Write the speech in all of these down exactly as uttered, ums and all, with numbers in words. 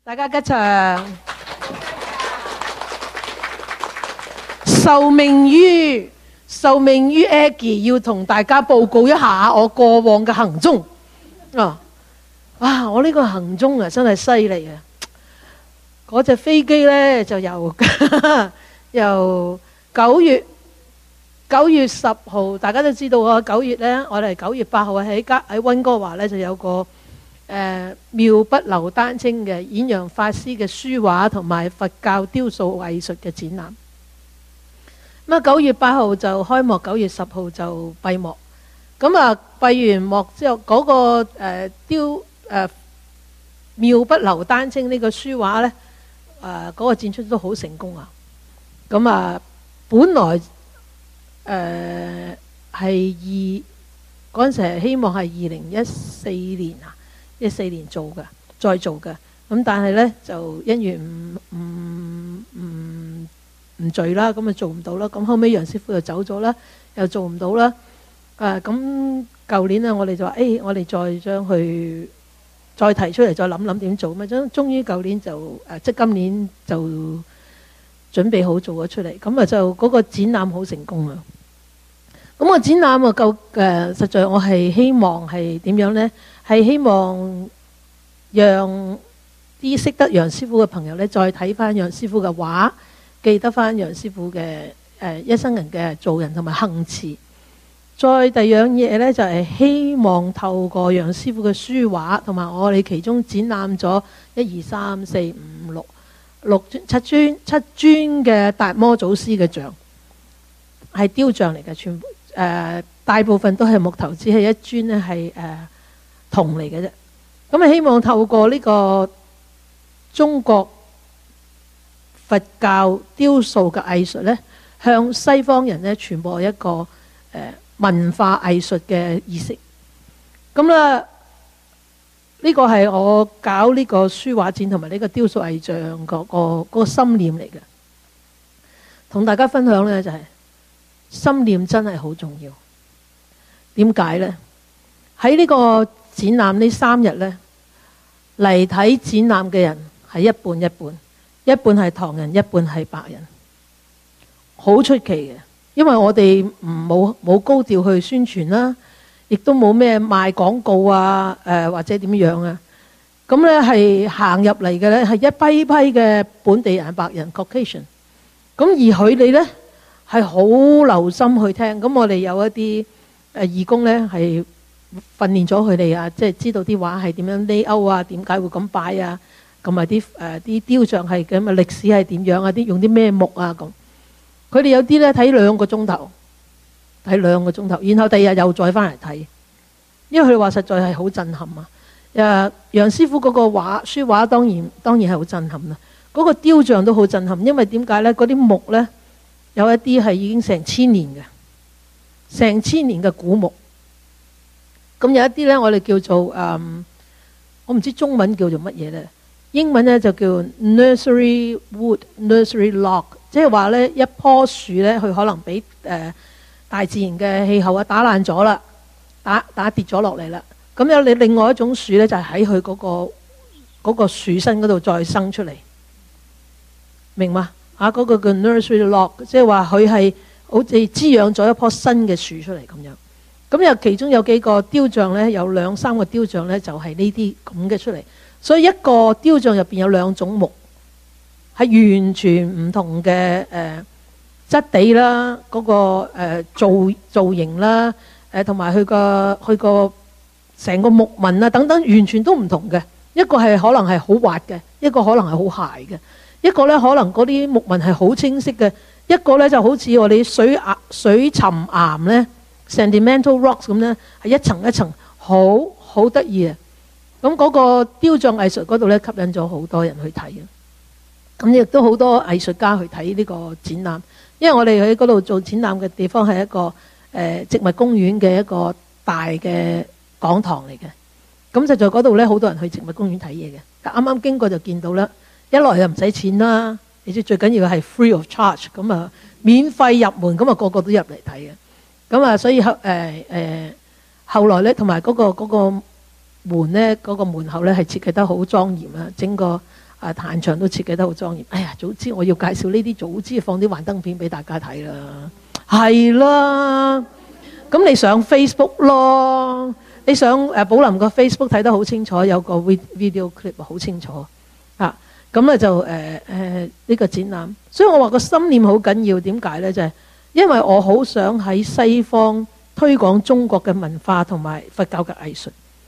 大家吉祥。受命於受命於 Aggie 要同大家報告一下我過往嘅行蹤啊！哇！我呢個行蹤啊，真係犀利啊！嗰隻飛機呢，就由由九月九月十號，大家都知道啊。九月呢，我哋九月八號喺加喺溫哥華呢，就有個誒妙不留丹青嘅演揚法師嘅書畫同埋佛教雕塑藝術嘅展覽。咁啊，九月八號就開幕，九月十號就閉幕。咁啊，閉完幕之後，嗰、那個誒、呃、雕誒、呃、妙不留丹青呢個書畫呢，誒、呃、嗰、那個展出都好成功啊！咁啊，本來誒係二嗰陣時係希望係二零一四年啊，一四年做嘅，再做嘅。咁但係呢，就因緣唔唔唔唔聚啦，咁啊做唔到啦。咁後尾楊師傅就走咗啦，又做唔到啦。誒咁舊年呢，我哋就話誒、哎，我哋再將佢再提出嚟，再諗諗點做。咁啊，終終於舊年就誒、呃，即係今年就準備好做咗出嚟。咁啊就嗰個展覽好成功啊！咁個展覽啊夠誒，實在我係希望係點樣呢？係希望讓啲識得楊師傅嘅朋友呢，再睇翻楊師傅嘅畫。記得翻楊師傅嘅誒、呃、一生人嘅做人同埋行持。再第二樣嘢呢，就係、是、希望透過楊師傅嘅書畫同埋我哋其中展覽咗一二三四五六六七尊七尊嘅達摩祖師嘅像，係雕像嚟嘅，全部誒、呃、大部分都係木頭，只係一尊呢係誒銅嚟嘅啫。咁啊，希望透過呢個中國佛教雕塑嘅藝術呢，向西方人呢傳播一個誒、呃、文化藝術嘅意識。咁啦，呢、這個係我搞呢個書畫展同埋呢個雕塑藝像嗰、那個嗰、那個心念嚟嘅。同大家分享呢，就係、是、心念真係好重要。點解呢？喺呢個展覽呢三日呢，嚟睇展覽嘅人係一半一半。一半係唐人，一半係白人，好出奇嘅。因為我哋唔冇冇高調去宣傳啦，亦都冇咩賣廣告啊，誒、呃、或者點樣啊。咁咧係行入嚟嘅咧係一批批嘅本地人白人 Caucasian。咁而佢哋咧係好留心去聽。咁我哋有一啲誒義工咧係訓練咗佢哋啊，即係知道啲畫係點樣 layout啊，點解會咁擺啊。咁埋啲誒啲雕像係咁啊，歷史係點樣啊？啲用啲咩木啊？咁佢哋有啲咧睇兩個鐘頭，睇兩個鐘頭，然後第二日又再翻嚟睇，因為佢哋話實在係好震撼啊！誒，楊師傅嗰個畫書畫當然當然係好震撼啦，嗰個雕像都好震撼，因為點解咧？嗰啲木咧有一啲係已經成千年嘅，成千年嘅古木。咁有一啲咧，我哋叫做誒，我唔知中文叫做乜嘢咧。英文咧就叫 nursery wood、nursery log， 即係話咧一棵樹咧，佢可能俾誒、呃、大自然嘅氣候啊打爛咗啦，打打跌咗落嚟啦。咁有你另外一種樹咧，就係喺佢嗰個嗰、嗰個樹身嗰度再生出嚟，明嘛？嚇、啊，嗰、嗰個叫 nursery log， 即係話佢係好似滋養咗一棵新嘅樹出嚟咁樣。咁有其中有幾個雕像咧，有兩三個雕像咧，就係呢啲咁嘅出嚟。所以一個雕像入邊有兩種木，係完全唔同嘅誒質地啦，嗰、那個誒、呃、造造型啦，誒同埋佢個佢個成個木紋啊等等，完全都唔同嘅。一個係可能係好滑嘅，一個可能係好鞋嘅，一個咧可能嗰啲木紋係好清晰嘅，一個咧就好似我哋水岩水沉岩咧 sedimental rocks 咁咧，係一層一層，好好得意啊！咁嗰個雕像藝術嗰度咧，吸引咗好多人去睇啊！咁亦都好多藝術家去睇呢個展覽，因為我哋喺嗰度做展覽嘅地方係一個誒、呃、植物公園嘅一個大嘅講堂嚟嘅。咁就在嗰度咧，好多人去植物公園睇嘢嘅。但啱啱經過就見到啦，一來又唔使錢啦，而且最緊要係 free of charge， 咁啊免費入門，咁啊個個都入嚟睇嘅。咁啊，所以後誒誒後來咧，同埋嗰個嗰個。嗰個門咧，嗰個門口咧係設計得好莊嚴啊！整個啊彈牆都設計得好莊嚴。哎呀，早知我要介紹呢啲，早知放啲幻燈片俾大家睇啦。係啦，咁你上 Facebook 咯，你上誒寶林個 Facebook 睇得好清楚，有個 video clip 好清楚啊。咁咧就誒誒呢個展覽，所以我話個心念好緊要。點解呢？就係、是、因為我好想喺西方推廣中國嘅文化同埋佛教嘅藝術。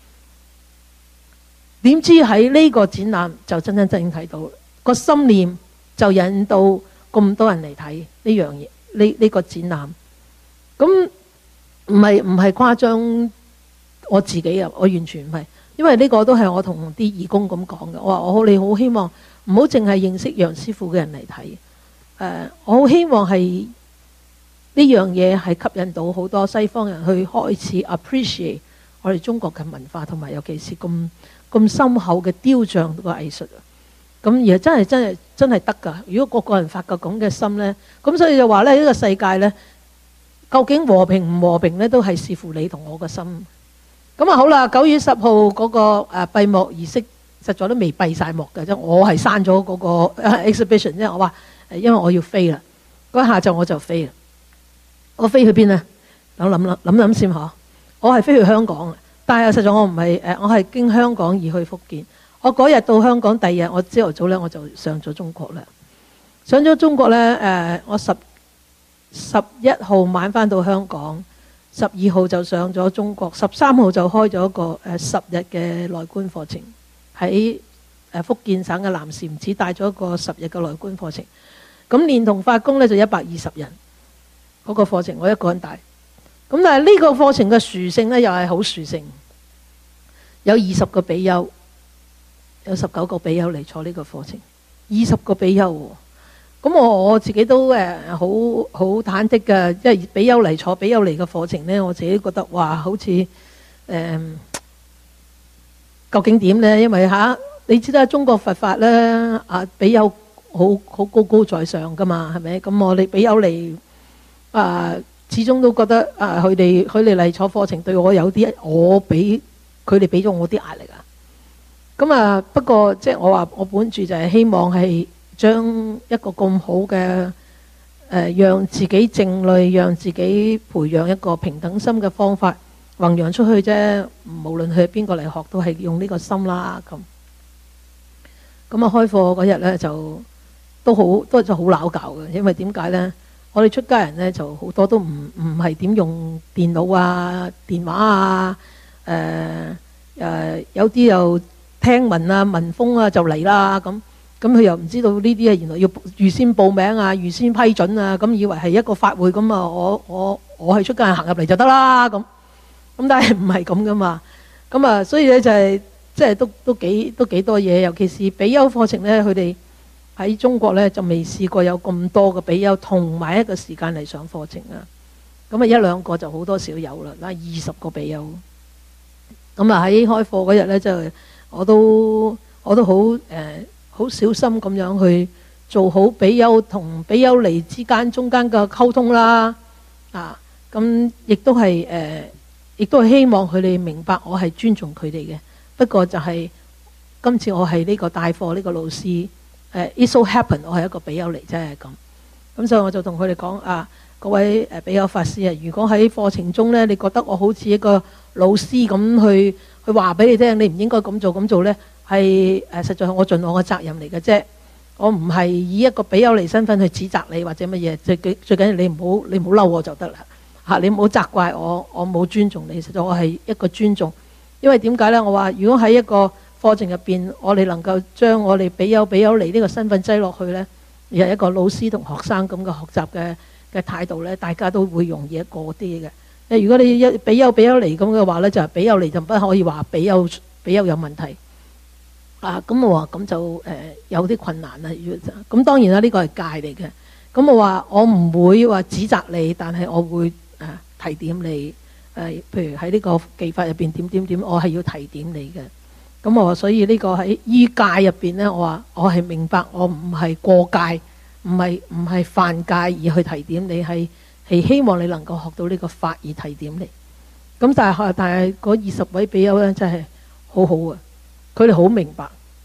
點知喺呢個展覽就真真正正睇到個心念，就引到咁多人嚟睇呢樣嘢，呢呢個展覽。咁唔係唔係誇張我自己啊，我完全唔係，因為呢個都係我同啲義工咁講嘅。我話我好，你好希望唔好淨係認識楊師傅嘅人嚟睇，誒、呃，我好希望係呢樣嘢係吸引到好多西方人去開始 appreciate 我哋中國嘅文化，同埋尤其是咁咁深厚嘅雕像個藝術啊。咁而真係真係真係得㗎。如果個個人發個咁嘅心呢，咁所以就話咧，呢個世界呢，究竟和平唔和平呢，都係視乎你同我個心。咁啊好啦，九月十號嗰個誒閉幕儀式，實在都未閉晒幕嘅啫。我係刪咗嗰個 exhibition 啫。我話誒，因為我要飛啦，嗰下晝我就飛啦。我飛去邊啊？我諗諗諗諗先嗬。我係飛去香港，但係實在我唔係誒，我係經香港而去福建。我嗰日到香港，第二日我朝頭早咧我就上咗中國啦。上咗中國咧誒，我十十一號晚翻到香港，十二號就上咗中國，十三號就開咗一個誒十日嘅內觀課程，喺誒福建省嘅南禪寺帶咗一個十日嘅內觀課程。咁連同法工咧就一百二十人嗰個課程，我一個人帶。咁但係呢個課程嘅殊勝咧又係好殊勝，有二十個比丘。有十九個比丘嚟坐呢個課程，二十個比丘喎。咁我我自己都誒好好忐忑嘅，即係比丘嚟坐比丘嚟嘅課程呢，我自己覺得哇，好似誒、呃、究竟點呢？因為嚇、啊、你知啦，中國佛法咧啊，比丘好好高高在上噶嘛，係咪？咁我哋比丘嚟啊，始終都覺得啊，佢哋佢哋嚟坐課程對我有啲，我俾佢哋俾咗我啲壓力啊。咁啊，不過即係我話我本住就係希望係將一個咁好嘅誒、呃，讓自己靜慮，讓自己培養一個平等心嘅方法弘揚出去啫。無論佢係邊個嚟學，都係用呢個心啦。咁咁啊，開課嗰日咧就都好都就好鬧教嘅，因為點解咧？我哋出家人咧就好多都唔唔係點用電腦啊、電話啊，誒、呃、誒、呃、有啲又。聽聞啊，聞風啊就嚟啦，咁咁佢又唔知道呢啲啊，原來要預先報名啊，預先批准啊，咁以為係一個法會咁啊，我我我係出家人行入嚟就得啦，咁咁但係唔係咁噶嘛，咁啊所以咧就係即係都都幾都幾多嘢，尤其是比丘課程咧，佢哋喺中國咧就未試過有咁多嘅比丘同埋一個時間嚟上課程啊，咁啊一兩個就好多少有啦，嗱二十個比丘，咁啊喺開課嗰日咧就。我都我都好誒好小心咁樣去做好比丘同比丘尼之間中間嘅溝通啦，啊咁亦都係誒，亦都係希望佢哋明白我係尊重佢哋嘅。不過就係、是、今次我係呢個帶課呢個老師誒、啊、，it so happen 我係一個比丘尼啫咁。咁所以我就同佢哋講啊，各位誒比丘法師啊，如果喺課程中咧，你覺得我好似一個老師咁去。佢話俾你聽，你唔應該咁做咁做呢，係誒、呃、實在係我盡我嘅責任嚟嘅啫。我唔係以一個比丘尼身份去指責你或者乜嘢，最最緊要你唔好你唔好嬲我就得啦嚇，你唔好責怪我，我冇尊重你。實在我係一個尊重，因為點解呢？我話如果喺一個課程入邊，我哋能夠將我哋比丘比丘尼呢個身份擠落去呢，而係一個老師同學生咁嘅學習嘅嘅態度呢，大家都會容易一個啲嘅。如果你一比丘比丘尼咁嘅話咧，就係、是、比丘尼就不可以話比丘比丘有問題啊！咁我話咁就誒、呃、有啲困難啦。咁當然啦，呢、這個係戒嚟嘅。咁我話我唔會話指責你，但係我會誒、呃、提點你誒、呃。譬如喺呢個技法入邊點點點，我係要提點你嘅。咁我話所以呢個喺依戒入邊咧，我話我係明白，我唔係過戒，唔係唔係犯戒而去提點你係。係希望你能夠學到呢個法而提點你，咁但係但係嗰二十位比丘咧真係好好啊！佢哋好明白，佢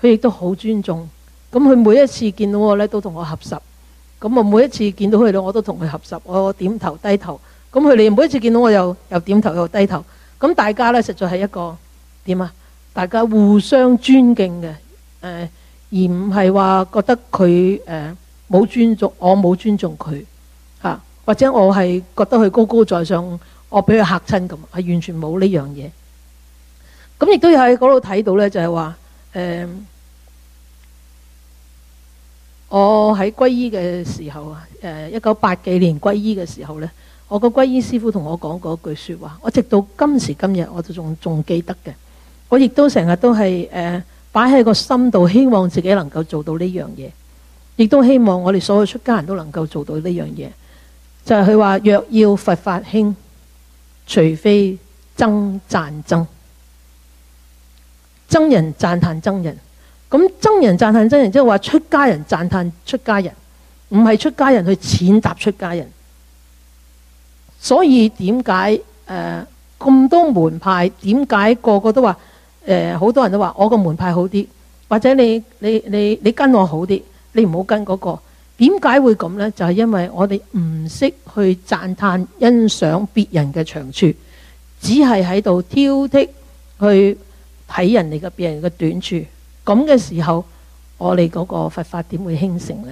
佢亦都好尊重。咁佢每一次見到我咧，都同我合十。咁我每一次見到佢哋，我都同佢合十，我點頭低頭。咁佢哋每一次見到我又又點頭又低頭。咁大家咧實在係一個點啊？大家互相尊敬嘅，誒、呃，而唔係話覺得佢誒冇尊重，我冇尊重佢嚇、啊，或者我係覺得佢高高在上，我俾佢嚇親咁，係完全冇呢樣嘢。咁亦都有喺嗰度睇到咧，就係話誒。我喺皈依嘅時候啊，誒一九八幾年皈依嘅時候呢，我個皈依師傅同我講過一句説話，我直到今時今日我都仲仲記得嘅。我亦都成日都係誒擺喺個心度，希望自己能夠做到呢樣嘢，亦都希望我哋所有出家人都能夠做到呢樣嘢。就係佢話：若要佛法興，除非僧讚僧，僧人讚歎僧人。咁僧人讚歎僧人，即係話出家人讚歎出家人，唔係出家人去踐踏出家人。所以點解誒咁多門派？點解個個都話誒？好多人都話我個門派好啲，或者你你你你跟我好啲，你唔好跟嗰個。點解會咁呢？就係因為我哋唔識去讚歎欣賞別人嘅長處，只係喺度挑剔去睇人哋嘅別人嘅短處。咁嘅時候，我哋嗰個佛法點會興盛呢？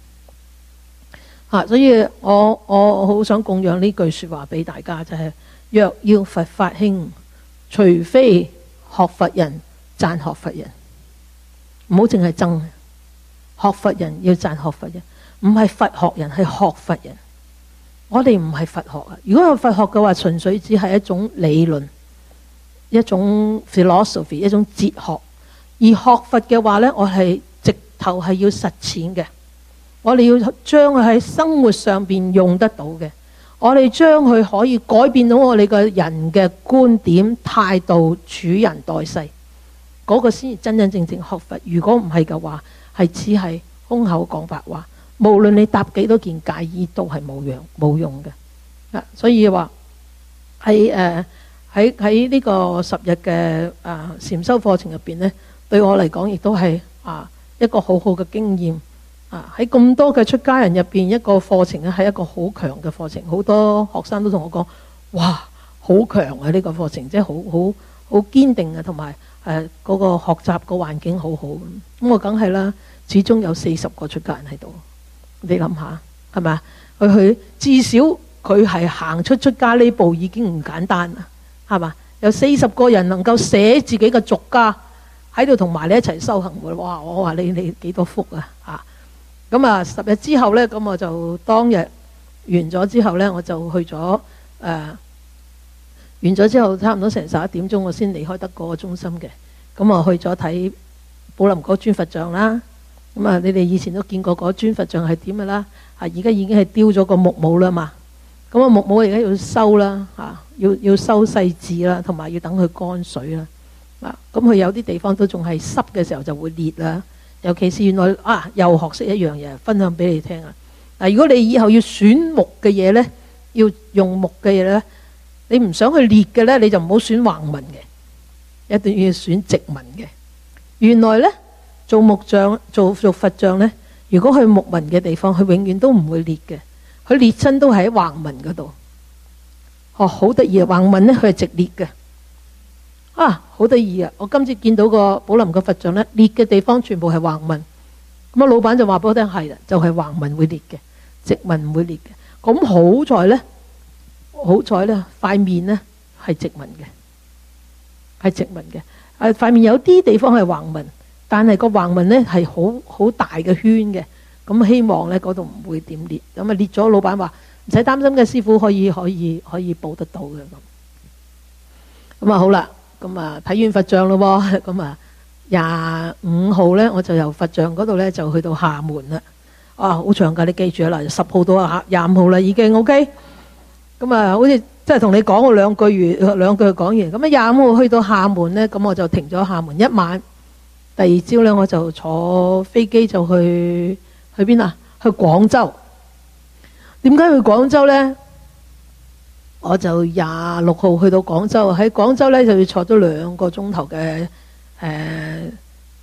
啊，所以我我好想供養呢句說話俾大家，就係、是、若要佛法興，除非學佛人讚學佛人，唔好淨係憎學佛人，要讚學佛人，唔係佛學人，係學佛人。我哋唔係佛學啊！如果有佛學嘅話，純粹只係一種理論，一種 philosophy， 一種哲學。而學佛嘅話呢，我係直頭係要實踐嘅，我哋要將佢喺生活上邊用得到嘅，我哋將佢可以改變到我哋個人嘅觀點、態度、處人待世，嗰個先至真真正正學佛。如果唔係嘅話，係只係空口講白話，無論你搭幾多件戒衣都係冇用冇用嘅。啊，所以話喺誒喺喺呢個十日嘅啊禪修課程入邊呢，對我嚟講亦都係啊一個好好嘅經驗啊！喺咁多嘅出家人入邊，一個課程咧係一個好強嘅課程，好多學生都同我講：哇，好強啊！呢個課程即係好好好堅定啊，同埋誒嗰個學習個環境好好。咁我梗係啦，始終有四十個出家人喺度，你諗下係咪啊？佢佢至少佢係行出出家呢步已經唔簡單啦，係嘛？有四十個人能夠寫自己嘅俗家。喺度同埋你一齊修行喎，哇！我話你你幾多福啊嚇！咁啊十日之後呢，咁我就當日完咗之後呢，我就去咗誒、呃、完咗之後，差唔多成十一點鐘，我先離開德國個中心嘅。咁啊去咗睇寶林嗰尊佛像啦。咁啊，你哋以前都見過嗰尊佛像係點嘅啦？啊，而家已經係雕咗個木母啦嘛。咁啊木母而家要收啦嚇，要要收細緻啦，同埋要等佢乾水啦。咁佢有啲地方都仲係濕嘅時候就會裂啦，尤其是原來啊又學識一樣嘢分享俾你聽啊！嗱，如果你以後要選木嘅嘢呢，要用木嘅嘢呢，你唔想去裂嘅呢，你就唔好選橫紋嘅，一定要選直紋嘅。原來呢，做木像做做佛像呢，如果去木紋嘅地方，佢永遠都唔會裂嘅，佢裂親都係喺橫紋嗰度。哦，好得意啊！橫紋呢，佢係直裂嘅。啊，好得意啊！我今次見到個寶林個佛像呢，裂嘅地方全部係橫紋。咁啊，老闆就話俾我聽係啦，就係、是、橫紋會裂嘅，直紋唔會裂嘅。咁好在呢，好在呢塊面呢係直紋嘅，係直紋嘅。誒，塊面有啲地方係橫紋，但係個橫紋呢係好好大嘅圈嘅。咁希望呢嗰度唔會點裂。咁啊裂咗，老闆話唔使擔心嘅，師傅可以可以可以補得到嘅咁。咁啊好啦。咁啊睇完佛像咯喎，咁啊廿五號呢，我就由佛像嗰度呢，就去到廈門啦。啊，好長㗎，你記住啊嗱，十號到啊廿五號啦已經 OK。咁啊，好似即係同你講過兩句語兩句講完。咁啊廿五號去到廈門呢，咁我就停咗廈門一晚。第二朝呢，我就坐飛機就去去邊啊？去廣州。點解去廣州呢？我就廿六號去到廣州，喺廣州呢就要坐咗兩個鐘頭嘅誒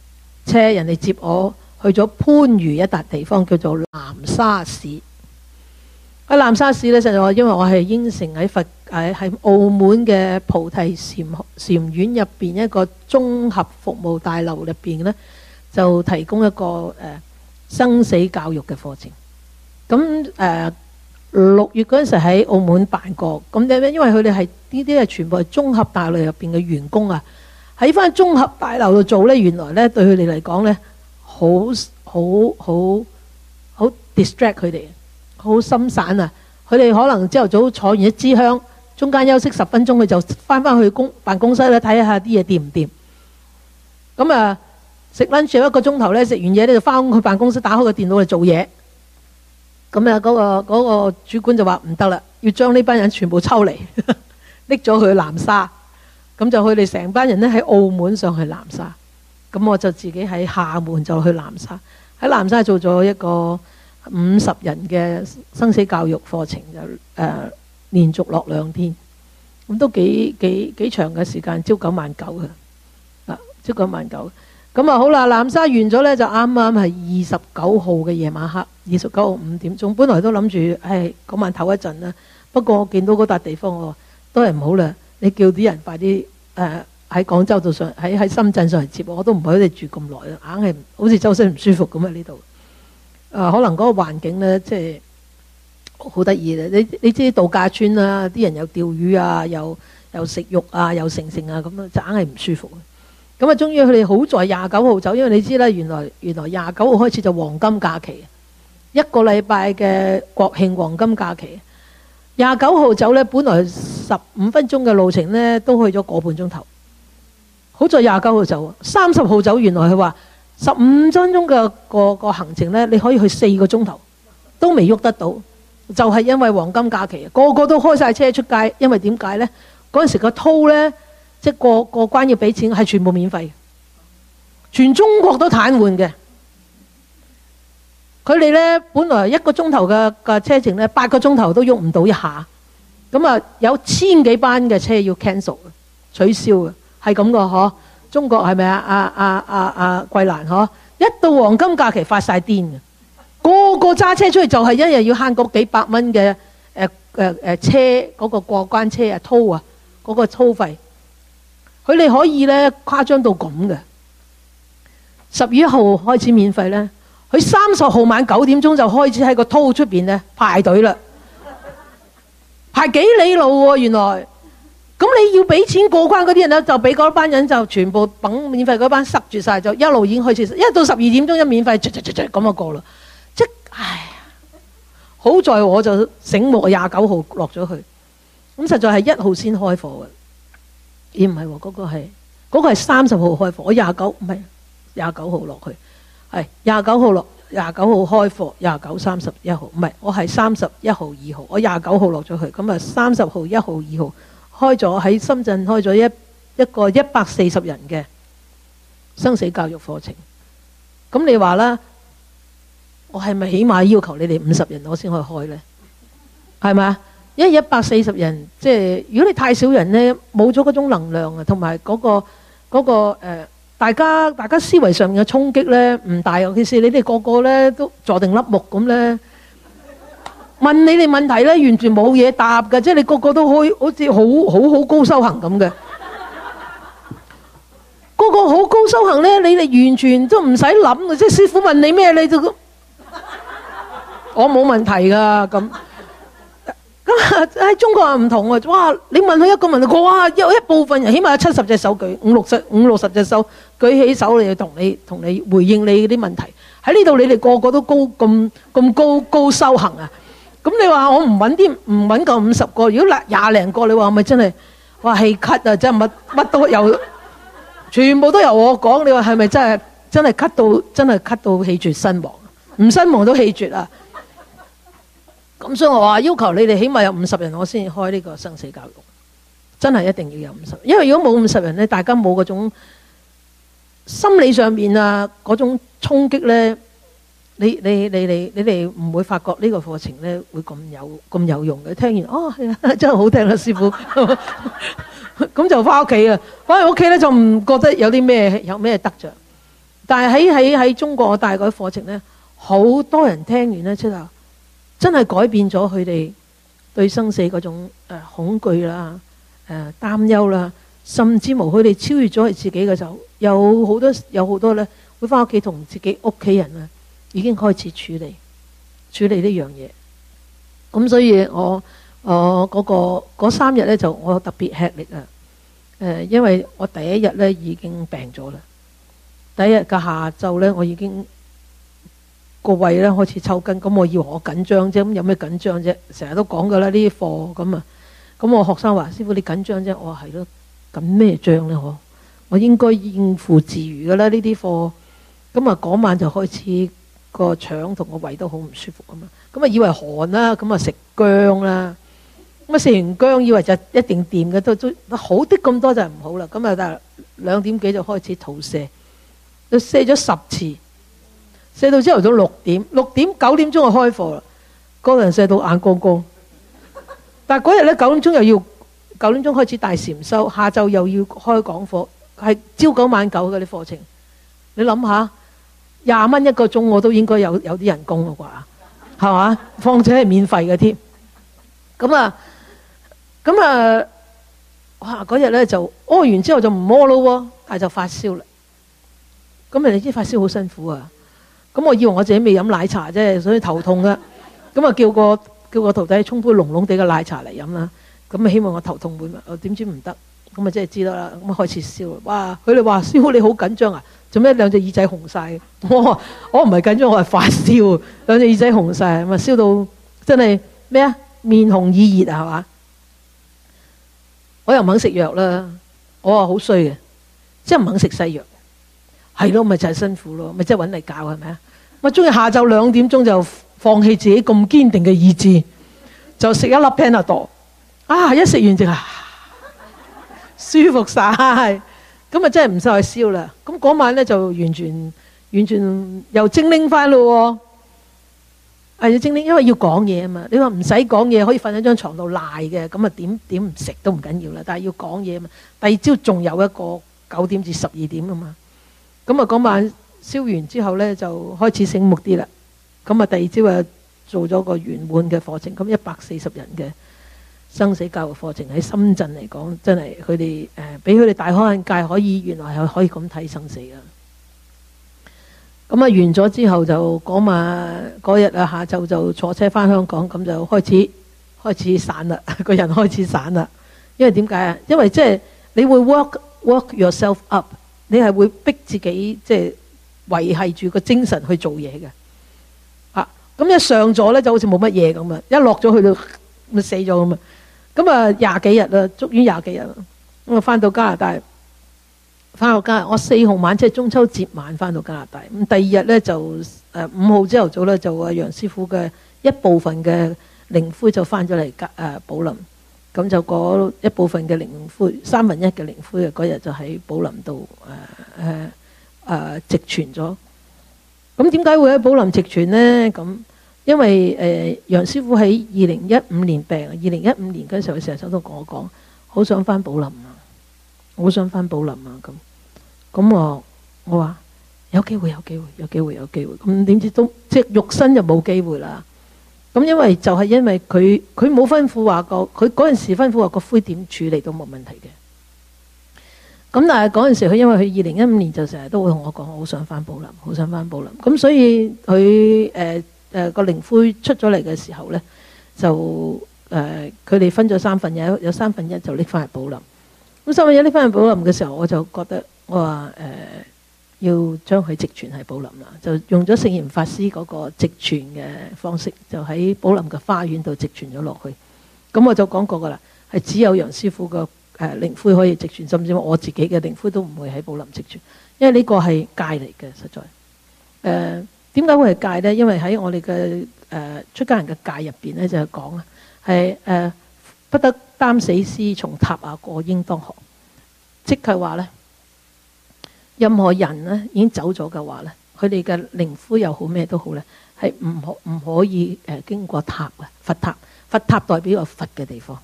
車，人哋接我去咗番禺一笪地方叫做南沙市。喺南沙市咧，就係話因為我係應承喺佛誒喺澳門嘅菩提禪禪院入邊一個綜合服務大樓入邊咧，就提供一個誒、呃、生死教育嘅課程。咁誒六月嗰陣時喺澳門辦過，咁咧因為佢哋係呢啲係全部係綜合大樓入邊嘅員工啊，喺翻綜合大樓度做咧，原來咧對佢哋嚟講咧，好好好好 distract 佢哋。好心散啊！佢哋可能朝頭早坐完一支香，中間休息十分鐘，佢就翻返去公辦公室咧睇下啲嘢掂唔掂。咁啊，食 lunch 一個鐘頭咧，食完嘢咧就翻去辦公室打開個電腦嚟做嘢。咁啊，嗰個嗰個主管就話唔得啦，要將呢班人全部抽離，拎咗去南沙。咁就佢哋成班人咧喺澳門上去南沙。咁我就自己喺廈門就去南沙，喺南沙做咗一個五十人嘅生死教育課程，就誒、呃、連續落兩天，咁都幾幾幾長嘅時間，朝九晚九嘅，啊朝九晚九。咁啊好啦，南沙完咗呢，就啱啱係二十九號嘅夜晚黑，二十九號五點鐘，本來都諗住誒嗰晚唞一陣啦。不過我見到嗰笪地方，我話都係唔好啦，你叫啲人快啲誒喺廣州度上，喺喺深圳上嚟接我，我都唔喺度住咁耐啦，硬係好似周身唔舒服咁喺呢度。啊，可能嗰個環境咧，即係好得意咧。你你知度假村啦，啲人又釣魚啊，又又食肉啊，又成成啊，咁樣就硬係唔舒服。咁啊，終於佢哋好在廿九號走，因為你知啦，原來原來廿九號開始就黃金假期，一個禮拜嘅國慶黃金假期。廿九號走咧，本來十五分鐘嘅路程咧，都去咗個半鐘頭。好在廿九號走，三十號走，原來佢話十五分鐘嘅個個行程呢，你可以去四個鐘頭都未喐得到，就係因為黃金假期，個個都開晒車出街。因為點解呢？嗰陣時個套呢，即係過過關要俾錢，係全部免費，全中國都癱瘓嘅。佢哋呢，本來一個鐘頭嘅嘅車程呢，八個鐘頭都喐唔到一下。咁啊，有千幾班嘅車要 cancel 取消嘅，係咁個嗬。中國係咪啊？阿阿阿阿桂蘭嗬，一到黃金假期發晒癲嘅，個個揸車出去就係一日要慳嗰幾百蚊嘅誒誒誒車嗰個過關車啊，掏啊嗰個操費，佢哋可以咧誇張到咁嘅。十月一號開始免費咧，佢三十號晚九點鐘就開始喺個掏出邊咧排隊啦，排幾里路喎原來。咁你要俾錢過關嗰啲人咧，就俾嗰班人就全部等免費嗰班塞住晒，就一路已經開始，一到十二點鐘一免費，咁就過啦。即係唉，好在我就醒目，廿九號落咗去，咁實在係一號先開課嘅，咦唔係喎，嗰個係嗰個係三十號開課，我廿九唔係廿九號落去，係廿九號落，廿九號開課，廿九三十一號唔係，我係三十一號二號，我廿九號落咗去，咁啊三十號一號二號。開咗喺深圳開咗一一個一百四十人嘅生死教育課程，咁你話啦，我係咪起碼要求你哋五十人我先可以開呢？係咪啊？因為一百四十人，即係如果你太少人呢，冇咗嗰種能量啊，同埋嗰個嗰個誒，大家大家思維上面嘅衝擊呢唔大，尤其是你哋個個呢都坐定粒木咁呢。問你哋問題咧，完全冇嘢答嘅，即係你個個都可以好似好好好高修行咁嘅，個個好高修行咧，你哋完全都唔使諗嘅，即係師傅問你咩你就咁，我冇問題噶咁。咁喺中國人唔同啊，哇！你問佢一個問題，哇！有一部分人起碼有七十隻手舉，五六十五六十隻手舉起手嚟同你同你回應你啲問題。喺呢度你哋個個都高咁咁高高修行啊！咁你話我唔揾啲唔揾夠五十個，如果廿零個，你話咪真係話氣咳啊！真係乜乜都由全部都由我講，你話係咪真係真係咳到真係咳到氣絕身亡？唔身亡都氣絕啊！咁所以我話要求你哋起碼有五十人，我先開呢個生死教育，真係一定要有五十人，因為如果冇五十人咧，大家冇嗰種心理上面啊嗰種衝擊咧。你你你你你哋唔會發覺呢個課程咧會咁有咁有用嘅。聽完哦係啊，真係好聽啦，師傅。咁就翻屋企啊，翻去屋企咧就唔覺得有啲咩有咩得着， 但係喺喺喺中國我帶嗰啲課程咧，好多人聽完咧之後，真係改變咗佢哋對生死嗰種誒恐懼啦、誒擔憂啦，甚至乎佢哋超越咗佢自己嘅時候，有好多有好多咧會翻屋企同自己屋企人啊已經開始處理處理呢樣嘢。咁所以我我嗰個嗰三日咧就我特別吃力啊！誒，因為我第一日咧已經病咗啦，第一日嘅下晝咧我已經個胃咧開始抽筋，咁我以為我緊張啫，咁有咩緊張啫？成日都講噶啦呢啲課咁啊，咁我學生話：師傅你緊張啫，我話係咯，緊咩張咧？我我應該應付自如噶啦呢啲課，咁啊嗰晚就開始個腸同個胃都好唔舒服啊嘛，咁啊以為寒啦，咁啊食薑啦。咁啊食完薑以為就一定掂嘅，都都好啲咁多就唔好啦。咁啊但係兩點幾就開始肚瀉，就瀉咗十次，瀉到朝頭早六點，六點九點鐘就開課啦。嗰個人瀉到眼光光，但係嗰日咧九點鐘又要九點鐘開始大禪修，下晝又要開講課，係朝九晚九嘅啲課程。你諗下，廿蚊一個鐘我都應該有有啲人工啦啩，係嘛？況且係免費嘅添。咁啊〜咁啊，哇！嗰日咧就屙完之後就唔屙咯，但係就發燒啦。咁人哋知發燒好辛苦啊。咁我以為我自己未飲奶茶啫，所以頭痛啊。咁啊叫個叫個徒弟沖杯濃濃地嘅奶茶嚟飲啦。咁啊希望我頭痛會，我點知唔得。咁啊即係知道啦。咁啊開始燒啦。哇！佢哋話師傅你好緊張啊，做咩兩隻耳仔紅晒？我我唔係緊張，我係發燒，兩隻耳仔紅晒，咁啊燒到真係咩啊？面紅耳熱啊，係嘛？我又唔肯食藥啦，我話好衰嘅，即係唔肯食西藥，係咯，咪就係辛苦咯，咪即係揾嚟教係咪啊？我中意下晝兩點鐘就放棄自己咁堅定嘅意志，就食一粒 Panadol， 啊一食完就舒服晒，咁啊真係唔使去燒啦。咁嗰晚咧就完全完全又精靈翻咯。係要精靈，因為要講嘢啊嘛。你話唔使講嘢，可以瞓喺張床度賴嘅，咁啊點點唔食都唔緊要啦。但係要講嘢啊嘛。第二朝仲有一個九點至十二點啊嘛。咁啊嗰晚燒完之後咧，就開始醒目啲啦。咁啊第二朝啊做咗個圓滿嘅課程，咁一百四十人嘅生死教育課程喺深圳嚟講，真係佢哋誒俾佢哋大開眼界，可以原來係可以咁睇生死噶。咁啊完咗之後就嗰晚嗰日啊下晝就坐車返香港，咁就開始開始散啦，個人開始散啦。因為點解啊？因為即係你會 work work yourself up， 你係會逼自己即係維繫住個精神去做嘢嘅。啊，咁一上咗咧就好似冇乜嘢咁啊，一落咗去到咪死咗咁啊。咁啊廿幾日啦，足足廿幾日啦。咁啊返到加拿大。翻到加拿大，我四號晚即係中秋節晚翻到加拿大。咁第二日咧就誒五號朝頭早咧就阿楊師傅嘅一部分嘅靈灰就翻咗嚟加誒寶林，咁就嗰一部分嘅靈灰三分一嘅靈灰啊嗰日就喺寶林度誒誒誒直傳咗。咁點解會喺寶林直傳呢？咁因為誒、呃、楊師傅喺二零一五年病，二零一五年嗰陣時候佢成日都同我講，好想翻寶林啊，好想翻寶林啊咁。咁我我話有機會有機會有機會有機會，咁點知都即係肉身就冇機會啦。咁因為就係因為佢佢冇吩咐話過，佢嗰陣時吩咐話個灰點處理都冇問題嘅。咁但係嗰陣時佢因為佢二零一五年就成日都會同我講，好想翻寶林，好想翻寶林。咁所以佢誒誒個靈灰出咗嚟嘅時候咧，就誒佢哋分咗三分一，有三分一就拎翻去寶林。咁三分一拎翻去寶林嘅時候，我就覺得。我話誒、呃、要將佢直傳喺寶林啦，就用咗聖嚴法師嗰個直傳嘅方式，就喺寶林嘅花園度直傳咗落去。咁我就講過噶啦，係只有楊師傅個誒靈灰可以直傳，甚至我自己嘅靈灰都唔會喺寶林直傳，因為呢個係戒嚟嘅，實在誒點解會係戒呢？因為喺我哋嘅誒出家人嘅戒入邊咧，就係講啊，係誒不得擔死屍從塔下過，應當學，即係話咧。任何人咧已經走咗嘅話咧，佢哋嘅靈灰又好咩都好咧，係唔可唔可以誒經過塔嘅佛塔？佛塔代表有佛嘅地方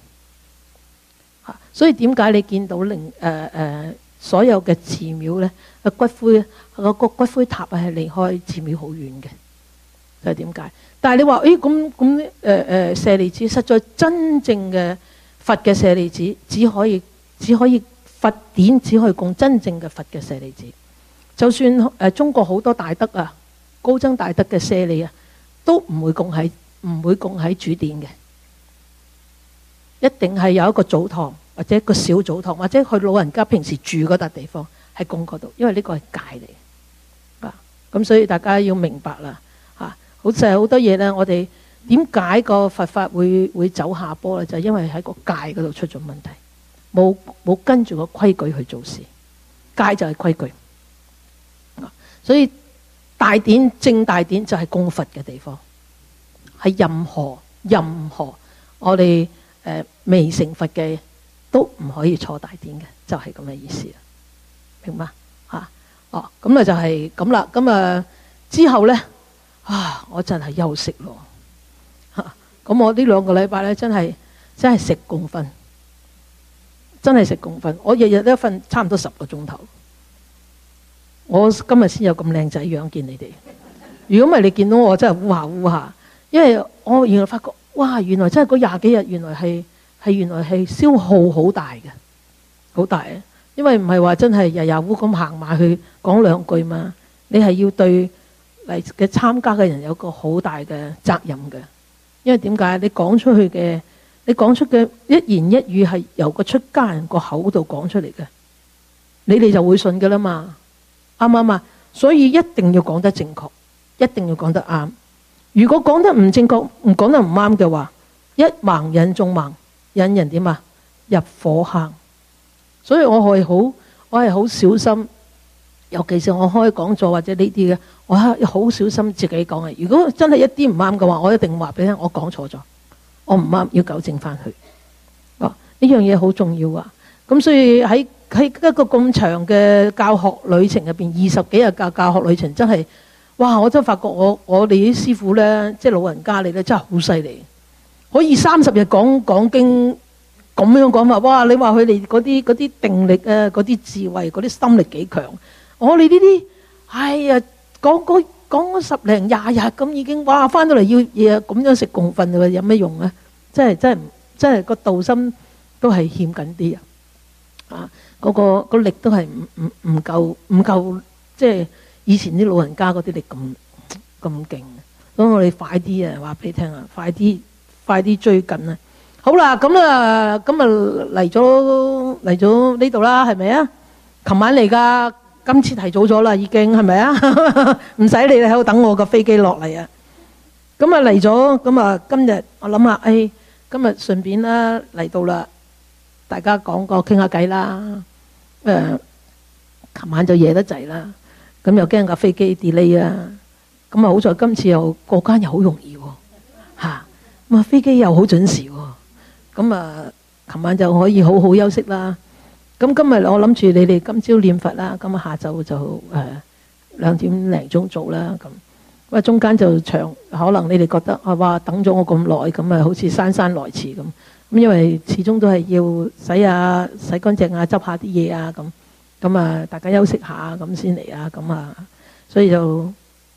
嚇，所以點解你見到靈誒誒所有嘅寺廟咧嘅骨灰個個骨灰塔係離開寺廟好遠嘅，就係點解？但係你話誒咁咁誒誒舍利子，實在真正嘅佛嘅舍利子，只可以只可以佛典只可以供真正嘅佛嘅舍利子。就算誒、呃、中國好多大德啊，高僧大德嘅舍利啊，都唔會供喺唔會供喺主殿嘅，一定係有一個祖堂或者一個小祖堂，或者佢老人家平時住嗰笪地方係供嗰度，因為呢個係戒嚟啊。咁所以大家要明白啦嚇。好似係好多嘢咧，我哋點解個佛法會會走下坡咧？就係因為喺個戒嗰度出咗問題，冇冇跟住個規矩去做事。戒就係規矩。所以大典正大典就係供佛嘅地方，係任何任何我哋誒未成佛嘅都唔可以坐大典嘅，就係咁嘅意思啦，明嗎？嚇哦，咁啊就係咁啦。咁啊之後咧啊，我真係休息咯嚇。咁我呢兩個禮拜咧，真係真係食共瞓，真係食共瞓。我日日都瞓差唔多十個鐘頭。我今日先有咁靚仔樣見你哋，如果唔係你見到我真係烏下烏下，因為我原來發覺哇，原來真係嗰廿幾日原來係係原來係消耗好大嘅，好大嘅，因為唔係話真係日日烏咁行埋去講兩句嘛，你係要對嚟嘅參加嘅人有個好大嘅責任嘅，因為點解？你講出去嘅，你講出嘅一言一語係由個出家人個口度講出嚟嘅，你哋就會信噶啦嘛。啱唔啱啊？所以一定要講得正確，一定要講得啱。如果講得唔正確，唔講得唔啱嘅話，一盲引眾盲，引人點啊？入火坑。所以我係好，我係好小心，尤其是我開講座或者呢啲嘅，我係好小心自己講嘅。如果真係一啲唔啱嘅話，我一定話俾你聽，我講錯咗，我唔啱，要糾正翻去。哦，呢樣嘢好重要啊！咁所以喺喺一個咁長嘅教學旅程入邊，二十幾日教教學旅程真係，哇！我真係發覺我我哋啲師傅咧，即係老人家嚟咧，真係好犀利，可以三十日講講經咁樣講法。哇！你話佢哋嗰啲嗰啲定力啊，嗰啲智慧，嗰啲心力幾強？我哋呢啲，哎呀，講講講十零廿日咁已經，哇！翻到嚟要嘢咁樣食共瞓喎，有咩用啊？真係真係真係個道心都係欠緊啲啊！啊！嗰個個力都係唔唔唔夠唔夠，即係以前啲老人家嗰啲力咁咁勁。所以我哋快啲啊，話俾你聽啊，快啲快啲追緊啊！好啦，咁啊，今日嚟咗嚟咗呢度啦，係咪啊？琴晚嚟噶，今次提早咗啦，已經係咪啊？唔使你哋喺度等我個飛機落嚟啊！咁啊嚟咗，咁啊今日我諗下，誒，今日順便啦嚟到啦。大家講過傾下偈啦，誒、呃，琴晚就夜得滯啦，咁又驚架飛機 delay 啊，咁啊好在今次又過關又好容易喎，嚇，咁啊飛機又好準時喎，咁啊琴晚就可以好好休息啦。咁今日我諗住你哋今朝念佛啦，咁啊下晝就誒兩點零鐘做啦，咁，咁啊中間就長，可能你哋覺得啊哇等咗我咁耐，咁啊好似姍姍來遲咁。咁因為始終都係要洗下洗乾淨啊，執下啲嘢啊，咁咁啊，大家休息下咁先嚟啊，咁啊，所以就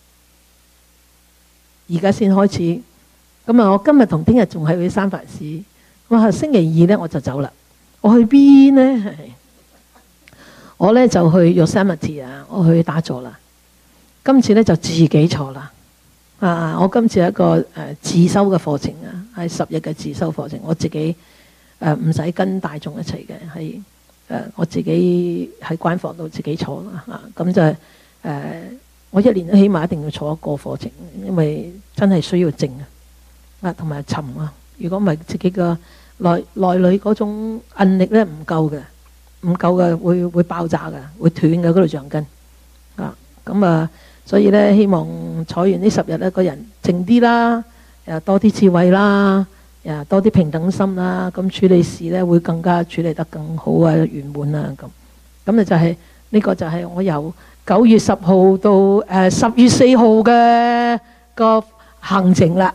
而家先開始。咁啊，我今日同聽日仲係去三藩市，咁啊星期二咧我就走啦。我去邊呢？我咧就去 Yosemite 啊，我去打坐啦。今次咧就自己坐啦。啊！我今次係一個誒自修嘅課程啊，係十日嘅自修課程，我自己誒唔使跟大眾一齊嘅，係誒我自己喺關房度自己坐啦嚇。咁就係誒我一年都起碼一定要坐一個課程，因為真係需要靜啊，啊同埋沉啊。如果唔係自己嘅內內裏嗰種韌力咧唔夠嘅，唔夠嘅會會爆炸嘅，會斷嘅嗰條橡筋啊。咁啊〜所以咧，希望坐完呢十日咧，個人靜啲啦，又多啲智慧啦，又多啲平等心啦，咁處理事咧會更加處理得更好啊，圓滿啊咁。咁啊就係呢個就係我由九月十號到誒十月四號嘅個行程啦。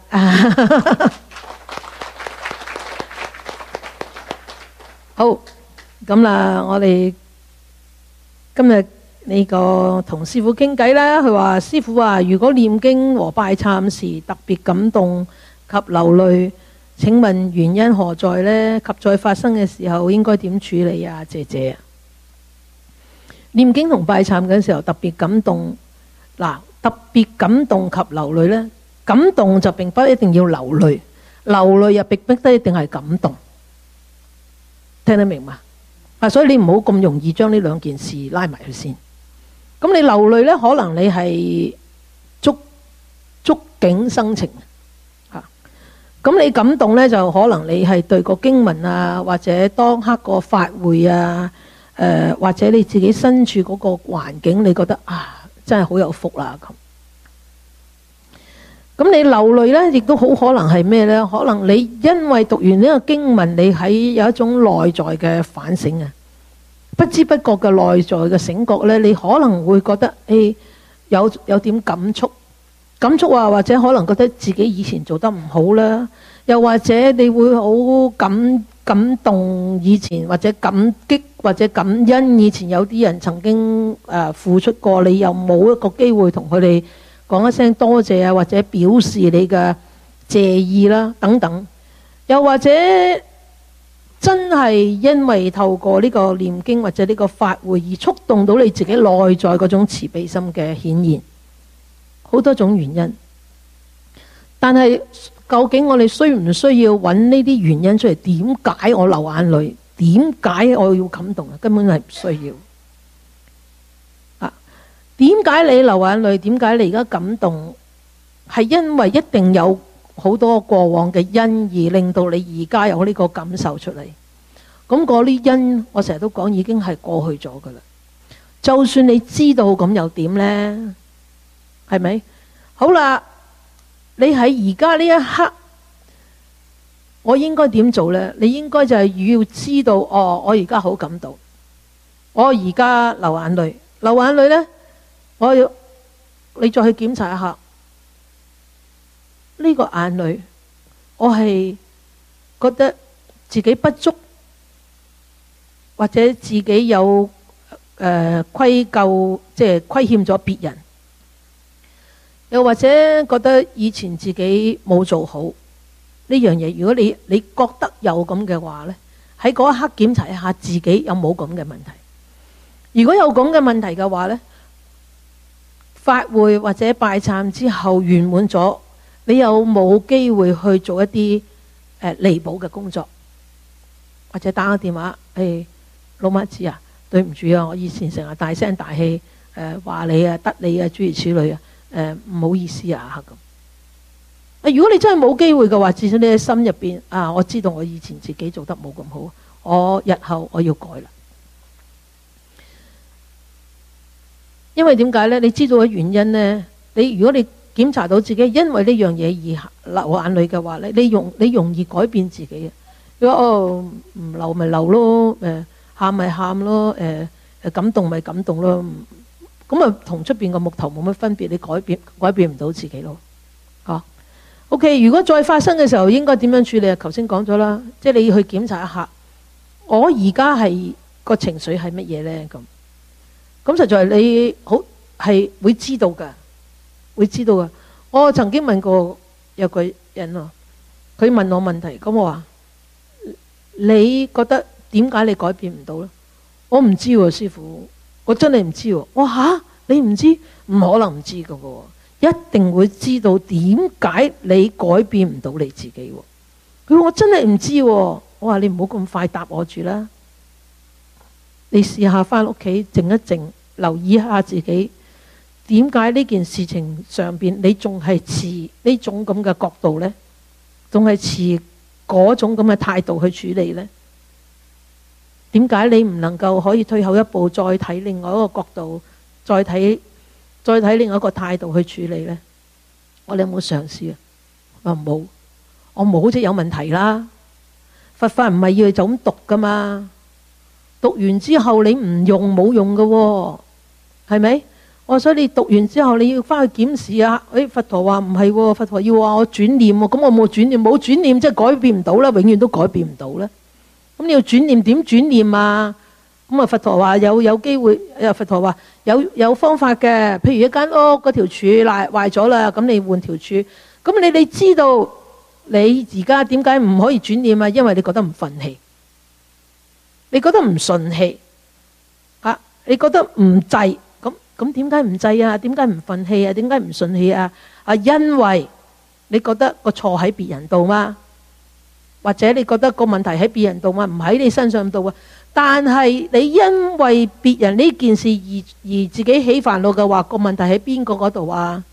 好，咁啦，我哋今日呢個同師傅傾偈啦，佢話師傅啊，如果念經和拜懺時特別感動及流淚，請問原因何在呢？及在發生嘅時候應該點處理啊？謝謝。念經同拜懺嘅時候特別感動，嗱，特別感動及流淚呢，感動就並不一定要流淚，流淚又並不一定係感動，聽得明嘛？啊，所以你唔好咁容易將呢兩件事拉埋去先。咁你流淚呢，可能你係觸觸景生情嚇。咁你感動呢，就可能你係對個經文啊，或者當刻個法會啊，誒、呃、或者你自己身處嗰個環境，你覺得啊，真係好有福啦咁。咁你流淚呢，亦都好可能係咩呢？可能你因為讀完呢個經文，你喺有一種內在嘅反省啊。不知不覺嘅內在嘅醒覺呢，你可能會覺得誒有有點感觸，感觸啊，或者可能覺得自己以前做得唔好啦，又或者你會好感感動以前，或者感激或者感恩以前有啲人曾經誒付出過，你又冇一個機會同佢哋講一聲多謝啊，或者表示你嘅謝意啦等等，又或者真係因為透過呢個念經或者呢個法會而觸動到你自己內在嗰種慈悲心嘅顯現，好多種原因。但係究竟我哋需唔需要揾呢啲原因出嚟？點解我流眼淚？點解我要感動啊？根本係唔需要啊！點解你流眼淚？點解你而家感動？係因為一定有好多過往嘅因而令到你而家有呢個感受出嚟。咁嗰啲因，我成日都講已經係過去咗噶啦。就算你知道咁又點呢？係咪？好啦，你喺而家呢一刻，我應該點做呢？你應該就係要知道，哦，我而家好感動，我而家流眼淚，流眼淚呢，我要你再去檢查一下。呢個眼淚，我係覺得自己不足，或者自己有誒愧疚，即係虧欠咗別人，又或者覺得以前自己冇做好呢樣嘢。如果你你覺得有咁嘅話呢，喺嗰一刻檢查一下自己有冇咁嘅問題。如果有咁嘅問題嘅話呢，法會或者拜懺之後圓滿咗，你有冇機會去做一啲誒彌補嘅工作，或者打個電話，誒、哎、老媽子啊，對唔住啊，我以前成日大聲大氣誒話你啊，得你啊，諸如此類啊，誒、呃、唔好意思啊咁。啊，如果你真係冇機會嘅話，至少你喺心入邊啊，我知道我以前自己做得冇咁好，我日後我要改啦。因為點解呢？你知道嘅原因呢？你如果你檢查到自己因為呢樣嘢而流眼淚嘅話咧，你容你容易改變自己嘅。如果哦唔流咪流咯，誒喊咪喊咯，誒誒感動咪感動咯，咁啊同出邊個木頭冇乜分別，你改變改變唔到自己咯。嚇 ，OK， 如果再發生嘅時候應該點樣處理啊？頭先講咗啦，即係你要去檢查一下，我而家係個情緒係乜嘢咧？咁咁實在你好係會知道㗎。會知道噶。我曾經問過有個人啊，佢問我問題，咁我話你覺得點解你改變唔到呢？我唔知喎，師父，我真係唔知喎。我吓你唔知，唔可能唔知噶喎，一定會知道點解你改變唔到你自己喎。佢話我真係唔知喎。我話你唔好咁快答我住啦，你試下翻屋企靜一靜，留意一下自己。點解呢件事情上邊你仲係持呢種咁嘅角度呢？仲係持嗰種咁嘅態度去處理呢？點解你唔能夠可以退後一步，再睇另外一個角度，再睇再睇另外一個態度去處理呢？我哋有冇嘗試啊？我冇，我冇即係有問題啦。佛法唔係要你就咁讀噶嘛，讀完之後你唔用冇用噶喎，係咪？我所以你讀完之後你要翻去檢視啊！誒，佛陀話唔係喎，佛陀要話我轉念喎，咁我冇轉念，冇轉念即係改變唔到啦，永遠都改變唔到啦。咁你要轉念點轉念啊？咁咁啊，佛陀話有有機會，誒佛陀話有有方法嘅。譬如一間屋嗰條柱爛壞咗啦，咁你換條柱。咁你你知道你而家點解唔可以轉念啊？因為你覺得唔忿氣，你覺得唔順氣啊，你覺得唔制。咁咁點解唔制啊？點解唔忿氣啊？點解唔順氣啊？啊，因為你覺得個錯喺別人度嘛，或者你覺得個問題喺別人度嘛，唔喺你身上度啊。但係你因為別人呢件事而而自己起煩惱嘅話，個問題喺邊個嗰度啊？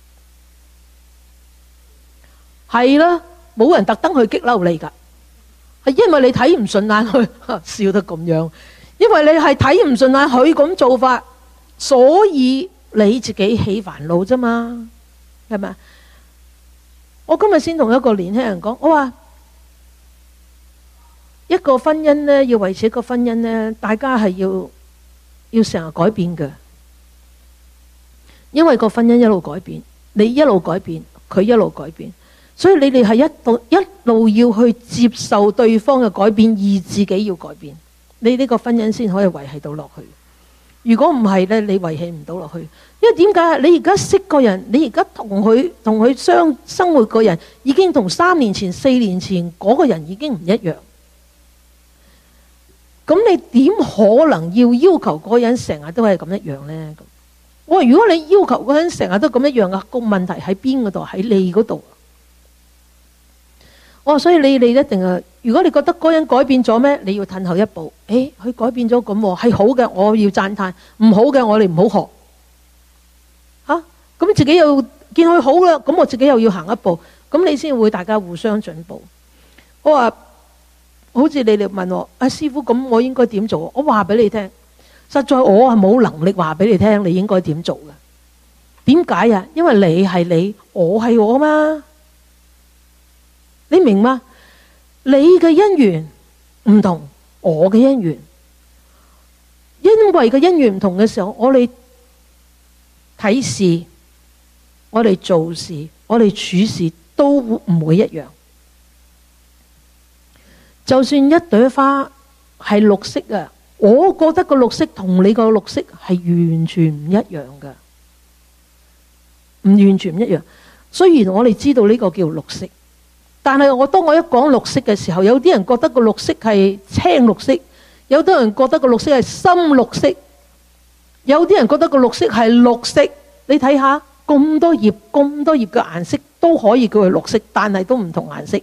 係啦，冇人特登去激嬲你噶，係因為你睇唔順眼佢，笑得咁樣，因為你係睇唔順眼佢咁做法，所以你自己起煩惱啫嘛，係咪？我今日先同一個年輕人講，我話一個婚姻呢，要維持一個婚姻呢，大家係要要成日改變嘅，因為個婚姻一路改變，你一路改變，佢一路改變，所以你哋係一路一路要去接受對方嘅改變，而自己要改變，你呢個婚姻先可以維繫到落去。如果唔係呢，你維繫唔到落去。因為點解？你而家識個人，你而家同佢同佢相生活個人，已經同三年前、四年前嗰個人已經唔一樣。咁你點可能要要求嗰個人成日都係咁一樣呢？我話如果你要求嗰個人成日都咁一樣啊，個問題喺邊嗰度？喺你嗰度。我話所以你你一定係，如果你覺得嗰個人改變咗咩，你要退後一步。誒，佢改變咗咁係好嘅，我要讚嘆；唔好嘅，我哋唔好學。吓、啊，咁自己又見佢好啦，咁我自己又要行一步，咁你先會大家互相進步。我話。好似你哋問我，啊師父，咁我應該點做？我話俾你聽，實在我係冇能力話俾你聽，你應該點做嘅。點解啊？因為你係你，我係我嘛。你明嗎？你嘅因緣唔同我嘅因緣，因為個因緣唔同嘅時候，我哋睇事，我哋做事，我哋處事都唔會一樣。就算一朵花係綠色啊，我覺得個綠色同你個綠色係完全唔一樣㗎，唔完全唔一樣。雖然我哋知道呢個叫綠色，但係我當我一講綠色嘅時候，有啲人覺得個綠色係青綠色，有啲人覺得個綠色係深綠色，有啲人覺得個綠色係綠色。你睇下咁多葉，咁多葉嘅顏色都可以叫佢綠色，但係都唔同顏色。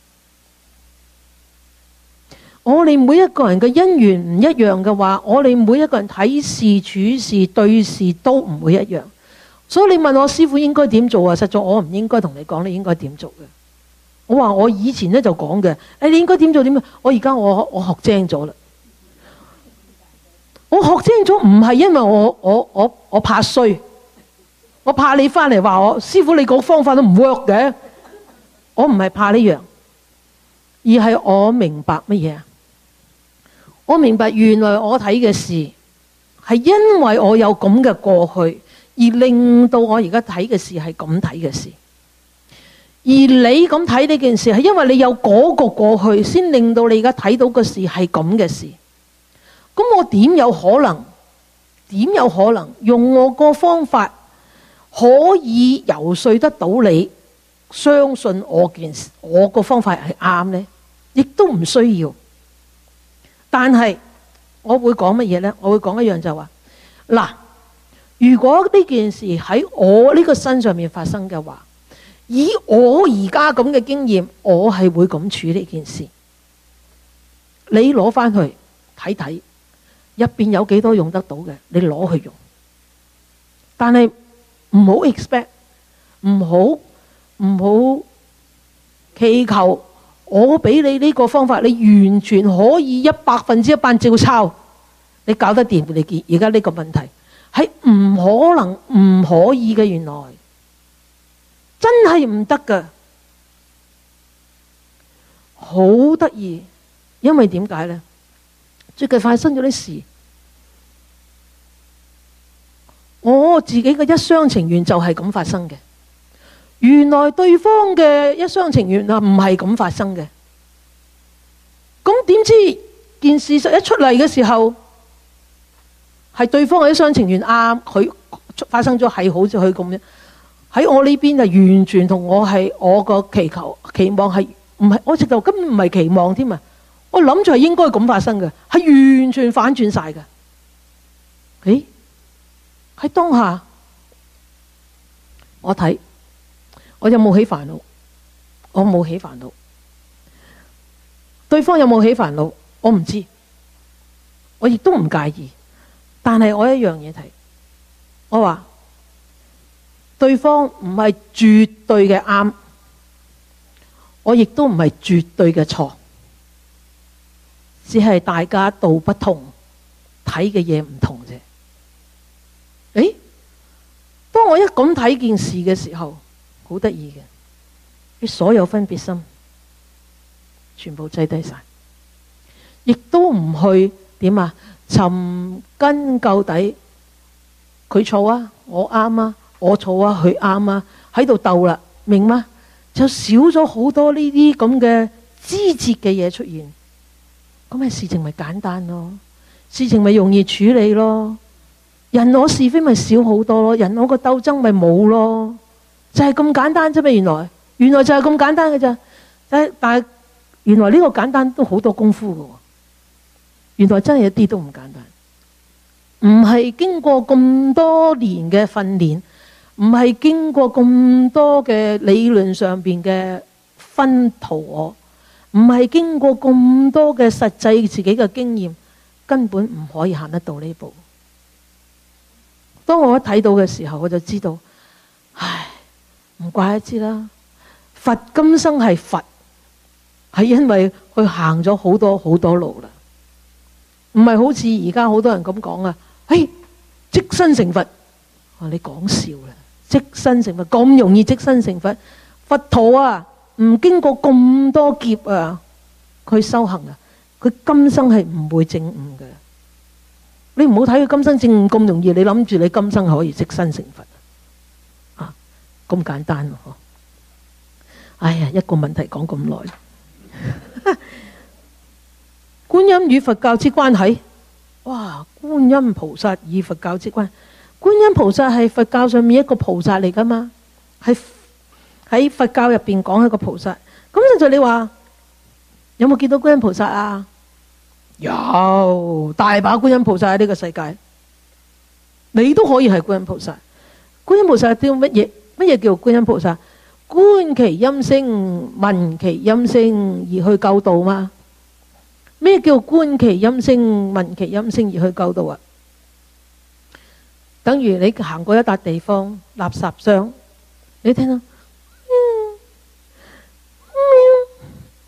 我哋每一個人嘅因緣唔一樣嘅話，我哋每一個人睇事處事對事都唔會一樣。所以你問我師父應該點做啊？實在我唔應該同你講你應該點做嘅。我話我以前咧就講嘅，誒你應該點做點做。我而家我我學精咗啦。我學精咗唔係因為我我我我怕衰，我怕你翻嚟話我師父你個方法都唔 work 嘅。我唔係怕呢樣，而係我明白乜嘢啊？我明白原來我睇嘅事係因為我有咁嘅過去，而令到我而家睇嘅事係咁睇嘅事。而你咁睇呢件事係因為你有嗰個過去，先令到你而家睇到嘅事係咁嘅事。咁我點有可能？點有可能用我個方法可以游說得到你相信我件事，我個方法係啱呢？亦都唔需要。但係我會講乜嘢呢？我會講一樣就話，嗱，如果呢件事喺我呢個身上面發生嘅話，以我而家咁嘅經驗，我係會咁處理呢件事。你攞翻去睇睇，入邊有幾多用得到嘅，你攞去用。但係唔好 expect，唔好唔好祈求。我俾你呢個方法，你完全可以一百分之一百照抄，你搞得掂？你見而家呢個問題係唔可能，唔可以嘅。原來真係唔得㗎，好得意。因為點解呢？最近發生咗啲事，我自己嘅一廂情願就係咁發生嘅。原來對方嘅一廂情願啊，唔係咁發生嘅。咁點知件事實一出嚟嘅時候， 係對方係一廂情願啱，佢發生咗係好似佢咁樣。喺我呢邊就完全同我係我個祈求期望係唔係，我直頭根本唔係期望添啊！我諗住係應該咁發生嘅，係完全反轉晒嘅。誒，喺當下我睇我有冇起煩惱？我冇起煩惱。對方有冇起煩惱？我唔知，我亦都唔介意。但係我一樣嘢睇，我話對方唔係絕對嘅啱，我亦都唔係絕對嘅錯，只係大家道不同，睇嘅嘢唔同啫。誒，當我一咁睇件事嘅時候，好得意嘅，你所有分別心全部擠低晒，亦都唔去點啊？尋根究底，佢錯啊，我啱啊，我錯啊，佢啱啊，喺度鬥啦，明嗎？就少咗好多呢啲咁嘅枝節嘅嘢出現，咁咪事情咪簡單咯，事情咪容易處理咯，人我是非咪少好多咯，人我個鬥爭咪冇咯，就係咁簡單啫嘛。原來原來就係咁簡單嘅咋，但但係原來呢個簡單都好多功夫嘅。原來真係一啲都唔簡單，唔係經過咁多年嘅訓練，唔係經過咁多嘅理論上邊嘅分圖我，唔係經過咁多嘅實際自己嘅經驗，根本唔可以行得到呢步。當我一睇到嘅時候，我就知道，唉，唔怪得知啦。佛今生係佛，係因為佢行咗好多好多路啦。唔係好似而家好多人咁講啊！嘿，即身成佛，我話你講笑啦！即身成佛咁容易即身成佛？佛陀啊，唔經過咁多劫啊，佢修行啊，佢今生係唔會證悟嘅。你唔好睇佢今生證悟咁容易，你諗住你今生可以即身成佛啊？咁簡單咯！哎呀，一個問題講咁耐。觀音與佛教之關係，哇！觀音菩薩與佛教之關係，觀音菩薩係佛教上面一個菩薩嚟噶嘛？係喺佛教入邊講一個菩薩。咁就就你話有冇見到觀音菩薩啊？有，大把觀音菩薩喺呢個世界，你都可以係觀音菩薩。觀音菩薩叫乜嘢？乜嘢叫觀音菩薩？觀其音聲，聞其音聲而去救度嘛？咩叫觀其音聲，聞其音聲而去救度啊？等於你行過一笪地方，垃圾箱，你聽到，嗯嗯、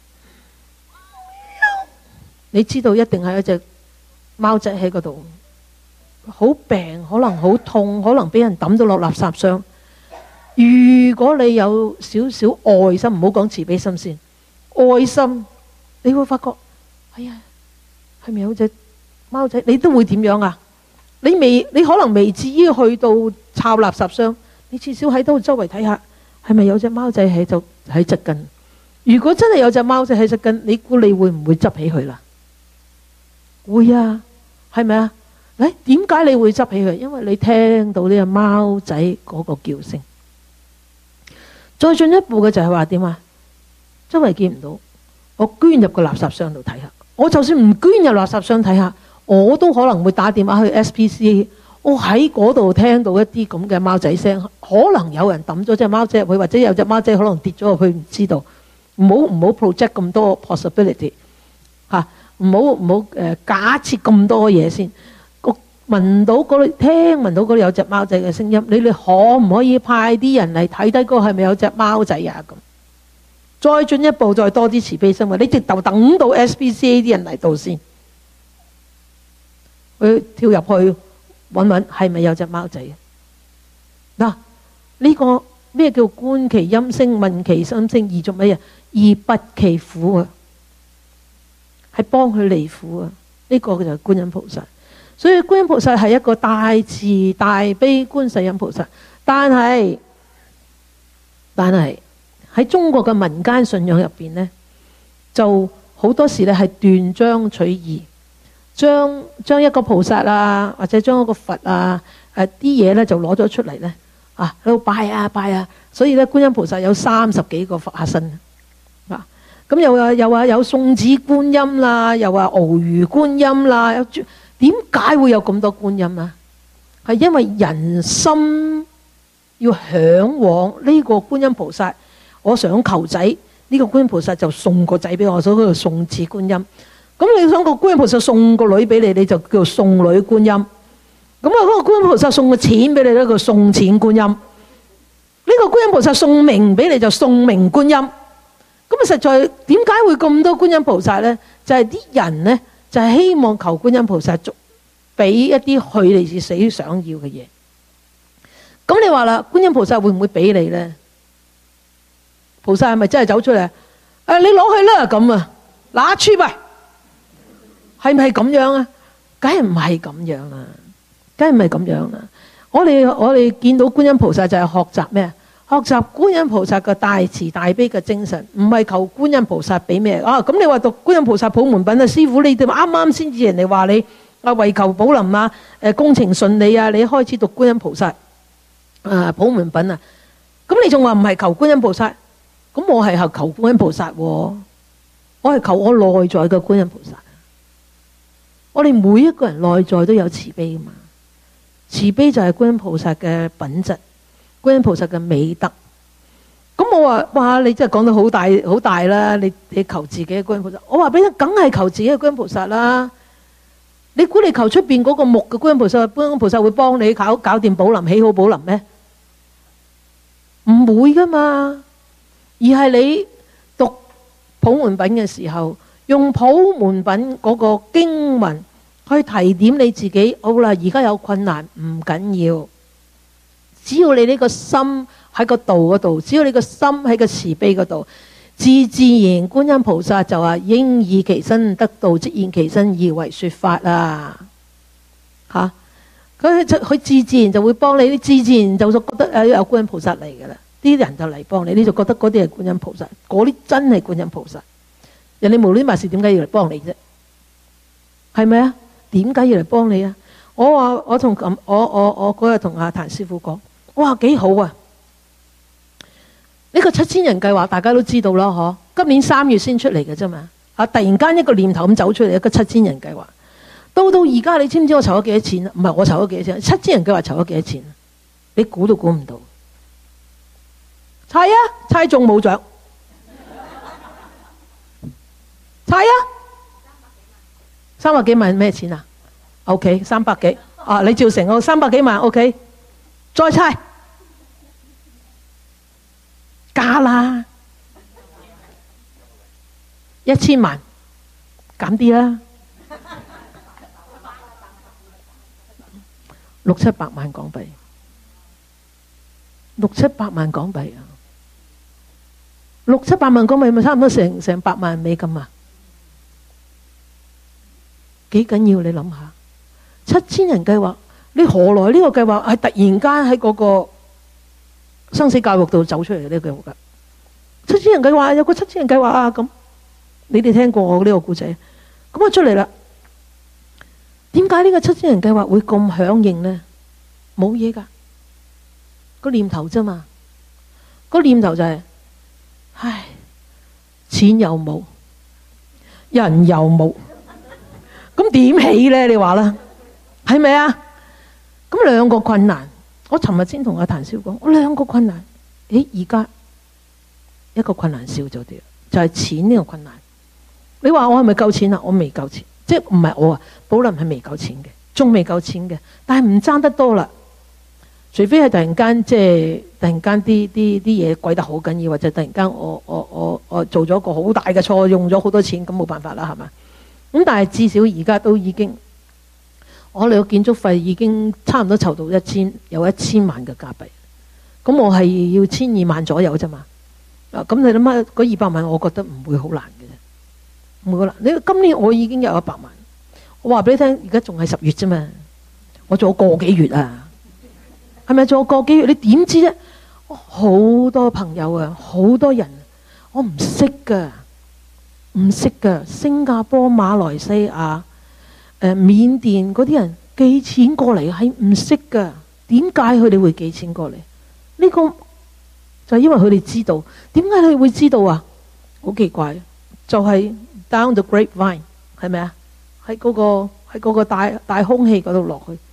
你知道一定係一隻貓仔喺嗰度，好病，可能好痛，可能俾人抌到落垃圾箱。如果你有少少愛心，唔好講慈悲心先，愛心，你會發覺。哎呀，係咪有隻貓仔？你都會點樣啊？你未，你可能未至於去到抄垃圾箱，你至少喺度周圍睇下，係咪有隻貓仔喺度喺側近？如果真係有隻貓仔喺側近，你估你會唔會執起佢啦？會啊，係咪啊？誒，點解你會執起佢？因為你聽到呢隻貓仔嗰個叫聲。再進一步嘅就係話點啊？周圍見唔到，我捐入個垃圾箱度睇下。我就算唔捐入垃圾箱睇下，我都可能會打電話去 S P C A。我喺嗰度聽到一啲咁嘅貓仔聲，可能有人抌咗隻貓仔入去，或者有隻貓仔可能跌咗入去，唔知道。唔好唔好 project 咁多 possibility 嚇，唔好唔好誒假設咁多嘢先。我聞到嗰度，聽聞到嗰度有隻貓仔嘅聲音，你哋可唔可以派啲人嚟睇睇嗰個係咪有隻貓仔啊？咁。再進一步，再多啲慈悲心，你直頭等到 S P C A 啲人嚟到先，去跳入去揾揾係咪有隻貓仔？嗱，呢個咩叫觀其音聲，聞其心聲，而做乜嘢？而拔其苦啊，係幫佢離苦啊！呢個就係觀音菩薩。所以觀音菩薩係一個大慈大悲觀世音菩薩，但係但係。喺中國嘅民間信仰入邊呢，就好多時咧係斷章取義， 將將一個菩薩啊，或者將一個佛啊，誒啲嘢咧就攞咗出嚟咧，啊喺度拜啊拜啊，所以咧觀音菩薩有三十幾個化身啊，咁又話又話有送子觀音啦，又話鰲魚觀音啦，點解會有咁多觀音啊？係因為人心要嚮往呢個觀音菩薩，我想求仔，呢個觀音菩薩就送個仔俾我，所以叫送子觀音。咁你想個觀音菩薩送個女俾你，你就叫做送女觀音。咁啊，嗰個觀音菩薩送個錢俾你咧，叫送錢觀音。呢個觀音菩薩送名俾你，就送名觀音。咁啊，實在點解會咁多觀音菩薩咧？就係啲人咧，就係希望求觀音菩薩俾一啲佢哋自己想要嘅嘢。咁你話啦，觀音菩薩會唔會俾你咧？菩薩係咪真係走出嚟？誒，你攞去啦咁啊，拿出嚟，係咪咁樣啊？梗係唔係咁樣啦，梗係唔係咁樣啦。我哋我哋見到觀音菩薩就係學習咩？學習觀音菩薩嘅大慈大悲嘅精神，唔係求觀音菩薩俾咩啊？咁你話讀觀音菩薩普門品啊，師傅你哋啱啱先至人哋話你啊，為求寶林啊，誒工程順利啊，你開始讀觀音菩薩啊普門品啊，咁你仲話唔係求觀音菩薩？咁我係求觀音菩薩，我係求我內在嘅觀音菩薩。我哋每一個人內在都有慈悲噶嘛，慈悲就係觀音菩薩嘅品質，觀音菩薩嘅美德。咁我話哇，你真係講得好大好大啦！你你求自己嘅觀音菩薩，我話俾你，梗係求自己嘅觀音菩薩啦。你估你求出邊嗰個木嘅觀音菩薩，觀音菩薩會幫你搞搞掂寶林，起好寶林咩？唔會噶嘛。而係你讀普門品嘅時候，用普門品嗰個經文去提點你自己。好啦，而家有困難唔緊要，只要你呢個心喺個道嗰度，只要你個心喺個慈悲嗰度，自自然觀音菩薩就話應以其身得道，即現其身而為說法啊！吓，佢佢自自然就會幫你，你自自然就覺得誒有觀音菩薩嚟噶啦。啲人就嚟幫你，你就覺得嗰啲係觀音菩薩，嗰啲真係觀音菩薩。人哋無端白事點解要嚟幫你啫？係咪啊？點解要嚟幫你啊？我話我同咁，我我我嗰日同阿譚師傅講，哇幾好啊！呢個七千人計劃大家都知道啦，嗬？今年三月先出嚟嘅啫嘛，啊突然間一個念頭咁走出嚟，一個七千人計劃，到到而家你知唔知我籌咗幾多錢啊？唔係我籌咗幾多錢，七千人計劃籌咗幾多錢？你估都估唔到。猜啊！猜中冇獎。猜啊！三百幾萬咩錢啊 ？OK， 三百幾啊！你照成我三百幾萬 OK， 再猜加啦，一千萬減啲啦，六七百萬港幣，六七百萬港幣啊！六七百萬港幣咪差唔多成成百萬美金啊！幾緊要你諗下，七千人計劃，你何來呢個計劃係突然間喺嗰個生死教育度走出嚟呢個計劃噶？七千人計劃有個七千人計劃啊！咁你哋聽過我呢個故仔，咁啊出嚟啦。點解呢個七千人計劃會咁響應呢？冇嘢噶，個念頭啫嘛。個念頭就係。唉，錢又冇，人又冇，咁點起呢？你話啦，係咪啊？咁兩個困難，我尋日先同阿譚少講，我兩個困難，誒，而家一個困難少咗啲，就係錢呢個困難。你話我係咪夠錢啊？我未夠錢，即係唔係我啊？寶林係未夠錢嘅，仲未夠錢嘅，但係唔爭得多啦。除非係突然間即係突然間啲啲啲嘢貴得好緊要，或者突然間我我我我做咗個好大嘅錯，用咗好多錢，咁冇辦法啦，係嘛？咁但係至少而家都已經，我哋個建築費已經差唔多籌到一千有一千萬嘅加幣，咁我係要千二萬左右啫嘛。啊，咁你諗下嗰二百萬，我覺得唔會好難嘅啫，唔會好難。你今年我已經有一百萬，我話俾你聽，而家仲係十月啫嘛，我做咗個幾月啊。係咪做個幾月？你點知啫？好多朋友啊，好多人，我唔識噶，唔識噶。新加坡、馬來西亞、 誒緬甸嗰啲人寄錢過嚟係唔識㗎。點解佢哋會寄錢過嚟？呢個就係因為佢哋知道。點解佢哋會知道啊？好奇怪，就係 down the grapevine， 係咪啊？喺嗰個喺嗰個大大空氣嗰度落去。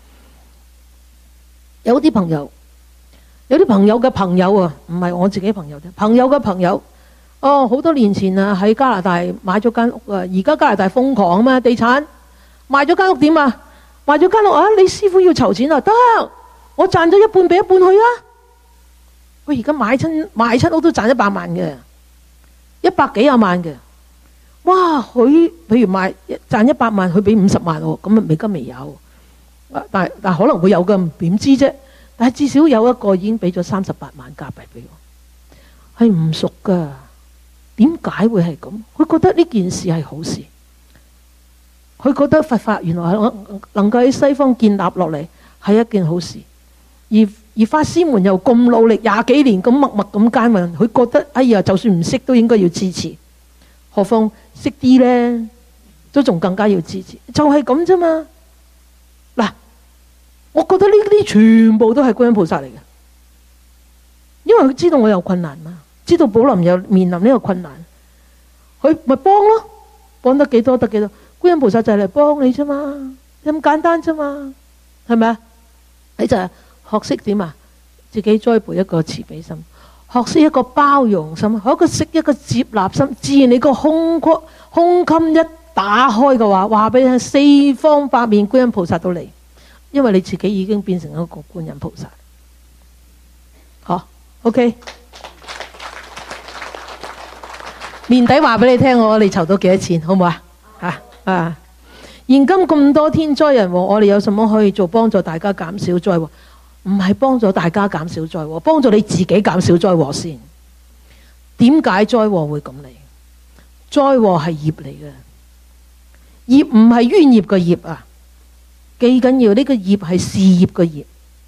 有啲朋友，有啲朋友嘅朋友啊，唔係我自己朋友啫，朋友嘅朋友。哦，好多年前啊，喺加拿大買咗間屋啊。而家加拿大瘋狂啊嘛，地產賣咗間屋點啊？賣咗間屋啊，你師傅要籌錢啊，得。我賺咗一半俾一半去啊！我而家買親賣親屋都賺一百萬嘅，一百幾廿萬嘅。哇！佢譬如賣賺一百萬，佢俾五十萬喎，咁啊未今未有。但但可能會有嘅，點知啫？但係至少有一個已經俾咗三十八萬加幣俾我，係唔熟噶。點解會係咁？佢覺得呢件事係好事，佢覺得佛法原來能夠喺西方建立落嚟係一件好事。而而法師們又咁努力廿幾年咁默默咁耕耘，佢覺得哎呀，就算唔識都應該要支持，何況識啲呢，都仲更加要支持，就係咁啫嘛。嗱，我覺得呢啲全部都係觀音菩薩嚟嘅，因為佢知道我有困難嘛，知道寶林有面臨呢個困難，佢咪幫咯，幫得幾多得幾多，觀音菩薩就係嚟幫你啫嘛，咁簡單啫嘛，係咪啊？你就係學識點啊？自己栽培一個慈悲心，學識一個包容心，學一個識一個接納心，自然你個胸襟胸襟一打開嘅話，話俾你聽，四方八面觀音菩薩都嚟，因為你自己已經變成一個觀音菩薩。好 ，OK。年底話俾你聽，我哋籌到幾多錢，好唔好啊？啊啊！現今咁多天災人禍，我哋有什麼可以做幫助大家減少災禍？唔係幫助大家減少災禍，幫助你自己減少災禍先。點解災禍會咁嚟？災禍係業嚟嘅，業唔係冤業嘅業啊！記緊要呢個業係事業嘅業，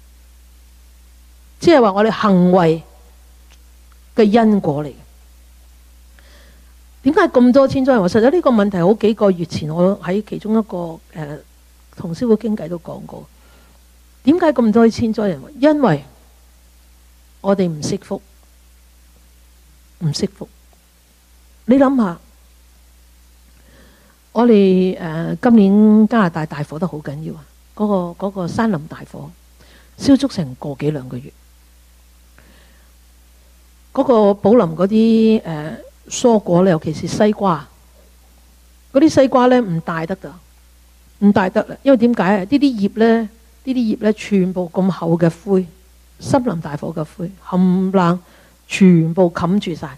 即係話我哋行為嘅因果嚟。點解咁多天災人禍？實際呢個問題好幾個月前我喺其中一個誒同師傅傾偈都講過。點解咁多天災人禍？因為我哋唔識福，唔識福。你諗下，我哋誒、呃、今年加拿大大火得好緊要啊！嗰、嗰個、嗰個山林大火燒足成個幾兩個月，嗰、嗰個寶林嗰啲誒蔬果咧，尤其是西瓜，嗰啲西瓜咧唔大得噶，唔大得啦。因為點解啊？呢啲葉咧，呢啲葉咧，全部咁厚嘅灰，森林大火嘅灰，冚唪唥全部冚住晒。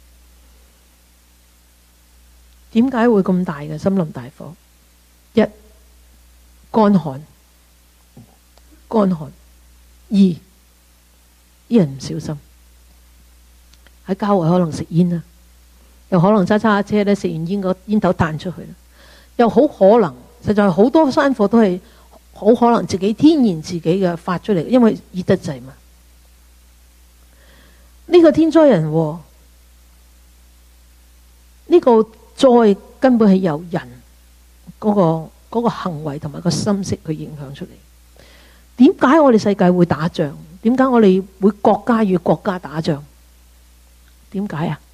點解會咁大嘅森林大火？一乾旱，乾旱；二啲人唔小心喺郊外可能食煙啦。又可能揸揸下車咧，食完煙個煙頭彈出去啦。又好可能，實在好多山火都係好可能自己天然自己嘅發出嚟，因為熱得滯嘛。呢、這個天災人禍，呢、這個災根本係由人嗰、那個嗰、那個行為同埋個心識去影響出嚟。點解我哋世界會打仗？點解我哋會國家與國家打仗？點解啊？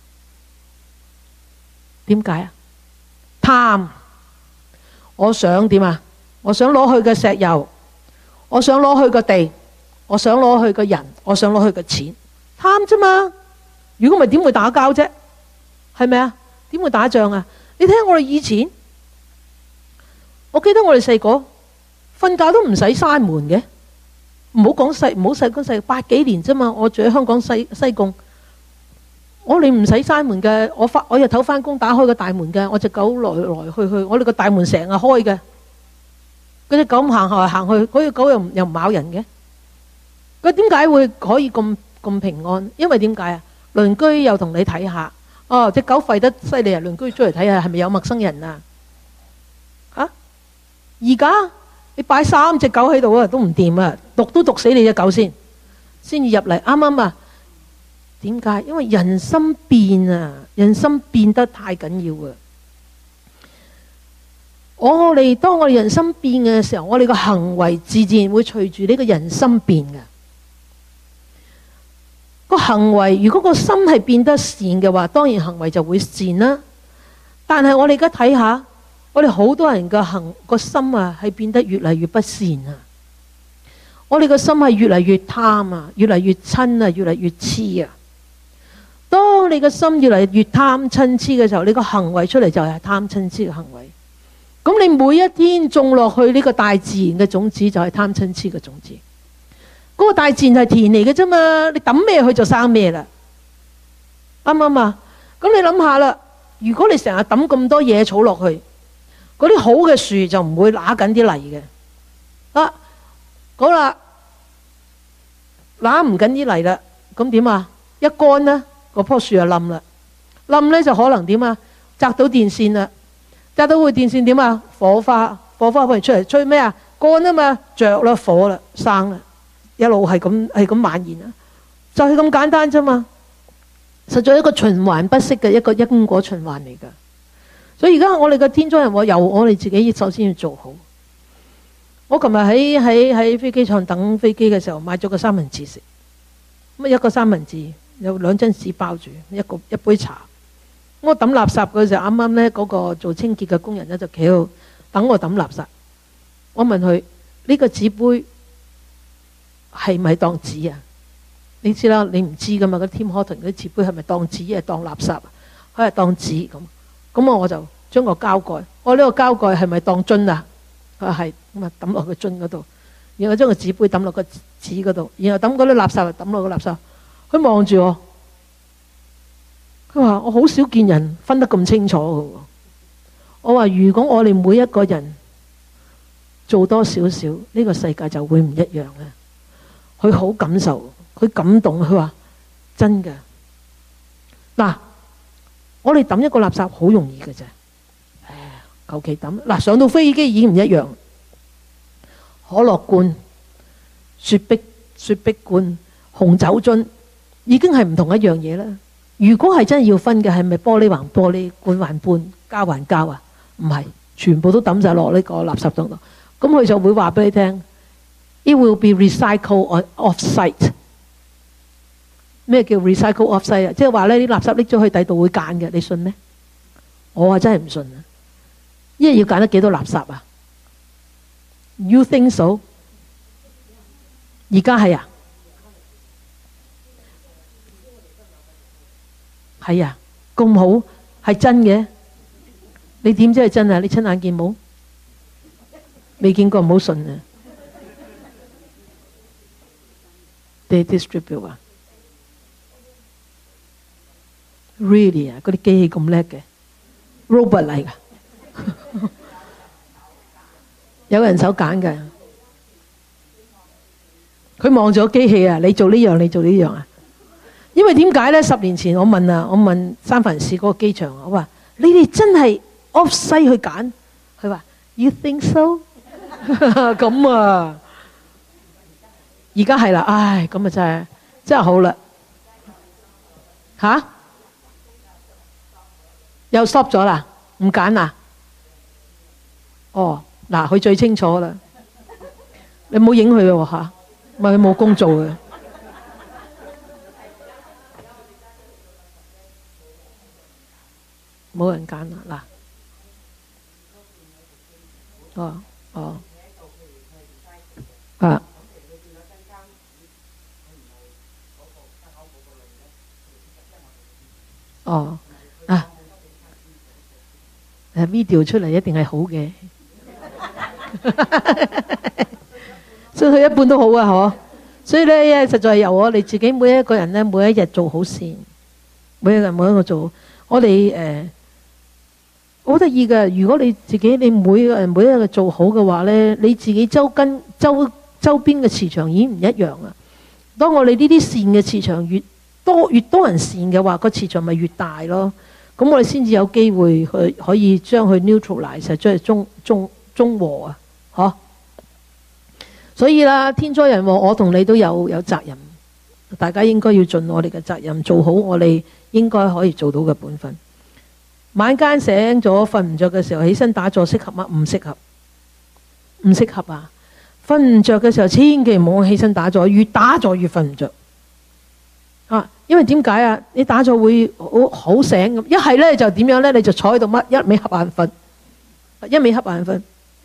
點解啊？貪，我想點啊？我想攞佢嘅石油，我想攞佢嘅地，我想攞佢嘅人，我想攞佢嘅錢，貪啫嘛。如果唔係點會打交啫？係咪啊？點會打仗啊？你睇下我哋以前，我記得我哋細個瞓覺都唔使閂門嘅，唔好講細，唔好細講細，八幾年啫嘛。我住喺香港西西貢。我哋唔使閂門嘅，我翻我日頭翻工打開個大門嘅，我隻狗來來去去，我哋個大門成日開嘅。嗰隻狗行行行去，嗰隻狗又唔又唔咬人嘅。佢點解會可以咁咁平安？因為點解啊？鄰居又同你睇下，哦，隻狗吠得犀利啊！鄰居出嚟睇下係咪有陌生人啊？啊！而家你擺三隻狗喺度啊，都唔掂啊，毒都毒死你隻狗先，先至入嚟，啱啱啊？點解？因為人心變啊，人心變得太緊要啊！ 我哋當我哋人心變嘅時候，我哋個行為自然會隨住呢個人心變嘅。個行為如果個心係變得善嘅話，當然行為就會善啦。但係我哋而家睇下，我哋好多人嘅行個心啊，係變得越嚟越不善啊！我哋個心係越嚟越貪啊，越嚟越親啊，越嚟越痴啊！當你個心越嚟越貪親痴嘅時候，你個行為出嚟就係貪親痴嘅行為。咁你每一天種落去呢個大自然嘅種子，就係貪親痴嘅種子。嗰個大自然係田嚟嘅啫嘛，你抌咩去就生咩啦，啱唔啱啊？咁你諗下啦，如果你成日抌咁多野草落去，嗰啲好嘅樹就唔會揦緊啲泥嘅。啊，好啦，揦唔緊啲泥啦，咁點啊？一乾咧，嗰棵樹就冧啦，冧咧就可能點啊？砸到電線啦，砸到個電線點啊？火花，火花放出嚟，吹咩啊？乾啊嘛，着啦，火啦，生啦。一路係咁係咁蔓延啊，就係咁簡單啫嘛。實在一個循環不息嘅一個因果循環嚟噶。所以而家我哋嘅天災人禍由我哋自己首先要做好。我琴日喺喺喺飛機場等飛機嘅時候，買咗個三文治食。咁一個三文治有兩張紙包住，一個一杯茶。我抌垃圾嘅時候，啱啱咧嗰個做清潔嘅工人咧就企喺度等我抌垃圾。我問佢：呢個紙杯係咪當紙啊？你知啦，你唔知噶嘛？嗰啲 Tim Horton 嗰啲紙杯係咪當紙，係當垃圾啊？佢係當紙咁。咁我我就將個膠蓋，我呢個膠蓋係咪當樽啊？佢話係，咁啊抌落個樽嗰度，然後將個紙杯抌落個紙嗰度，然後抌嗰啲垃圾就抌落個垃圾。佢望住我，佢話我好少見人分得咁清楚嘅。我話如果我哋每一個人做多少少，呢個世界就會唔一樣嘅。佢好感受，佢感動，佢話真嘅。嗱，我哋抌一個垃圾好容易嘅啫，求其抌。嗱，上到飛機已經唔一樣，可樂罐、雪碧、雪碧罐、紅酒樽已經係唔同一樣嘢啦。如果係真係要分嘅，係咪玻璃還玻璃，罐還罐，膠還膠啊？唔係，全部都抌晒落呢個垃圾桶度。咁佢就會話俾你聽。It will be recycled off-site。咩叫 recycle off-site 啊？即係話呢啲垃圾拎咗去第度會揀嘅，你信咩？我啊真係唔信啊！一日要揀得幾多垃圾啊 ？You think so？ 而家係啊，係啊，咁好係真嘅？你點知係真啊？你親眼見冇？未見過唔好信啊！They distribute 啊 ，really 啊，嗰啲機器咁叻嘅 robot 嚟噶，有人手揀嘅。佢望咗機器啊，你做呢樣，你做呢樣啊。因為點解咧？十年前我問啊，我問三藩市嗰個機場，我話你哋真係 off-site 去揀？佢話 You think so？ 咁啊。而家係啦，唉，咁啊真係真係好啦，吓又 stop 咗啦，唔揀啦。哦，嗱，佢最清楚啦，你唔好影佢喎吓，咪佢冇工做嘅。冇人揀啦，嗱，哦哦，啊。哦，啊，誒 video 出嚟一定係好嘅，所以佢一半都好啊，嗬。所以咧，實在係由我哋自己每一個人咧，每一日做好事，每一個人每一個做。我哋誒好得意嘅，如果你自己你每個人每一個做好嘅話咧，你自己周跟周周邊嘅磁場已經唔一樣啦。當我哋呢啲善嘅磁場越多越多人善嘅話，個磁場咪越大咯。咁我哋先至有機會去可以將佢 neutralize， 將佢中中中和啊，嗬。所以啦，天災人禍，我同你都有有責任，大家應該要盡我哋嘅責任，做好我哋應該可以做到嘅本分。 晚間醒咗瞓唔着嘅時候起身打坐適合嗎？唔適合，唔適合啊！瞓唔着嘅時候千祈唔好起身打坐，越打坐越瞓唔着啊！因為點解啊？你打坐會好好醒咁，一係咧就點樣咧？你就坐喺度乜一味瞌眼瞓，一味瞌眼瞓。誒、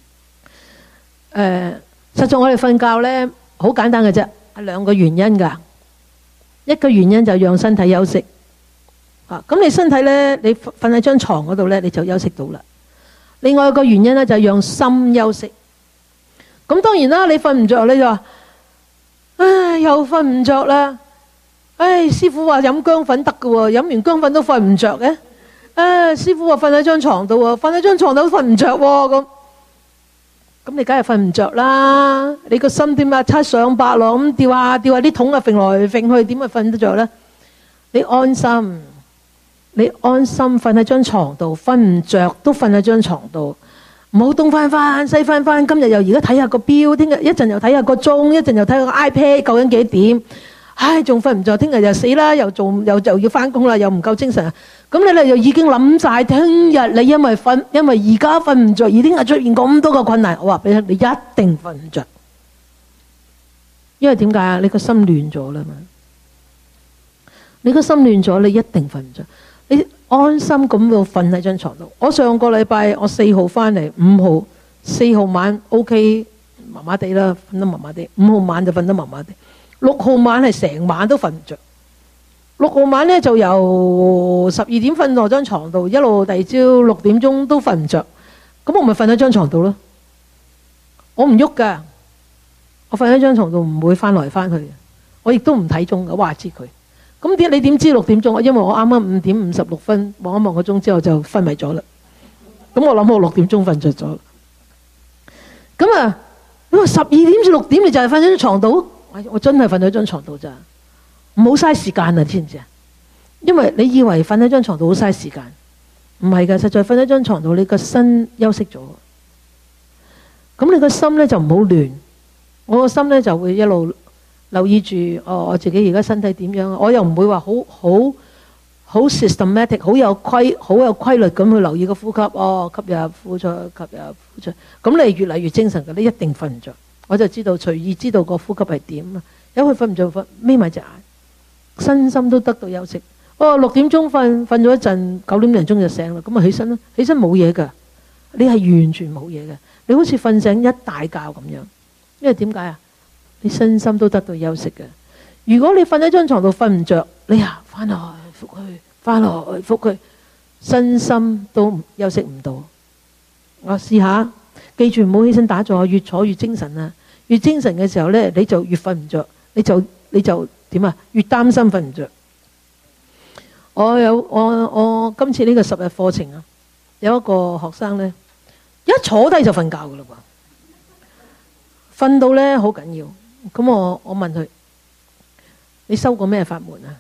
呃，實在我哋瞓覺咧好簡單嘅啫，係兩個原因噶。一個原因就讓身體休息。啊，咁你身體咧，你瞓喺張床嗰度咧，你就休息到啦。另外一個原因咧就係讓心休息。咁當然啦，你瞓唔着你就話，唉，又瞓唔着啦。唉，師傅話飲薑粉得㗎喎，飲完薑粉都瞓唔着嘅。唉，師傅話瞓喺張床度喎，瞓喺張床度都瞓唔着喎。咁咁你梗係瞓唔着啦。你個心點啊七上八落咁掉下掉下啲桶啊揈來揈去，點會瞓得着咧？你安心。你安心瞓喺張床度，瞓唔着都瞓喺張床度，唔好東翻翻西翻翻。今日又而家睇下個錶，聽日一陣又睇下個鐘，一陣又睇下個 iPad 究竟幾點？唉，仲瞓唔着，聽日又死啦，又做又又要翻工啦，又唔夠精神。咁你咧又已經諗晒聽日你因為瞓，因為而家瞓唔着，而聽日出現咁多個困難，我話俾你聽，你一定瞓唔着。因為點解啊？你個心亂咗啦嘛，你個心亂咗，你一定瞓唔着。你安心咁度瞓喺張床度。我上個禮拜我四號翻嚟，五號四號晚 OK 麻麻地啦，瞓得麻麻地。五號晚就瞓得麻麻地，六號晚係成晚都瞓唔着。六號晚咧就由十二點瞓落張床度，一路第二朝六點鐘都瞓唔着。咁我咪瞓喺張床度咯，我唔喐噶，我瞓喺張床度唔會翻來翻去嘅，我亦都唔睇鐘嘅，話知佢。咁點你點知六點鐘？因為我啱啱五點五十六分望一望個鐘之後就昏迷咗啦。咁我諗我六點鐘瞓着咗。咁啊，你話十二點至六點你就係瞓喺張床度？我真係瞓喺張床度咋，唔好嘥時間啊！知唔知啊？因為你以為瞓喺張床度好嘥時間，唔係噶，實在瞓喺張床度，你個身休息咗。咁你個心咧就唔好亂，我個心咧就會一路留意住，哦，我自己而家身體點樣？我又唔會話好好好 systematic， 好有規好有規律咁去留意個呼吸。哦，吸入呼出，吸入呼出。咁你越嚟越精神嘅，你一定瞓唔着。我就知道隨意知道個呼吸係點啊。有佢瞓唔着，瞓眯埋隻眼，身心都得到休息。哦，六點鐘瞓，瞓咗一陣，九點零鐘就醒啦。咁啊起身啦，起身冇嘢噶，你係完全冇嘢嘅，你好似瞓醒一大覺咁樣。因為點解啊？你身心都得到休息嘅。如果你瞓喺張床度瞓唔着，你啊翻來覆去，翻來覆去，身心都休息唔到。我試下，記住唔好起身打坐，越坐越精神啊！越精神嘅時候呢，你就越瞓唔着，你就你就點啊？越擔心瞓唔着。我有我我今次呢個十日課程啊，有一個學生呢，一坐低就瞓覺噶啦噃，瞓到呢好緊要。咁我我問佢：你修過咩法門啊？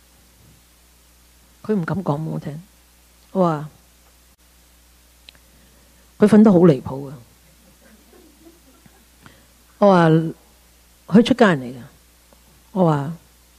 佢唔敢講俾我聽。我話佢瞓得好離譜啊！我話佢出家人嚟㗎。我話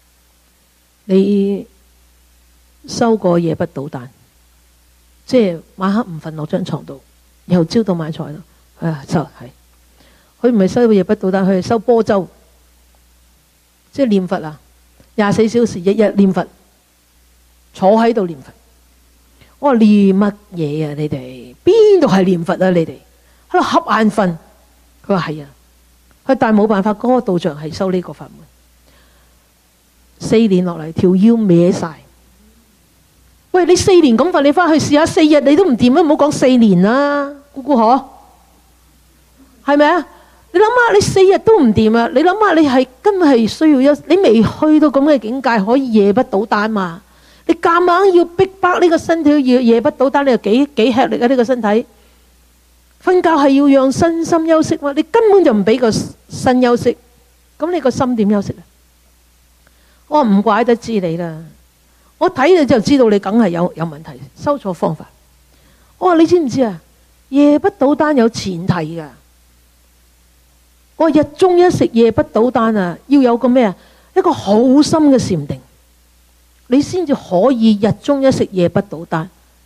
你修過夜不倒單，即係晚黑唔瞓落張床度，由朝到晚坐喺度。啊，就係佢唔係修夜不倒單，佢係修波舟。即係念佛啊，廿四小時日日念佛，坐喺度念佛。我話念乜嘢啊？你哋邊度係念佛啊？你哋喺度瞌眼瞓。佢話係啊，佢但係冇辦法，嗰個道場係修呢個法門。四年落嚟條腰歪晒。喂，你四年咁瞓，你翻去試下四日你都唔掂啊！唔好講四年啦，姑姑可係咪啊？你諗下，你四日都唔掂啊！你諗下，你係根本係需要休，你未去到咁嘅境界，可以夜不倒單嘛？你夾硬要逼迫呢個身體要夜不倒單，你又幾幾吃力啊？呢個身體瞓覺係要讓身心休息嘛？你根本就唔俾個身休息，咁你個心點休息啊？我話唔怪得知你啦，我睇你就知道你梗係有有問題，修錯方法。我話你知唔知啊？夜不倒單有前提噶。我話日中一食夜不倒單啊，要有個咩啊？一個好深嘅禪定，你先至可以日中一食夜不倒單。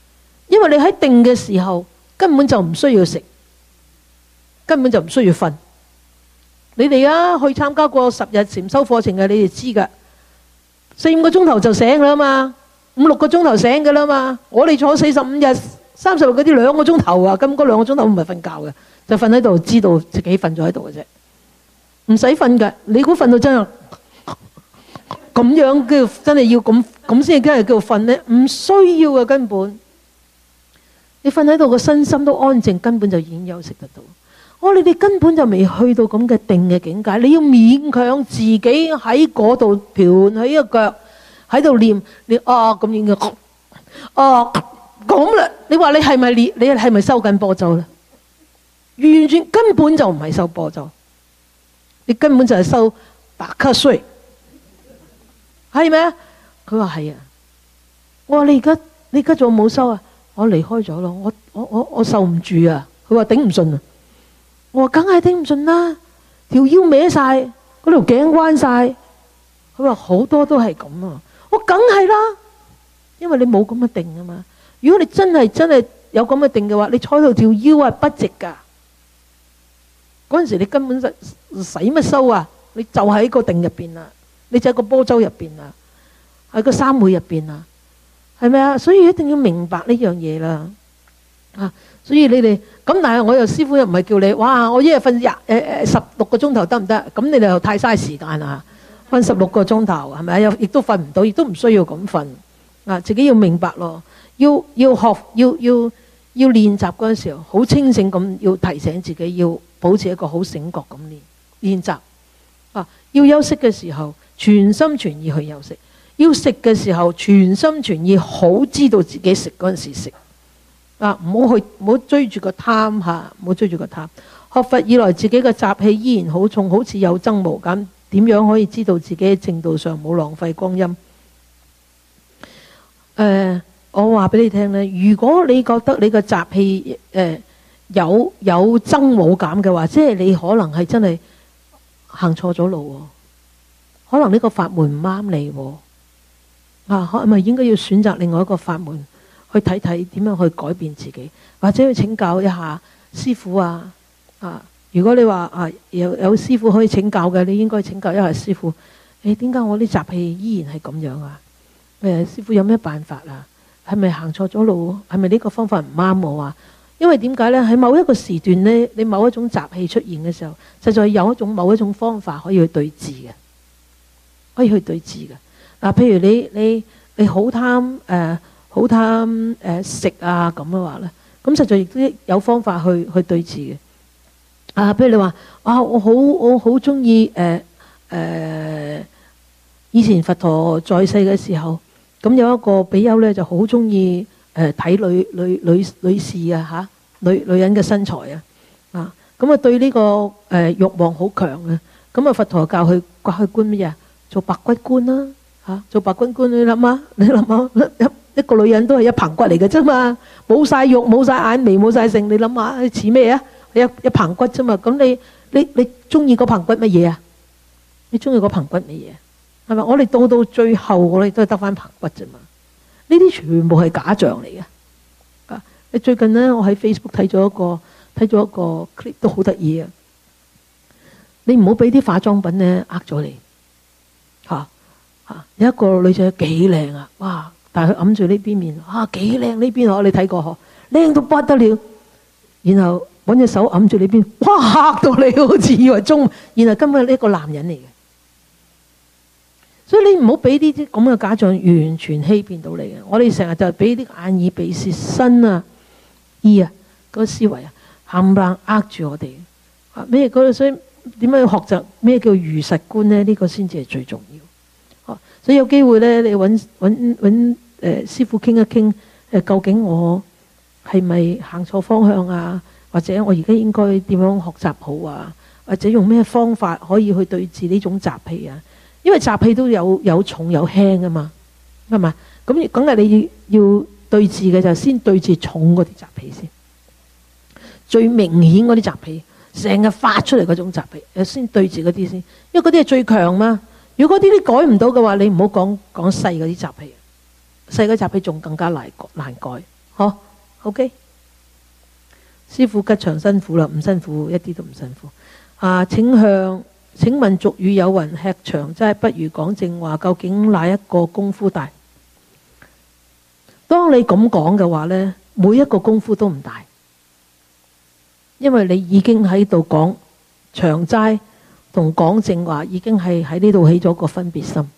因為你喺定嘅時候根本就唔需要食，根本就唔需要瞓。你哋啊去參加過十日禪修課程嘅，你哋知噶，四五個鐘頭就醒啦嘛，五六個鐘頭醒噶啦嘛。我哋坐四十五日、三十日嗰啲兩個鐘頭啊，咁嗰兩個鐘頭唔係瞓覺嘅，就瞓喺度，知道自己瞓咗喺度嘅啫，唔使瞓噶。你估瞓到真係咁樣叫真係要咁咁先真係叫瞓呢？唔需要嘅，根本你瞓喺度個身心都安靜，根本就已經休息得到。我你哋根本就未去到咁嘅定嘅境界，你要勉強自己喺嗰度盤起個腳喺度念，你啊咁樣嘅啊咁啦。你話你係咪練？你係咪收緊波咒咧？完全根本就唔係收波咒，你根本就係收白瞌睡，係咪啊？佢話係啊。我話你而家你而家仲冇收啊？我離開咗咯，我我我我受唔住啊！佢話頂唔順啊！我話梗係頂唔順啦，條腰歪晒，嗰條頸彎晒。佢話好多都係咁啊！我梗係啦，因為你冇咁嘅定啊嘛。如果你真係真係有咁嘅定嘅話，你坐喺度條腰係不直噶。嗰陣時你根本就使乜收啊？你就喺個定入邊啦，你就喺個波州入邊啦，喺個三會入邊啦，係咪啊？所以一定要明白呢樣嘢啦，啊！所以你哋咁，但係我又師傅又唔係叫你，哇！我一日瞓廿誒誒十六個鐘頭得唔得？咁你哋又太嘥時間啦，瞓十六個鐘頭係咪？又亦都瞓唔到，亦都唔需要咁瞓啊！自己要明白咯，要要學，要要要練習嗰陣時候，好清醒咁要提醒自己，要保持一個好醒覺咁練練習啊！要休息嘅時候，全心全意去休息；要食嘅時候，全心全意好知道自己食嗰陣時食。啊！唔好去，唔好追住個貪嚇，唔好追住個貪。學佛以來，自己嘅習氣依然好重，好似有增無減。點樣可以知道自己喺正道上冇浪費光陰？誒、呃，我話俾你聽咧，如果你覺得你嘅習氣誒、呃、有有增冇減嘅話，即係你可能係真係行錯咗路喎，可能呢個法門唔啱你喎。啊，係咪應該要選擇另外一個法門？去睇睇點樣去改變自己，或者去請教一下師父啊！啊，如果你話啊有有師父可以請教嘅，你應該請教一下師父。誒，點解我啲習氣依然係咁樣啊？誒，師父有咩辦法啊？係咪行錯咗路？係咪呢個方法唔啱我啊？因為點解呢？喺某一個時段呢，你某一種習氣出現嘅時候，實在有一種某一種方法可以去對治嘅，可以去對治嘅。嗱、啊，譬如你你你好貪誒。呃好貪誒食啊咁嘅話咧，咁實在亦都有方法去去對治嘅。啊，譬如你話啊，我好我好中意誒誒，以前佛陀在世嘅時候，咁有一個比丘咧就好中意誒睇女女女女士啊嚇，女女人嘅身材啊啊，咁啊對呢個誒慾望好強啊，咁啊佛陀教佢掛去觀乜嘢？做白骨觀啦嚇，做白骨觀你諗下，你諗下一個女人都係一棚骨嚟嘅啫嘛，冇晒肉，冇晒眼眉，冇晒性，你諗下似咩啊？一一棚骨啫嘛。咁你你你中意嗰棚骨乜嘢啊？你中意嗰棚骨乜嘢？係咪？我哋到到最後，我哋都係得翻棚骨啫嘛。呢啲全部係假象嚟嘅。啊！你最近呢，我喺 Facebook 睇咗一個睇咗一個 clip 都好得意啊！你唔好俾啲化妝品咧呃咗你嚇嚇。有一個女仔幾靚啊！哇！但係佢揞住呢邊面，啊幾靚呢邊，我你睇過嗬，靚到不得了。然後揾隻手揞住呢邊，哇嚇到你好似以為中，然後根本係呢個男人嚟嘅。所以你唔好俾呢啲咁嘅假象完全欺騙到你嘅。我哋成日就俾啲眼耳鼻舌身啊、意啊嗰個思維啊，冚唪唥呃住我哋。啊咩嗰？所以點解要學習咩叫如實觀呢？呢個先至係最重要。所以有機會咧，你揾揾揾誒師父傾一傾誒，究竟我係咪行錯方向啊？或者我而家應該點樣學習好啊？或者用咩方法可以去對治呢種習氣啊？因為習氣都有有重有輕啊嘛，係嘛？咁梗係你要要對治嘅就先對治重嗰啲習氣先，最明顯嗰啲習氣，成日發出嚟嗰種習氣，誒先對治嗰啲先，因為嗰啲係最強嘛。如果啲啲改唔到嘅話，你唔好講講細嗰啲習氣，細嗰啲習氣仲更加難難改，嗬 OK， 師父吉祥辛苦啦，唔辛苦，一啲都唔辛苦。啊，請向請問俗語有云：吃長齋不如講正話，究竟哪一個功夫大？當你咁講嘅話呢，每一個功夫都唔大，因為你已經喺度講長齋同講正話，已經係喺呢度起咗個分別心。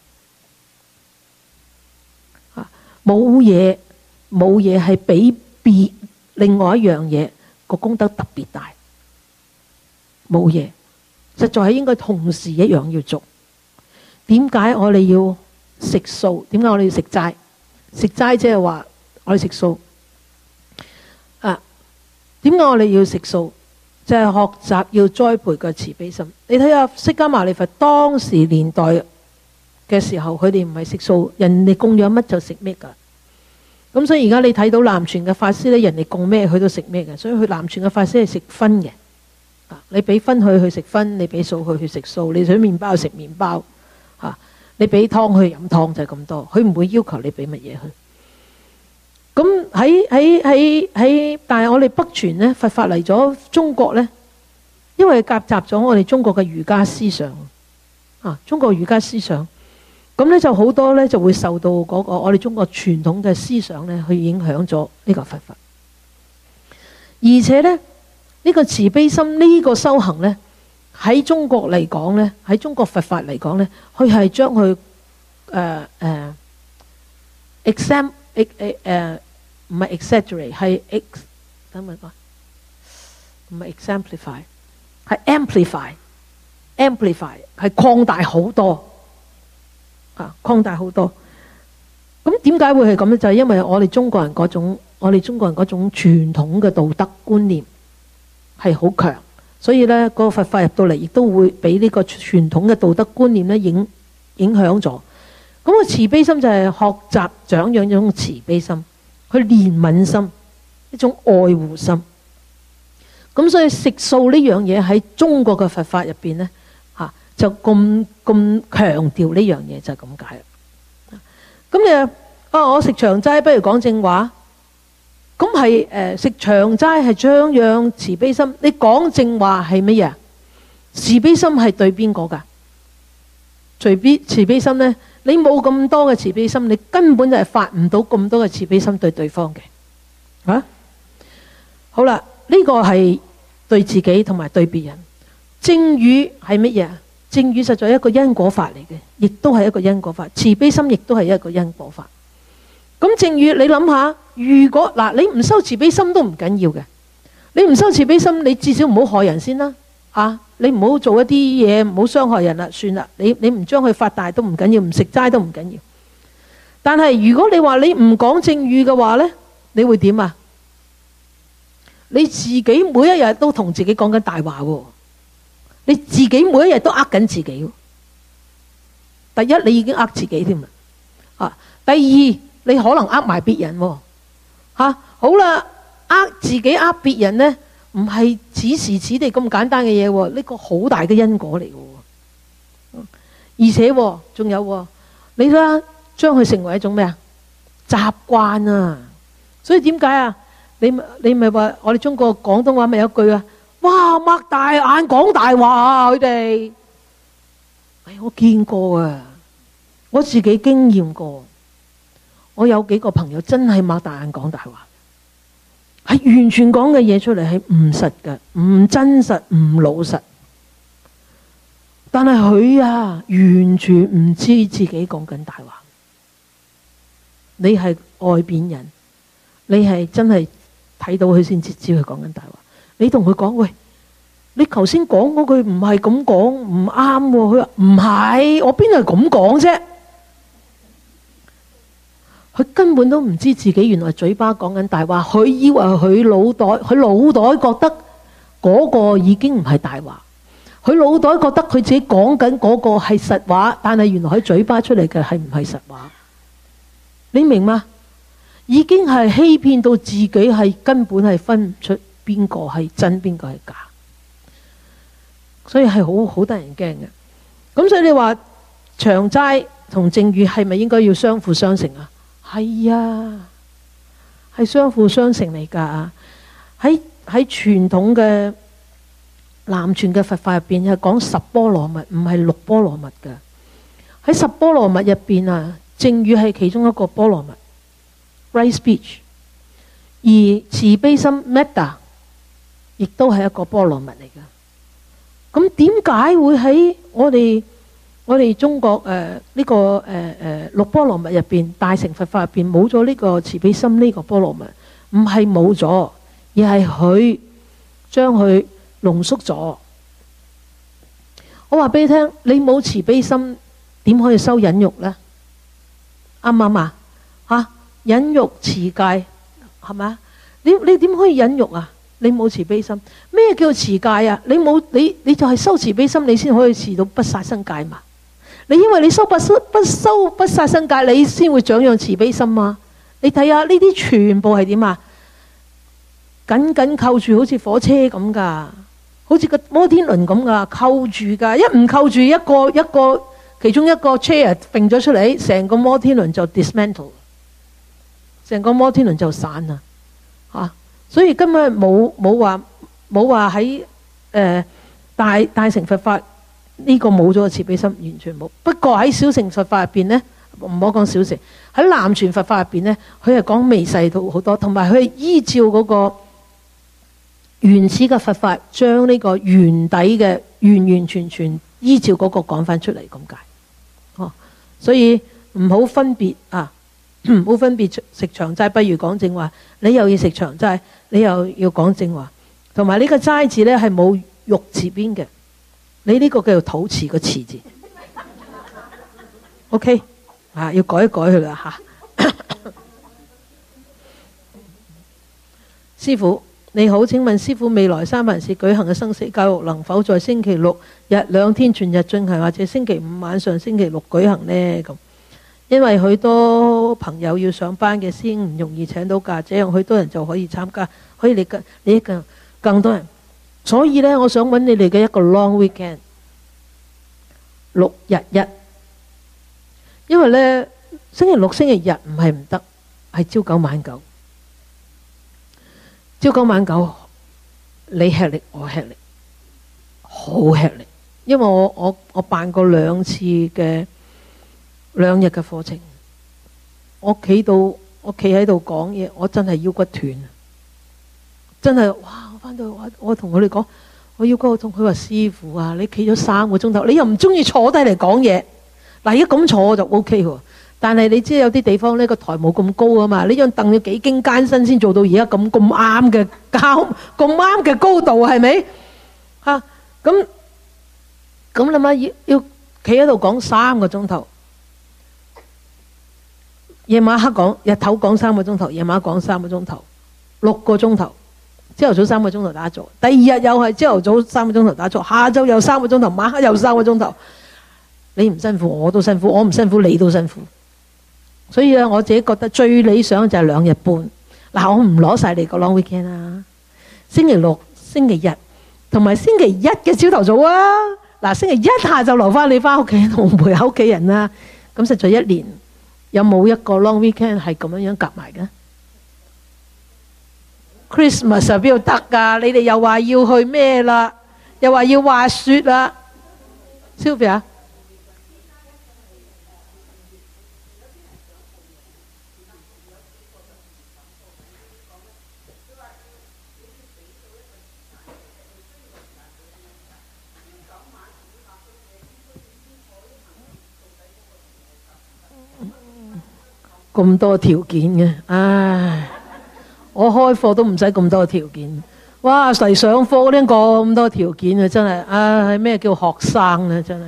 冇嘢冇嘢係比別另外一樣嘢個功德特別大，冇嘢，實在係應該同時一樣要做。點解我哋要食素？點解我哋要食齋？食齋即係話我哋食素啊？點解我哋要食素？就係學習要栽培個慈悲心。你睇下釋迦牟尼佛當時年代嘅時候，佢哋唔係食素，人哋供養乜就食咩㗎。咁所以而家你睇到南傳嘅法師咧，人哋供咩佢都食咩嘅。所以佢南傳嘅法師係食葷嘅。啊，你俾葷佢去食葷，你俾素佢去食素，你想麵包食麵包，嚇你俾湯佢飲湯就係咁多，佢唔會要求你俾乜嘢佢。咁喺喺喺喺，但係我哋北傳咧，佛法嚟咗中國咧，因為夾雜咗我哋中國嘅儒家思想啊，中國儒家思想。咁咧就好多咧就會受到嗰個我哋中國傳統嘅思想咧去影響咗呢個佛法，而且咧呢個慈悲心呢個修行咧喺中國嚟講咧，喺中國佛法嚟講咧，佢係將佢誒誒 exam 誒誒唔係 exaggerate 係 ex 等咪講唔係 exemplify 係 amplify amplify 係擴大好多。啊，擴大好多。咁點解會係咁呢？就係因為我哋中國人嗰種，我哋中國人嗰種傳統嘅道德觀念係好強，所以呢嗰個佛法入到嚟，亦都會俾呢個傳統嘅道德觀念咧影影響咗。咁個慈悲心就係學習長養一種慈悲心，去憐憫心，一種愛護心。咁所以食素呢樣嘢喺中國嘅佛法入邊呢。就咁咁強調呢樣嘢就係咁解啦。咁你啊，我食長齋不如講正話。咁係誒食長齋係張揚慈悲心，你講正話係乜嘢？慈悲心係對邊個㗎？隨便慈悲心呢，你冇咁多嘅慈悲心，你根本就係發唔到咁多嘅慈悲心對對方嘅。啊，好啦，呢個係對自己同埋對別人。正語係乜嘢？正語實在係一個因果法嚟嘅，亦都係一個因果法。慈悲心亦都係一個因果法。咁正語你諗下，如果嗱你唔修慈悲心都唔緊要嘅，你唔修慈悲心，你至少唔好害人先啦。啊，你唔好做一啲嘢，唔好傷害人啦，算啦。你你唔將佢發大都唔緊要，唔食齋都唔緊要。但係如果你話你唔講正語嘅話呢，你會點啊？你自己每一日都同自己講緊大話喎。你自己每一日都呃緊自己，第一你已經呃自己添啦，啊，第二你可能呃埋別人喎，吓，好啦，呃自己呃別人呢，唔係此時此地咁簡單嘅嘢喎，呢個好大嘅因果嚟嘅，而且仲有你啦，將佢成為一種咩啊習慣啊，所以點解啊？你你咪話我哋中國廣東話咪有一句啊？哇！擘大眼講大話啊！佢哋，哎，我見過啊，我自己經驗過。我有幾個朋友真係擘大眼講大話，係完全講嘅嘢出嚟係唔實嘅，唔真實，唔老實。但係佢啊，完全唔知自己講緊大話。你係外邊人，你係真係睇到佢先至知佢講緊大話。你同佢講，喂，你頭先講嗰句唔係咁講，唔啱喎。佢話唔係，我邊度係咁講啫？佢根本都唔知自己原來嘴巴講緊大話，佢以為佢腦袋，佢腦袋覺得嗰個已經唔係大話，佢腦袋覺得佢自己講緊嗰個係實話，但係原來佢嘴巴出嚟嘅係唔係實話？你明嗎？已經係欺騙到自己，係根本係分唔出邊個係真，邊個係假，所以係好好得人驚嘅。咁所以你話長齋同正語係咪應該要相輔相成啊？係啊， 係相輔相成嚟㗎。喺喺傳統嘅南傳嘅佛法入邊係講十波羅蜜，唔係六波羅蜜㗎。喺十波羅蜜入邊啊，正語係其中一個波羅蜜 right speech， 而慈悲心 metta 亦都係一個波羅蜜嚟㗎。咁點解會喺我哋我哋中國誒呢、呃這個誒誒、呃、六波羅蜜入邊大乘佛法入邊冇咗呢個慈悲心呢個波羅蜜？唔係冇咗，而係佢將佢濃縮咗。我話俾你聽，你冇慈悲心，點可以修忍辱呢？啱唔啱啊？嚇，忍辱持戒係咪啊？你你點可以忍辱啊？你冇慈悲心，咩叫持戒啊？你冇你你就係修慈悲心，你先可以持到不殺生戒嘛。你因為你修不不修不殺生戒，你先會長養慈悲心啊。你睇下呢啲全部係點啊？緊緊扣住，好似火車咁噶，好似個摩天輪咁噶，扣住噶。一唔扣住一個一個其中一個 chair 揈咗出嚟，成個摩天輪就 dismantle， 成個摩天輪就散啦嚇。所以根本冇冇話冇話喺誒大大乘佛法呢個冇咗個慈悲心，完全冇。不過喺小乘佛法入邊呢，唔好講小乘，喺南傳佛法入邊呢，佢係講微細到好多，同埋佢係依照嗰個原始嘅佛法，將呢個原底嘅完完全全依照嗰個講翻出嚟咁解。哦，所以唔好分別啊！唔好分別食長齋，不如講正話。你又要食長齋，你又要講正話。同埋呢個齋字呢係冇玉字邊嘅，你呢個叫做土字個詞字。OK 啊，要改一改佢啦嚇。師父你好，請問師父未來三藩市舉行嘅生死教育能否在星期六日兩天全日進行，或者星期五晚上、星期六舉行呢？咁因為許多朋友要上班嘅先唔容易請到假，這樣許多人就可以參加，可以你更你更更多人。所以呢，我想揾你哋嘅一個 long weekend， 六日一。因為呢，星期六、星期日唔係唔得，係朝九晚九。朝九晚九，你吃力，我吃力，好吃力。因為我我我辦過兩次嘅。兩日嘅課程，我企到我企喺度講嘢，我真係腰骨斷啊！真係哇！我翻到我我同佢哋講，我腰骨痛。佢話師父啊，你企咗三個鐘頭，你又唔中意坐低嚟講嘢。嗱，而家咁坐就 O K 喎。但係你知有啲地方呢個台冇咁高啊嘛，呢張凳要幾經艱辛先做到而家咁咁啱嘅高咁啱嘅高度，係咪？嚇咁咁諗下要要企喺度講三個鐘頭。夜晚黑講，日頭講三個鐘頭，夜晚講三個鐘頭，六個鐘頭。朝頭早三個鐘頭打坐，第二日又係朝頭早三個鐘頭打坐，下晝又三個鐘頭，晚黑又三個鐘頭。你唔辛苦，我都辛苦；我唔辛苦，你都辛苦。所以咧，我自己覺得最理想就係兩日半。嗱，我唔攞晒你個 long weekend 啦，星期六、星期日同埋星期一嘅朝頭早啊。嗱，星期一下就留翻你翻屋企同陪下屋企人啦。咁實在一年。有冇一個 long weekend 係咁樣樣夾埋嘅 ？Christmas 係邊度得㗎？你哋又話要去咩啦？又話要滑雪啦 ，Sylvia。咁多條件嘅，唉！我開課都唔使咁多條件，哇！嚟上課嗰啲咁多條件啊，真係，唉！咩叫學生咧？真係。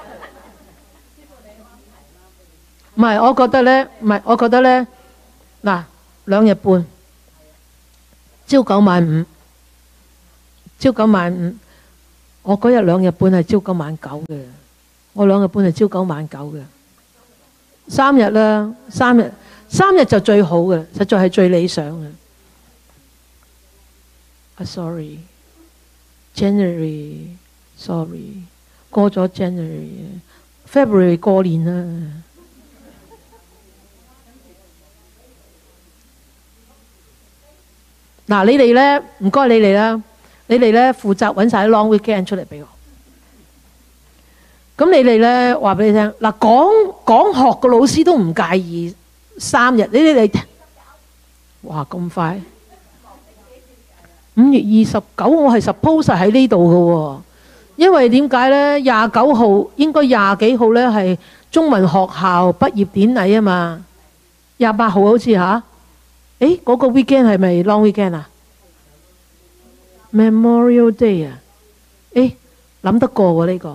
唔係，我覺得咧，唔係，我覺得咧，嗱，兩日半，朝九晚五，朝九晚五，我嗰日兩日半係朝九晚九嘅，我兩日半係朝九晚九嘅。三日啦，三日三日就最好嘅，實在係最理想嘅。啊 ，sorry，January，sorry， 過咗 January，February 過年啦。 嗱，你哋咧唔該你哋啦，你哋咧負責揾晒啲 long weekend 出嚟俾我。咁你哋咧話俾你聽，嗱，講講學嘅老師都唔介意三日，你哋嚟聽。哇咁快！五月二十九我係 suppose 喺呢度嘅喎，因為點解咧？廿九號應該廿幾號咧係中文學校畢業典禮啊嘛，廿八號好似吓。誒嗰個 weekend 係咪 long weekend 啊 ？Memorial Day 啊？誒諗得過喎呢個。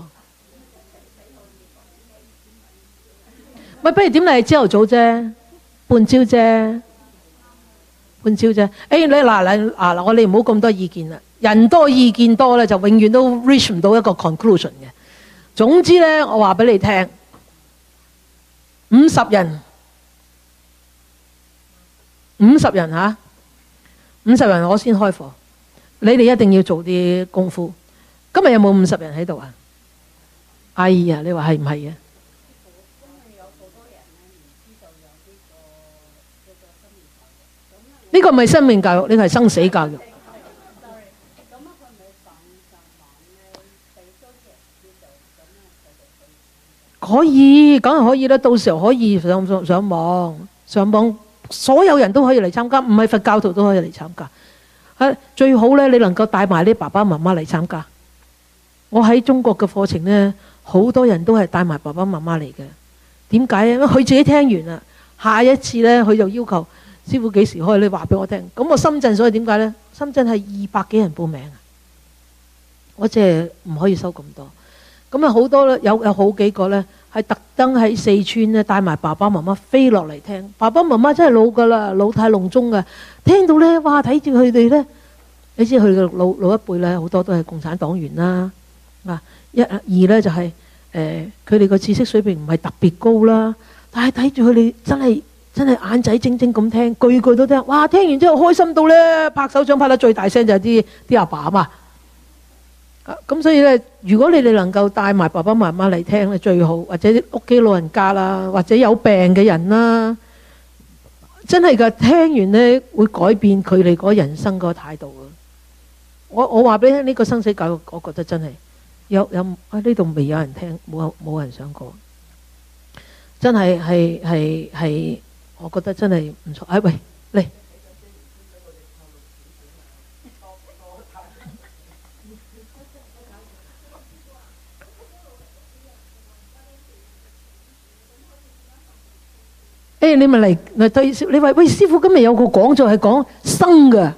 喂，不如點嚟？朝頭早啫，半朝啫。半朝啫，誒你嗱嗱嗱，我哋唔好咁多意見啦。人多意見多咧，就永遠都 reach 唔到一個 conclusion 嘅。總之咧，我話俾你聽，五十人，五十人嚇，五十人我先開課。你哋一定要做啲功夫。今日有冇五十人喺度啊？哎呀，你話係唔係啊？呢個唔係生命教育，呢個係生死教育。可以，梗係可以啦。到時候可以上上上網，上網所有人都可以嚟參加，唔係佛教徒都可以嚟參加。啊，最好咧，你能夠帶埋啲爸爸媽媽嚟參加。我喺中國嘅課程咧，好多人都係帶埋爸爸媽媽嚟嘅。點解啊？因為佢自己聽完啦，下一次咧佢就要求。師傅幾時開？你話俾我聽。咁我深圳所以點解呢？深圳係二百幾人報名啊！我即係唔可以收咁多。咁啊好多咧，有有好幾個呢，係特登喺四川咧帶埋爸爸媽媽飛落嚟聽。爸爸媽媽真係老噶啦，老態龍鐘噶。聽到呢，哇！睇住佢哋呢，你知佢嘅老老一輩呢，好多都係共產黨員啦。啊，一二呢就係誒，佢哋個知識水平唔係特別高啦，但係睇住佢哋真係。真係眼仔精精咁聽，句句都聽。哇！聽完之後開心到咧，拍手掌拍得最大聲就係啲啲阿爸阿媽。咁所以咧，如果你哋能夠帶埋爸爸媽媽嚟聽咧，最好。或者屋企老人家啦，或者有病嘅人啦，真係噶，聽完咧會改變佢哋嗰人生個態度啊！我我話俾你聽，呢個生死教育，我覺得真係有有喺呢度未有人聽，冇冇人想過，真係係係係。我覺得真係唔錯。哎喂，嚟！誒，你咪嚟嚟對你話喂，師傅今日有個講座係講生㗎，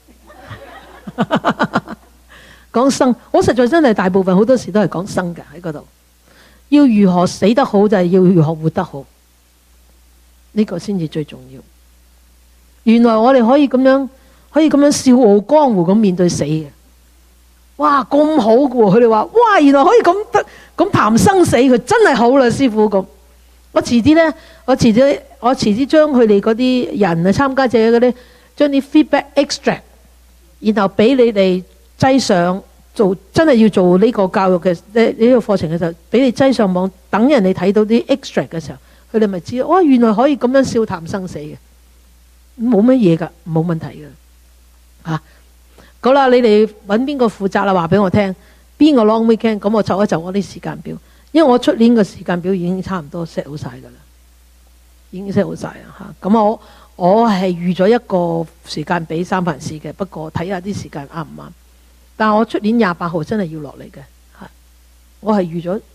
講生。我實在真係大部分好多時都係講生㗎喺嗰度。要如何死得好，就係要如何活得好。呢個先至最重要。原來我哋可以咁樣，可以咁樣笑傲江湖咁面對死嘅。哇，咁好嘅喎！佢哋話：哇，原來可以咁得咁談生死，佢真係好啦，師傅咁。我遲啲呢，我遲啲，我遲啲將佢哋嗰啲人啊，參加者嗰啲，將啲 feedback extract，然後俾你哋擠上做，真係要做呢個教育嘅呢呢個課程嘅時候，俾你擠上網，等人哋睇到啲 extract 嘅時候。佢哋咪知道，哇！原來可以咁樣笑談生死嘅，冇乜嘢噶，冇問題嘅嚇。好啦，你哋揾邊個負責啦？話俾我聽，邊個 long weekend？咁我就一就我啲時間表，因為我出年個時間表已經差唔多 set 好晒噶啦，已經 set 好晒啊嚇。咁我我係預咗一個時間俾三藩市嘅，不過睇下啲時間啱唔啱。但係我出年廿八號真係要落嚟嘅嚇，我係預咗。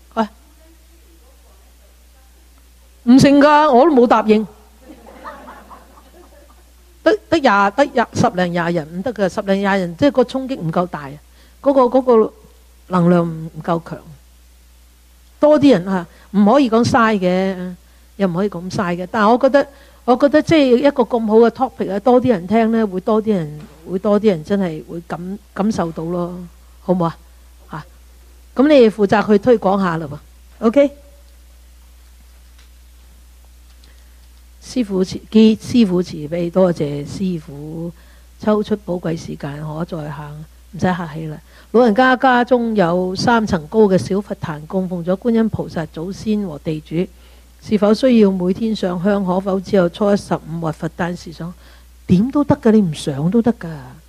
唔成噶，我都冇答應，得得廿得廿十零廿人唔得噶，十零廿人即係個衝擊唔夠大啊，嗰個嗰個能量唔唔夠強，多啲人啊，唔可以講嘥嘅，又唔可以咁嘥嘅。但係我覺得，我覺得即係一個咁好嘅 topic 啊，多啲人聽咧，會多啲人，會多啲人真係會感感受到咯，好唔好啊？嚇，咁你哋負責去推廣下啦喎 ，OK？師父慈悲，師父慈悲，多謝師父抽出寶貴時間可再行，唔使客氣啦。老人家家中有三層高嘅小佛壇，供奉咗觀音菩薩、祖先和地主，是否需要每天上香？可否只有初一十五或佛誕時上？點都得噶，你唔上都得噶。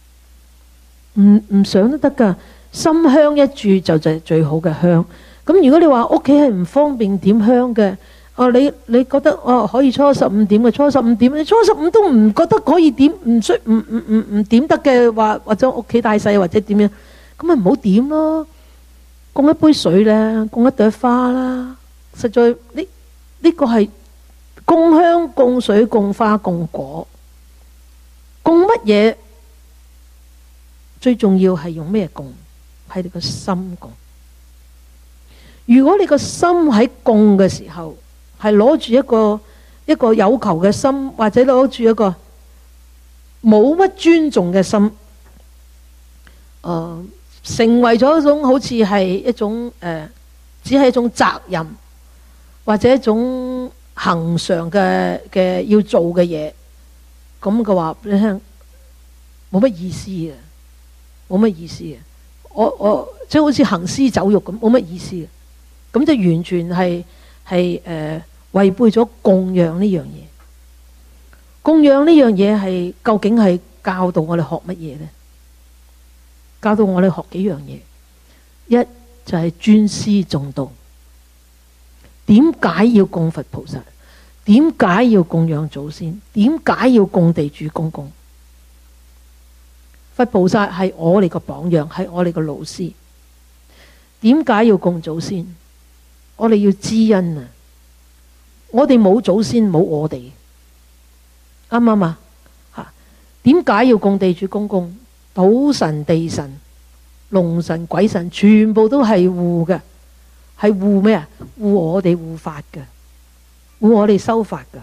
唔唔上都得噶。心香一炷就就係最好嘅香。咁如果你話屋企係唔方便點香嘅，哦，你你覺得哦可以初十五點嘅，初十五點，你初十五都唔覺得可以點，唔需唔唔唔唔點得嘅話，或者屋企太細或者點樣，咁咪唔好點咯。供一杯水咧，供一朵花啦。實在呢呢個係供香、供水、供花、供果，供乜嘢？最重要係用咩供？係你個心供。如果你個心喺供嘅時候，係攞住一個一個有求嘅心，或者攞住一個冇乜尊重嘅心，誒、呃，成為咗一種好似係一種誒、呃，只係一種責任，或者一種恒常嘅嘅要做嘅嘢，咁嘅話俾你聽，冇乜意思嘅，冇乜意思嘅。我我即係好似行屍走肉咁，冇乜意思嘅。咁就完全係係誒違背咗供養呢樣嘢。供養呢樣嘢係究竟係教導我哋學乜嘢呢？教導我哋學幾樣嘢。一就係尊師重道。點解要供佛菩薩？點解要供養祖先？點解要供地主公公？佛菩薩係我哋個榜樣，係我哋個老師。點解要供祖先？我哋要知恩啊！我哋冇祖先，冇我哋，啱唔啱啊？吓，點解要供地主公公？土神、地神、龍神、鬼神，全部都係護嘅，係護咩啊？護我哋護法嘅，護我哋修法嘅。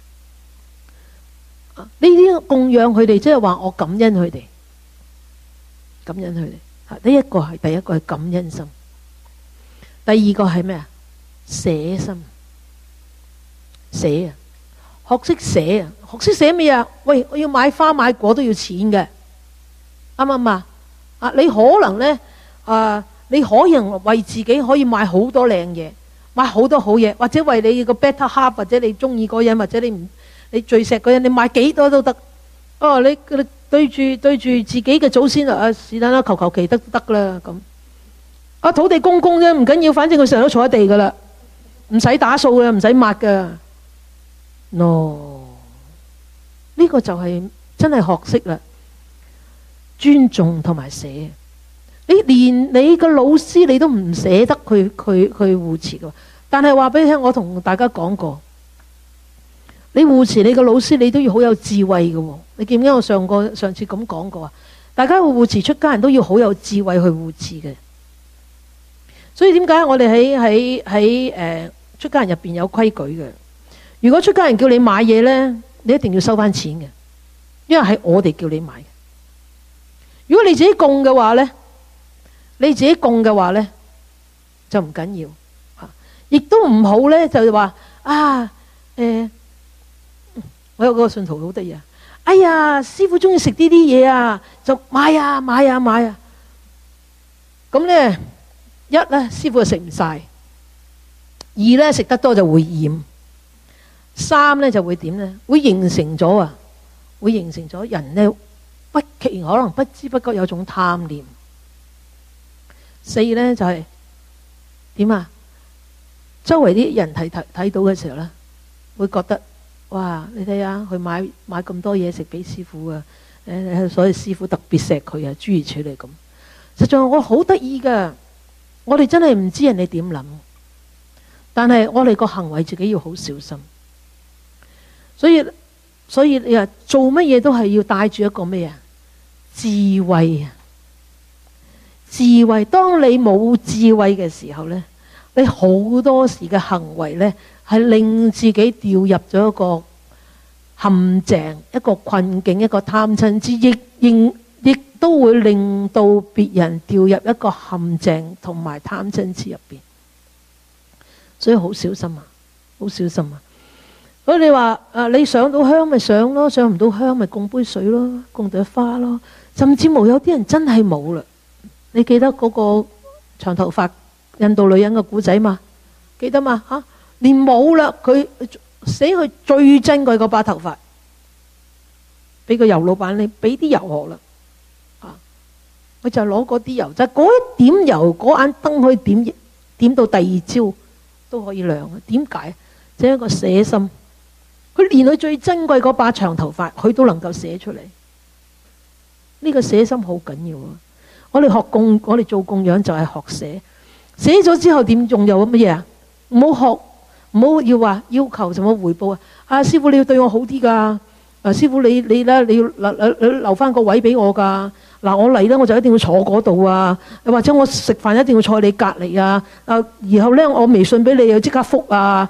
呢啲供養佢哋，即係話我感恩佢哋，感恩佢哋。吓，呢一個係第一個係感恩心，第二個係咩啊？捨心，捨啊，學識捨啊，學識捨咩啊？喂，我要買花買果都要錢嘅，啱唔啱啊？啊，你可能呢，啊，你可能為自己可以買好多靚嘢，買好多好嘢，或者為你個 better half，或者你中意嗰人，或者你唔你最錫嗰人，你買幾多都得。哦，你你對住對住自己嘅祖先啊，是但啦，求求其得得啦咁。啊，土地公公啫，唔緊要，反正佢成日都坐喺地噶啦。唔使打掃嘅，唔使抹嘅。no， 呢個就係真係學識啦，尊重同埋捨。你連你個老師你都唔捨得佢佢佢護持嘅，但係話俾你聽，我同大家講過，你護持你個老師，你都要好有智慧嘅。你記唔記得我上個上次咁講過啊？大家護持出家人都要好有智慧去護持嘅。所以點解我哋喺喺喺誒出家人入邊有規矩嘅？如果出家人叫你買嘢呢，你一定要收翻錢嘅，因為係我哋叫你買嘅。如果你自己供嘅話呢，你自己供嘅話呢，就唔緊要嚇，亦都唔好呢，就話啊誒、呃，我有個信徒好得意啊！哎呀，師父中意食呢啲嘢啊，就買啊買啊買啊，咁呢。一咧，師傅就食唔晒；二咧，食得多就會厭；三咧就會點咧？會形成咗啊！會形成咗人咧，不其可能不知不覺有種貪念。四咧就係點啊？周圍啲人睇睇睇到嘅時候咧，會覺得哇！你睇下佢買買咁多嘢食俾師傅啊！誒，所以師傅特別錫佢啊，諸如此類咁。實在我好得意噶。我哋真係唔知人哋點諗，但係我哋個行為自己要好小心。所以所以你話做乜嘢都係要帶住一個咩啊？智慧啊！智慧，當你冇智慧嘅時候呢，你好多時嘅行為呢，係令自己掉入咗一個陷阱、一個困境、一個貪嗔痴，亦應。亦都會令到別人掉入一個陷阱同埋貪嗔痴入邊，所以好小心啊，好小心啊！所以你話誒，你上到香咪上咯，上唔到香咪供杯水咯，供朵花咯，甚至冇有啲人真係冇啦。你記得嗰個長頭髮印度女人嘅故仔嘛？記得嘛？吓，連冇啦，佢死佢最珍貴嗰把頭髮，俾個油老闆你俾啲油我啦。 佢就攞嗰啲油，就嗰一點油，嗰盞燈可以點點到第二朝都可以亮。點解？即係一個捨心。佢連佢最珍貴嗰把長頭髮，佢都能夠寫出嚟。呢個捨心好緊要啊！我哋學供，我哋做供養就係學捨。捨咗之後點仲有乜嘢啊？唔好學，唔好要話要求什麼回報啊！啊，師傅你要對我好啲噶。啊，師傅你你咧你要留留留翻個位俾我噶。嗱，我嚟咧我就一定要坐嗰度啊，或者我食飯一定要坐你隔離啊。啊，然後咧我微信俾你又即刻覆啊。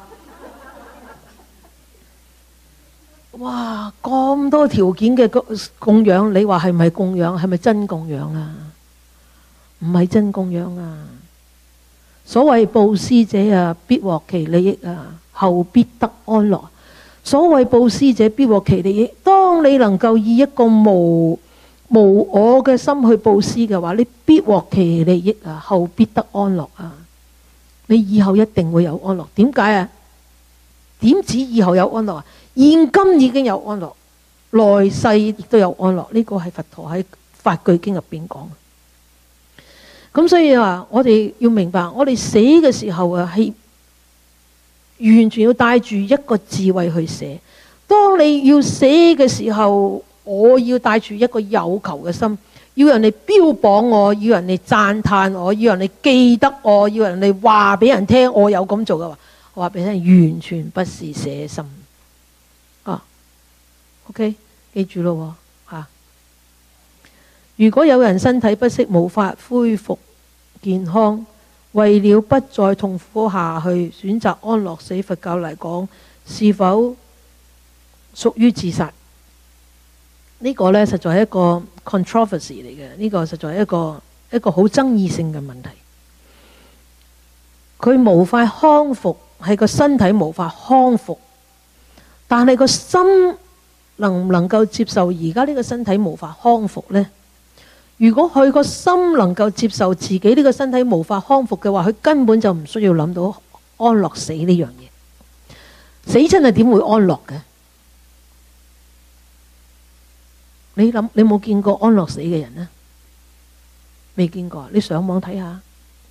哇！咁多條件嘅供養，你話係咪供養？係咪真供養啊？唔係真供養啊！所謂布施者啊，必獲其利益啊，後必得安樂。所謂布施者必獲其利益，當你能夠以一個無無我嘅心去布施嘅話，你必獲其利益啊，後必得安樂啊！你以後一定會有安樂。點解啊？點止以後有安樂啊？現今已經有安樂，來世亦都有安樂。呢個係佛陀喺《法句經》入邊講。咁所以話，我哋要明白，我哋死嘅時候啊，係完全要帶住一個智慧去死。當你要死嘅時候，我要帶住一個有求嘅心，要人哋標榜我，要人哋讚歎我，要人哋記得我，要人哋話俾人聽我有咁做嘅話，我話俾你聽，完全不是捨心。OK， 記住咯吓、啊。如果有人身體不適，無法恢復健康，為了不再痛苦下去，選擇安樂死，佛教嚟講，是否屬於自殺？呢、這個呢，實在係一個 controversy 嚟嘅。呢、這個實在係一個一個好爭議性嘅問題。佢無法康復，係個身體無法康復，但係個心能唔能夠接受而家呢個身體無法康復呢？如果佢個心能夠接受自己呢個身體無法康復嘅話，佢根本就唔需要諗到安樂死呢樣嘢。死親係點會安樂嘅？你諗，你冇見過安樂死嘅人呢？未見過？你上網睇下。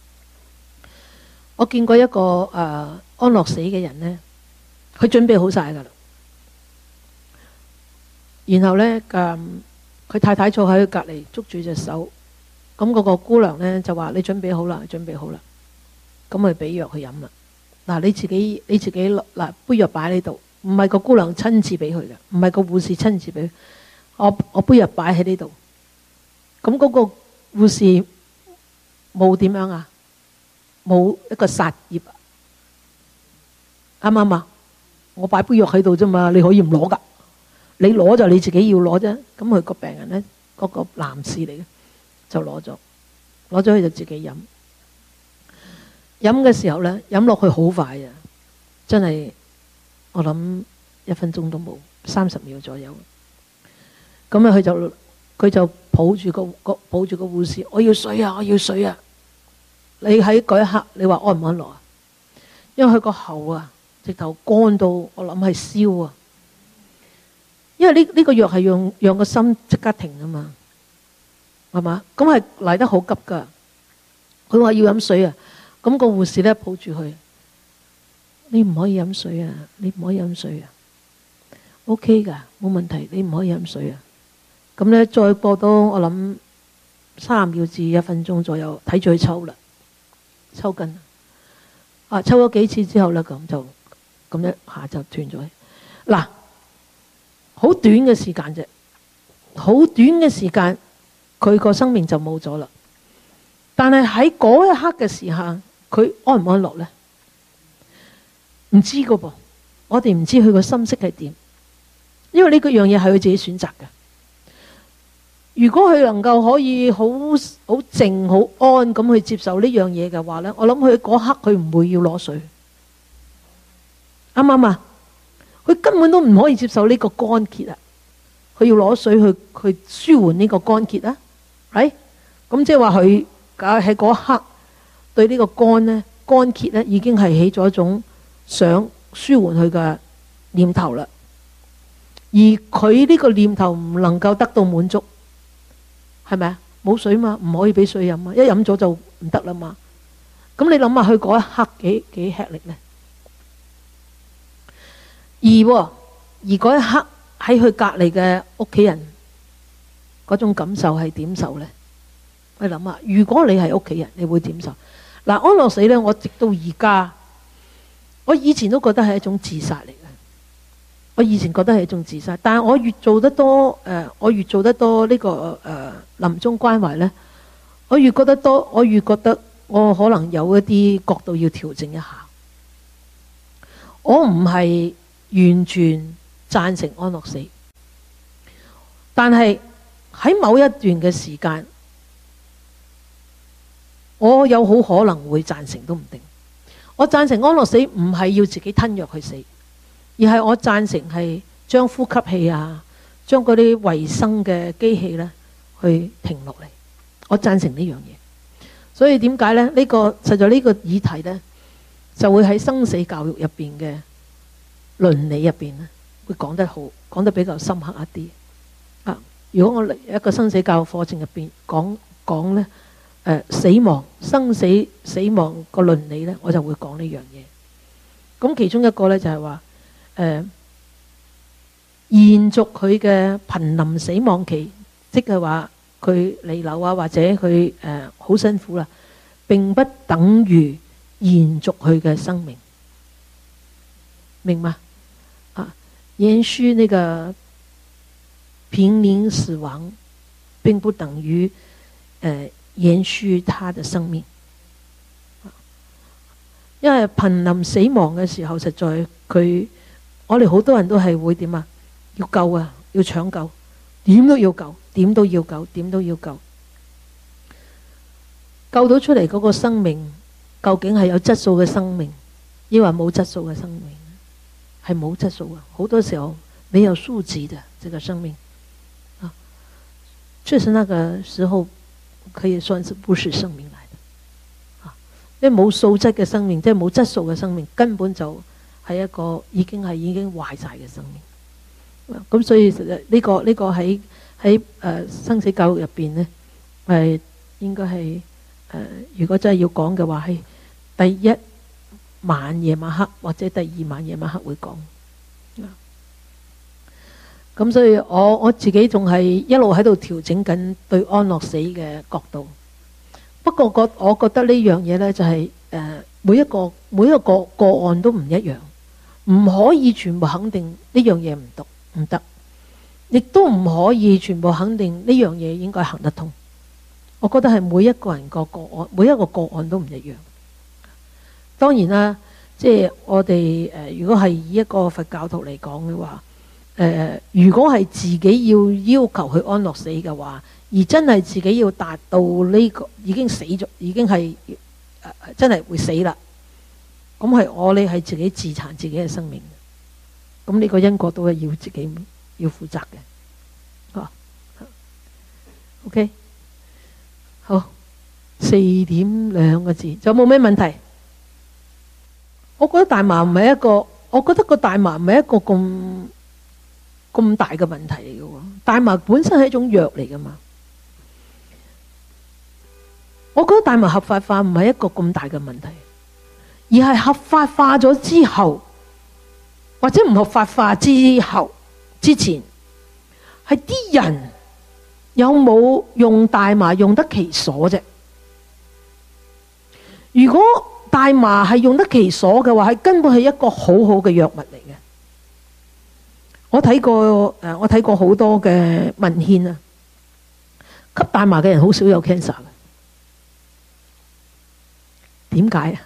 我見過一個誒、呃、安樂死嘅人呢，佢準備好晒噶啦。然後呢，佢、嗯、太太坐喺佢隔離捉住隻手，咁、那、嗰個姑娘呢，就話：你準備好啦，準備好啦。咁咪俾藥去飲啦。嗱，你自己你自己嗱杯藥擺喺呢度，唔係個姑娘親自俾佢嘅，唔係個護士親自俾佢。我我杯藥擺喺呢度。咁嗰個護士冇點樣啊？冇一個殺業啊？啱唔啱啊？我擺杯藥喺度啫嘛，你可以唔攞噶。你攞就你自己要攞啫。咁佢個病人呢，嗰、嗰個男士嚟嘅，就攞咗，攞咗佢就自己飲。飲嘅時候呢，飲落去好快啊！真係我諗一分鐘都冇，三十秒左右。咁啊，佢就佢就抱住個個抱住個護士，我要水啊，我要水啊！你喺嗰一刻，你話安唔安樂啊？因為佢個喉啊，直頭乾到我諗係燒啊！因為呢呢個藥係讓讓個心即刻停啊嘛，係嘛？咁係嚟得好急噶。佢話要飲水啊，咁個護士咧抱住佢，你唔可以飲水啊，你唔可以飲水啊。OK 噶，冇問題，你唔可以飲水啊。咁咧再過多我諗三秒至一分鐘左右，睇住佢抽啦，抽筋啊，抽咗幾次之後咧，咁就咁一下就斷咗。嗱。好短嘅時間啫，好短嘅時間，佢個生命就冇咗啦。但係喺嗰一刻嘅時候，佢安唔安樂呢？唔知噶噃，我哋唔知佢個心識係點，因為呢個樣嘢係佢自己選擇嘅。如果佢能夠可以好好靜、好安咁去接受呢樣嘢嘅話呢，我諗佢嗰刻佢唔會要攞水，啱唔啱啊？佢根本都唔可以接受呢個乾竭啊！佢要攞水去去舒緩呢個乾竭啊，係咁即係話佢喺嗰一刻對呢個乾咧乾竭咧已經係起咗一種想舒緩佢嘅念頭啦。而佢呢個念頭唔能夠得到滿足，係咪啊？ 冇水嘛，唔可以俾水飲嘛，一飲咗就唔得啦嘛。咁你諗下佢嗰一刻幾幾吃力呢？而而嗰一刻喺佢隔離嘅屋企人嗰種感受係點受呢？你諗下，如果你係屋企人，你會點受？嗱，安樂死呢，我直到而家，我以前都覺得係一種自殺嚟嘅。我以前覺得係一種自殺，但係我越做得多，誒、呃，我越做得多呢、這個誒、呃、臨終關懷呢，我越覺得多，我越覺得我可能有一啲角度要調整一下。我唔係完全贊成安樂死，但係喺某一段嘅時間，我有好可能會贊成都唔定。我贊成安樂死唔係要自己吞藥去死。而係我贊成係將呼吸器啊，將嗰啲維生嘅機器呢去停落嚟。我贊成呢樣嘢。所以點解呢？呢、呢個實在呢個議題呢，就會喺生死教育入邊嘅倫理入邊呢，會講得好，講得比較深刻一啲。啊，如果我嚟一個生死教育課程入邊講講呢、呃，死亡、生死、死亡個倫理呢，我就會講呢樣嘢。咁其中一個呢，就係話。誒、呃，延續佢嘅瀕臨死亡期，即係話佢彌留啊，或者佢誒好辛苦啦，並不等於延續佢嘅生命，明嗎？啊，延續那個瀕臨死亡，並不等於誒、呃、延續他的生命，因為瀕臨死亡嘅時候，實在佢。我哋好多人都係會點啊？要救啊，要搶救，點都要救，點都要救，點都要救。救到出嚟嗰個生命，究竟係有質素嘅生命，抑或冇質素嘅生命？係冇質素啊！好多時候沒有素質的這個生命啊，確實那個時候可以算是不是生命來的啊！因為冇素質嘅生命，即係冇質素嘅生命，根本就。係一個已經係已經壞晒嘅生命，咁所以實呢、這個呢、這個喺喺誒生死教育入邊呢，係應該係誒、呃、如果真係要講嘅話，係第一晚夜晚黑或者第二晚夜晚黑會講。咁所以我我自己仲係一路喺度調整緊對安樂死嘅角度。不過我我覺得呢樣嘢呢，就係、是、誒、呃、每一個每一個個個案都唔一樣。唔可以全部肯定呢樣嘢唔得唔得，亦都唔可以全部肯定呢樣嘢應該行得通。我覺得係每一個人個個案，每一個個案都唔一樣。當然啦，即係我哋誒，如果係以一個佛教徒嚟講嘅話，誒，如果係自己要要求去安樂死嘅話，而真係自己要達到呢個已經死咗，已經係誒真係會死啦。咁係我哋係自己自殘自己嘅生命，咁呢個因果都係要自己要負責嘅。啊 ，OK，好，四點兩個字，仲有冇咩問題？我覺得大麻唔係一個，我覺得個大麻唔係一個咁咁大嘅問題嚟嘅喎。大麻本身係一種藥嚟噶嘛，我覺得大麻合法化唔係一個咁大嘅問題。而係合法化咗之後，或者唔合法化之後之前，係啲人有冇用大麻用得其所啫？如果大麻係用得其所嘅話，係根本係一個好好嘅藥物嚟嘅。我睇過誒，我睇過好多嘅文獻啊，吸大麻嘅人好少有 cancer 嘅。點解啊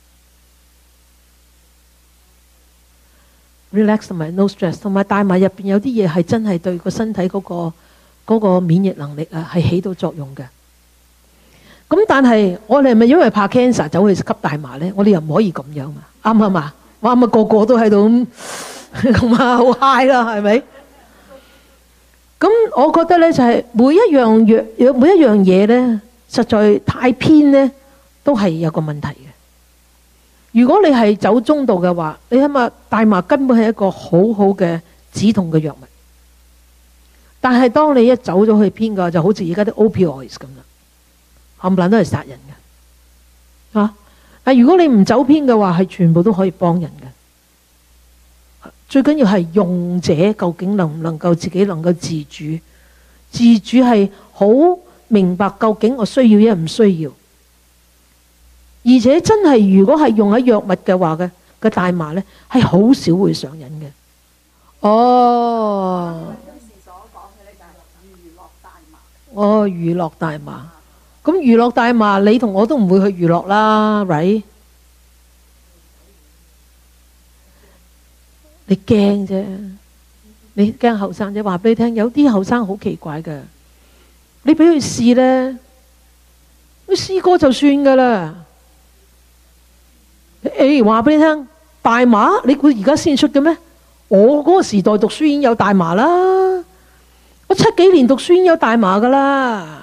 ？Relax 同埋 no stress， 同埋大麻入邊有啲嘢係真係對個身體嗰個嗰個免疫能力啊係起到作用嘅。咁但係我哋係咪因為怕 cancer 走去吸大麻咧？我哋又唔可以咁樣嘛？啱唔啱啊？我啱啊，個個都喺度咁咁啊，好 high 啦，係咪？咁我覺得咧就係每一樣藥，每一樣嘢咧，實在太偏咧，都係有個問題嘅。如果你係走中道嘅話，你諗下大麻根本係一個好好嘅止痛嘅藥物。 但係當你一走咗去偏嘅，就好似而家啲 opioids 咁啦，冚唪唥都係殺人嘅啊！但如果你唔走偏嘅話，係全部都可以幫人嘅。最緊要係用者究竟能唔能夠自己能夠自主，自主係好明白究竟我需要抑唔需要。而且真係如果係用喺藥物嘅話嘅嘅大麻咧，係好少會上癮嘅。哦，哦，娛樂大麻。咁娛樂大麻，你同我都唔會去娛樂啦 ，right？ 你驚啫，你驚後生仔。話俾你聽，有啲後生好奇怪嘅，你俾佢試咧，佢試過就算噶啦。誒，話俾你聽，大麻你估而家先出嘅咩？我嗰個時代讀書已經有大麻啦，我七幾年讀書已經有大麻噶啦。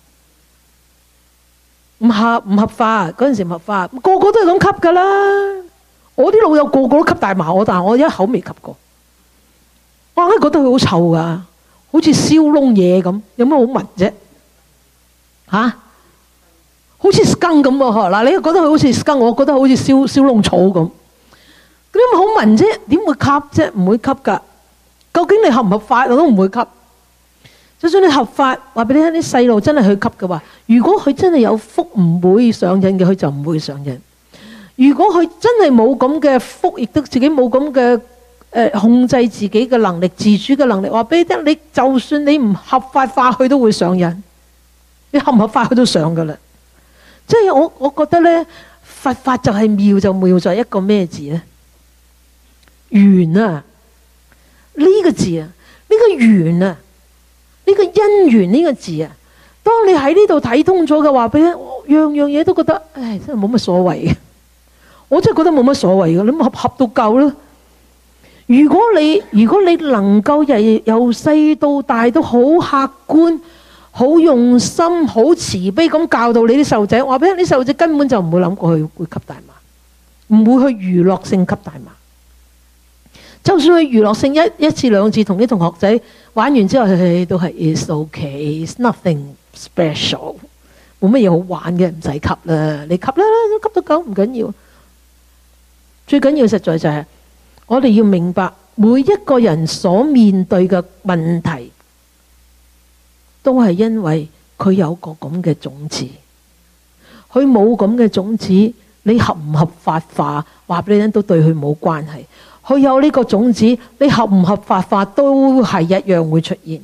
唔合唔合法，嗰陣時唔合法，個個都係咁吸噶啦。我啲老友個個都吸大麻，我但係我一口未吸過。我硬係覺得佢好臭噶，好似燒燶嘢咁，有咩好聞啫？吓、啊，好似 skunk 咁喎。嗱，你又覺得佢好似 skunk，我覺得好似燒燒燶草咁。嗰啲咪好聞啫？點會吸啫？唔會吸噶。究竟你合唔合法，我都唔會吸。就算你合法，話俾你聽，啲細路真係去吸嘅話，如果佢真係有福唔會上癮嘅，佢就唔會上癮。如果佢真係冇咁嘅福，亦都自己冇咁嘅誒控制自己嘅能力、自主嘅能力，話俾你聽，你就算你唔合法化，佢都會上癮。你合唔合法，佢都上噶啦。即係我我覺得咧，佛法就係妙，就妙在一個咩字咧？緣啊！呢個字啊，呢個緣啊！呢個因緣呢個字啊，當你喺呢度睇通咗嘅話，俾樣樣嘢都覺得，唉，真係冇乜所謂嘅。我真係覺得冇乜所謂嘅，你合合到夠啦。如果你如果你能夠由由細到大都好客觀、好用心、好慈悲咁教導你啲細路仔，話俾你，啲細路仔根本就唔會諗過去會吸大麻，唔會去娛樂性吸大麻。就算去娛樂性一一次兩次同啲同學仔玩完之後，都係 it's okay, it's nothing special， 冇乜嘢好玩嘅，唔使吸啦，你吸啦，都吸到夠唔緊要。最緊要實在就係我哋要明白，每一個人所面對嘅問題，都係因為佢有個咁嘅種子，佢冇咁嘅種子，你合唔合法化，話俾你聽都對佢冇關係。佢有呢個種子，你合唔合法化都係一樣會出現。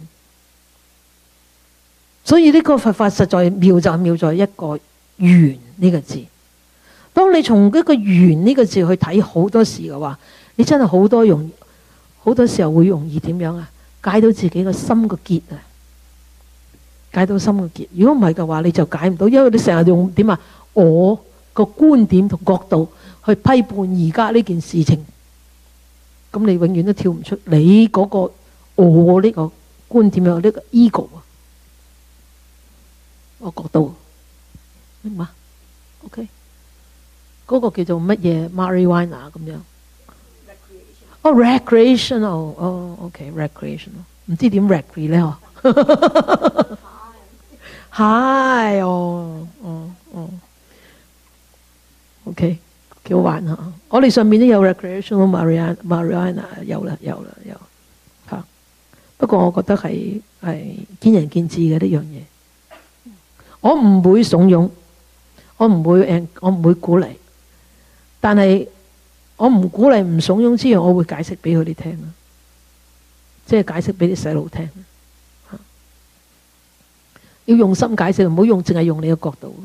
所以呢個佛法實在妙就妙在一個緣呢個字。當你從一個緣呢個字去睇好多事嘅話，你真係好多容好多時候會容易點樣啊？解到自己個心個結啊！解到心個結。如果唔係嘅話，你就解唔到，因為你成日用點啊？我個觀點同角度去批判而家呢件事情。咁你永遠都跳唔出你嗰個我呢個觀點有呢個 ego 啊，我覺得明嘛 ？OK，嗰個叫做乜嘢 marijuana 咁樣？哦 recreational，哦 OK recreational， 唔知點 recre 咧嗬？係哦哦哦 OK。幾好玩嚇！我哋上面都有 recreational marijuana marijuana 有啦有啦有嚇。不過我覺得係係見仁見智嘅呢樣嘢。我唔會慫恿，我唔會誒，我唔會鼓勵。但係我唔鼓勵唔慫恿之餘，我會解釋俾佢哋聽啦，即係解釋俾啲細路聽嚇。要用心解釋，唔好用淨係用你嘅角度。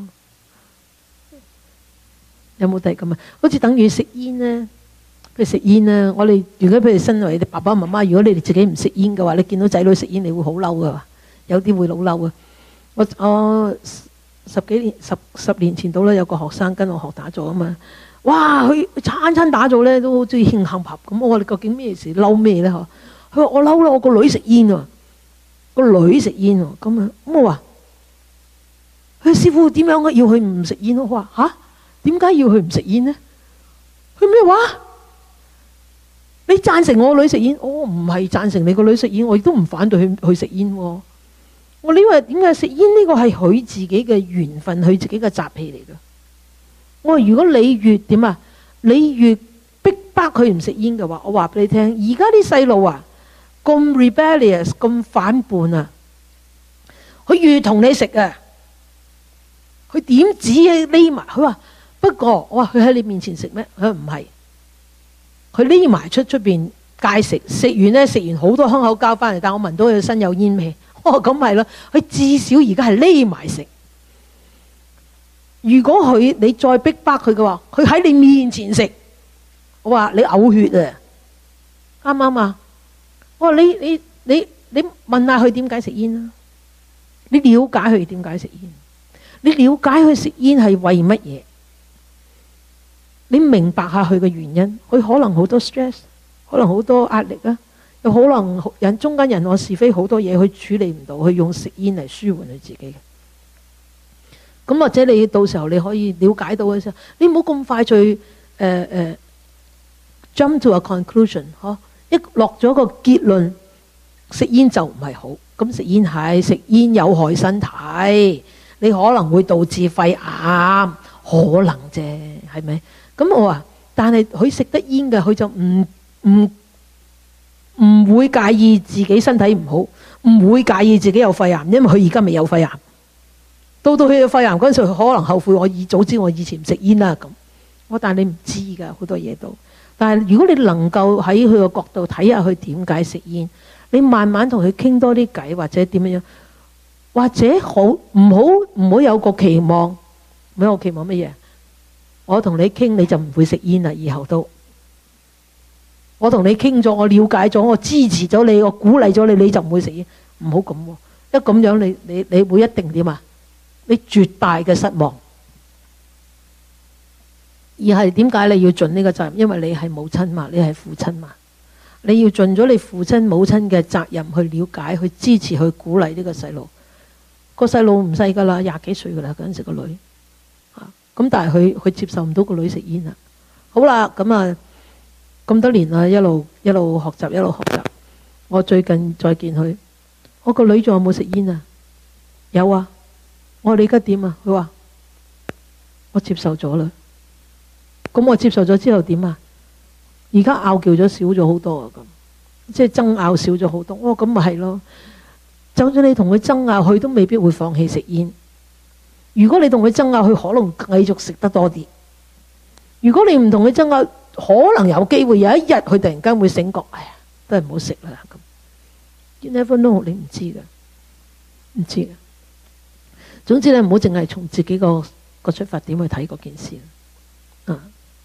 有冇第咁啊？好似等於食煙咧，譬如食煙咧，我哋如果譬如身為啲爸爸媽媽，如果你哋自己唔食煙嘅話，你見到仔女食煙，你會好嬲噶，有啲會好嬲啊！我我十幾年十十年前到啦，有個學生跟我學打坐啊嘛，哇！佢餐餐打坐咧都好中意興冚合咁，我話你究竟咩事嬲咩咧？嗬？佢話我嬲啦，我個女食煙喎，個女食煙喎，咁啊咁我話，佢師傅點樣要佢唔食煙？我話吓？點解要佢唔食煙呢？佢咩話？ 你贊成我女食煙？我唔係贊成你個女食煙，我亦都唔反對佢去食煙喎。我呢個點解食煙呢個係佢自己嘅緣分，佢自己嘅習氣嚟㗎。我話如果你越點啊，你越逼迫佢唔食煙嘅話，我話俾你聽，而家啲細路啊咁 rebellious 咁反叛啊，佢越同你食啊，佢點止匿埋？佢話不過我話佢喺你面前食咩？佢話唔係，佢匿埋出出邊戒食，食完呢，食完好多香口膠翻嚟，但我聞到佢身有煙味。哦，咁係咯，佢至少而家係匿埋食。如果佢你再逼迫佢嘅話，佢喺你面前食，我話你嘔血啊，啱唔啱啊？我話你你你你問下佢點解食煙啊？你了解佢點解食煙？你了解佢食煙係為乜嘢？你明白下佢嘅原因，佢可能好多 stress， 可能好多壓力啊。有可能人中間人我是非好多嘢佢處理唔到，佢用食煙嚟舒緩佢自己嘅。咁或者你到時候你可以了解到嘅時候，你唔好咁快去誒誒 jump to a conclusion， 嗬，一落咗個結論，食煙就唔係好。咁食煙係食煙有害身體，你可能會導致肺癌，可能啫，係咪？咁我話，但係佢食得煙嘅，佢就唔唔。唔會介意自己身體唔好，唔會介意自己有肺癌，因為佢而家未有肺癌。到到佢有肺癌嗰陣時，佢可能後悔我以早知我以前唔食煙啦咁。我但係你唔知㗎，好多嘢都。但係如果你能夠喺佢個角度睇下佢點解食煙，你慢慢同佢傾多啲偈，或者點樣，或者好唔好唔好有個期望，唔好有期望乜嘢？我同你傾你就唔會食煙啦，以後都。我同你傾咗，我了解咗，我支持咗你，我鼓勵咗你，你就唔會食煙。唔好咁喎，一咁樣你你你會一定點啊？你絕大嘅失望。而係點解你要盡呢個責任？因為你係母親嘛，你係父親嘛，你要盡咗你父親母親嘅責任去了解、去支持、去鼓勵呢個細路。個細路唔細噶啦，廿幾歲噶啦嗰陣時個女啊，咁但係佢佢接受唔到個女食煙啦。好啦，咁啊。咁多年啦，一路一路學習，一路學習。我最近再見佢，我個女仲有冇食煙啊？有啊。我話你而家點啊？佢話我接受咗啦。咁我接受咗之後點啊？而家拗撬咗少咗好多啊，咁即係爭拗少咗好多。哦，咁咪係咯。就算你同佢爭拗，佢都未必會放棄食煙。如果你同佢爭拗，佢可能繼續食得多啲。如果你唔同佢爭拗，可能有機會有一日佢突然間會醒覺，哎呀，都係唔好食啦咁。You never know， 你唔知㗎，唔知㗎。總之你唔好淨係從自己個個出發點去睇嗰件事。啊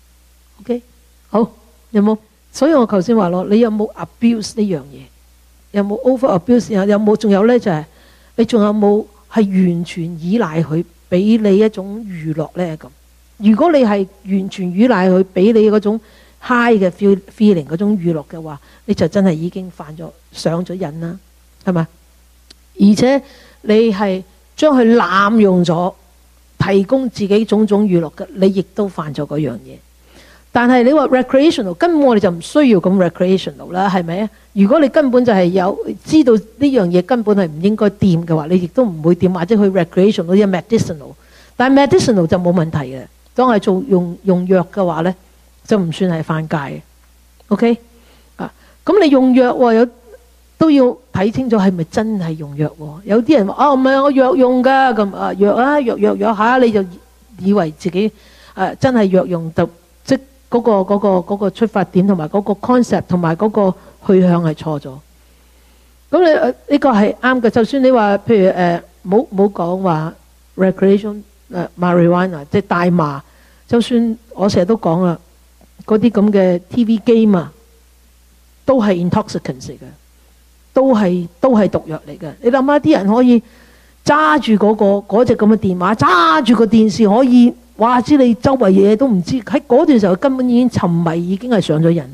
，OK， 好，有冇？所以我頭先話咯，你有冇 abuse 呢樣嘢？有冇 over abuse？有冇？仲有咧就係、是、你仲有冇係完全依賴佢俾你一種娛樂咧咁？如果你係完全依賴佢俾你嗰種 high 嘅 feel feeling 嗰種娛樂嘅話，你就真係已經犯咗上咗癮啦，係咪？而且你係將佢濫用咗，提供自己種種娛樂嘅，你亦都犯咗嗰樣嘢。但係你話 recreational， 根本我哋就唔需要咁 recreational 啦，係咪啊？如果你根本就係有知道呢樣嘢根本係唔應該掂嘅話，你亦都唔會掂，或者去 recreational 啲 medicinal。但係 medicinal 就冇問題嘅。當係做用用藥嘅話呢，就唔算係犯戒嘅。OK 啊，咁你用藥喎，有都要睇清楚係咪真係用藥喎。有啲人話哦，唔係我藥用㗎，咁啊藥啊藥藥藥下你就以為自己誒、啊、真係藥用，就即嗰、嗰個嗰、嗰個嗰個出發點同埋嗰個 concept 同埋嗰個去向係錯咗。咁你呢、呢個係啱嘅。就算你話譬如誒冇冇講話 recreation。誒 marijuana 即係大麻，就算我成日都講啦，嗰啲咁嘅 T V game 啊，都係 intoxicants 嚟嘅，都係都係毒藥嚟嘅。你諗下，啲人可以揸住嗰個嗰隻咁嘅電話，揸住個電視，可以話知你周圍嘢都唔知。喺嗰段時候根本已經沉迷，已經係上咗癮。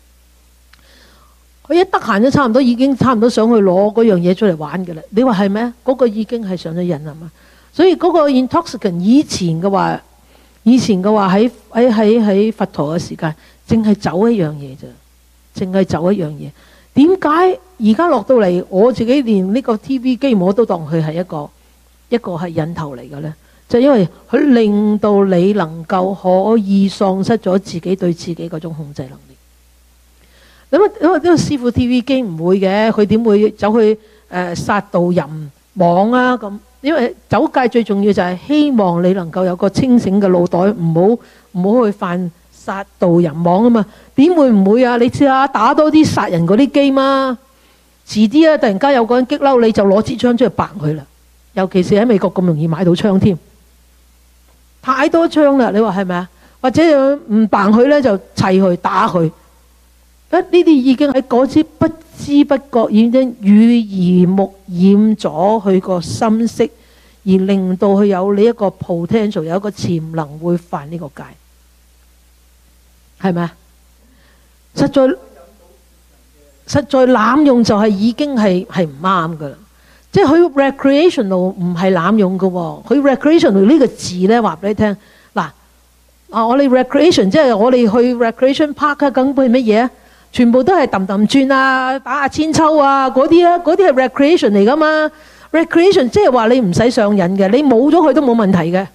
佢一得閒都差唔多，已經差唔多想去攞嗰樣嘢出嚟玩嘅啦。你話係咩？嗰個已經係上咗癮係嘛？所以嗰個 intoxicant 以前嘅話，以前嘅話喺喺喺喺佛陀嘅時間，淨係走一樣嘢啫， 淨係走一樣嘢。點解而家落到嚟，我自己連呢個 T V 機我都當佢係一個一個係引頭嚟嘅呢？就因為佢令到你能夠可以喪失咗自己對自己嗰種控制能力。咁啊，因為呢個師傅 T V 機唔會嘅，佢點會走去誒、呃、殺盜淫妄啊咁？因為走戒最重要就係希望你能夠有個清醒嘅腦袋，唔好唔好去犯殺盜淫妄啊嘛。點會唔會啊？你試下打多啲殺人嗰啲機嘛，遲啲啊突然間有個人激嬲你，就攞支槍出去白佢啦。尤其是喺美國咁容易買到槍添，太多槍啦。你話係咪啊？或者唔白佢呢，就砌佢打佢。呢啲已經喺嗰支不知不覺已經耳濡目染咗佢個心識，而令到佢有呢一個 potential， 有一個潛能會犯呢個戒，係咪啊？實在實在濫用就係已經係係唔啱噶啦。即係佢 recreational 唔係濫用噶，佢 recreational 呢個字呢，話俾你聽嗱啊！我哋 recreation 即係我哋去 recreation park 啊，咁係乜嘢啊？全部都係揼揼轉啊，打下千秋啊，嗰啲啊，嗰啲係 recreation 嚟噶嘛。recreation 即係話你唔使上癮嘅，你冇咗佢都冇問題嘅。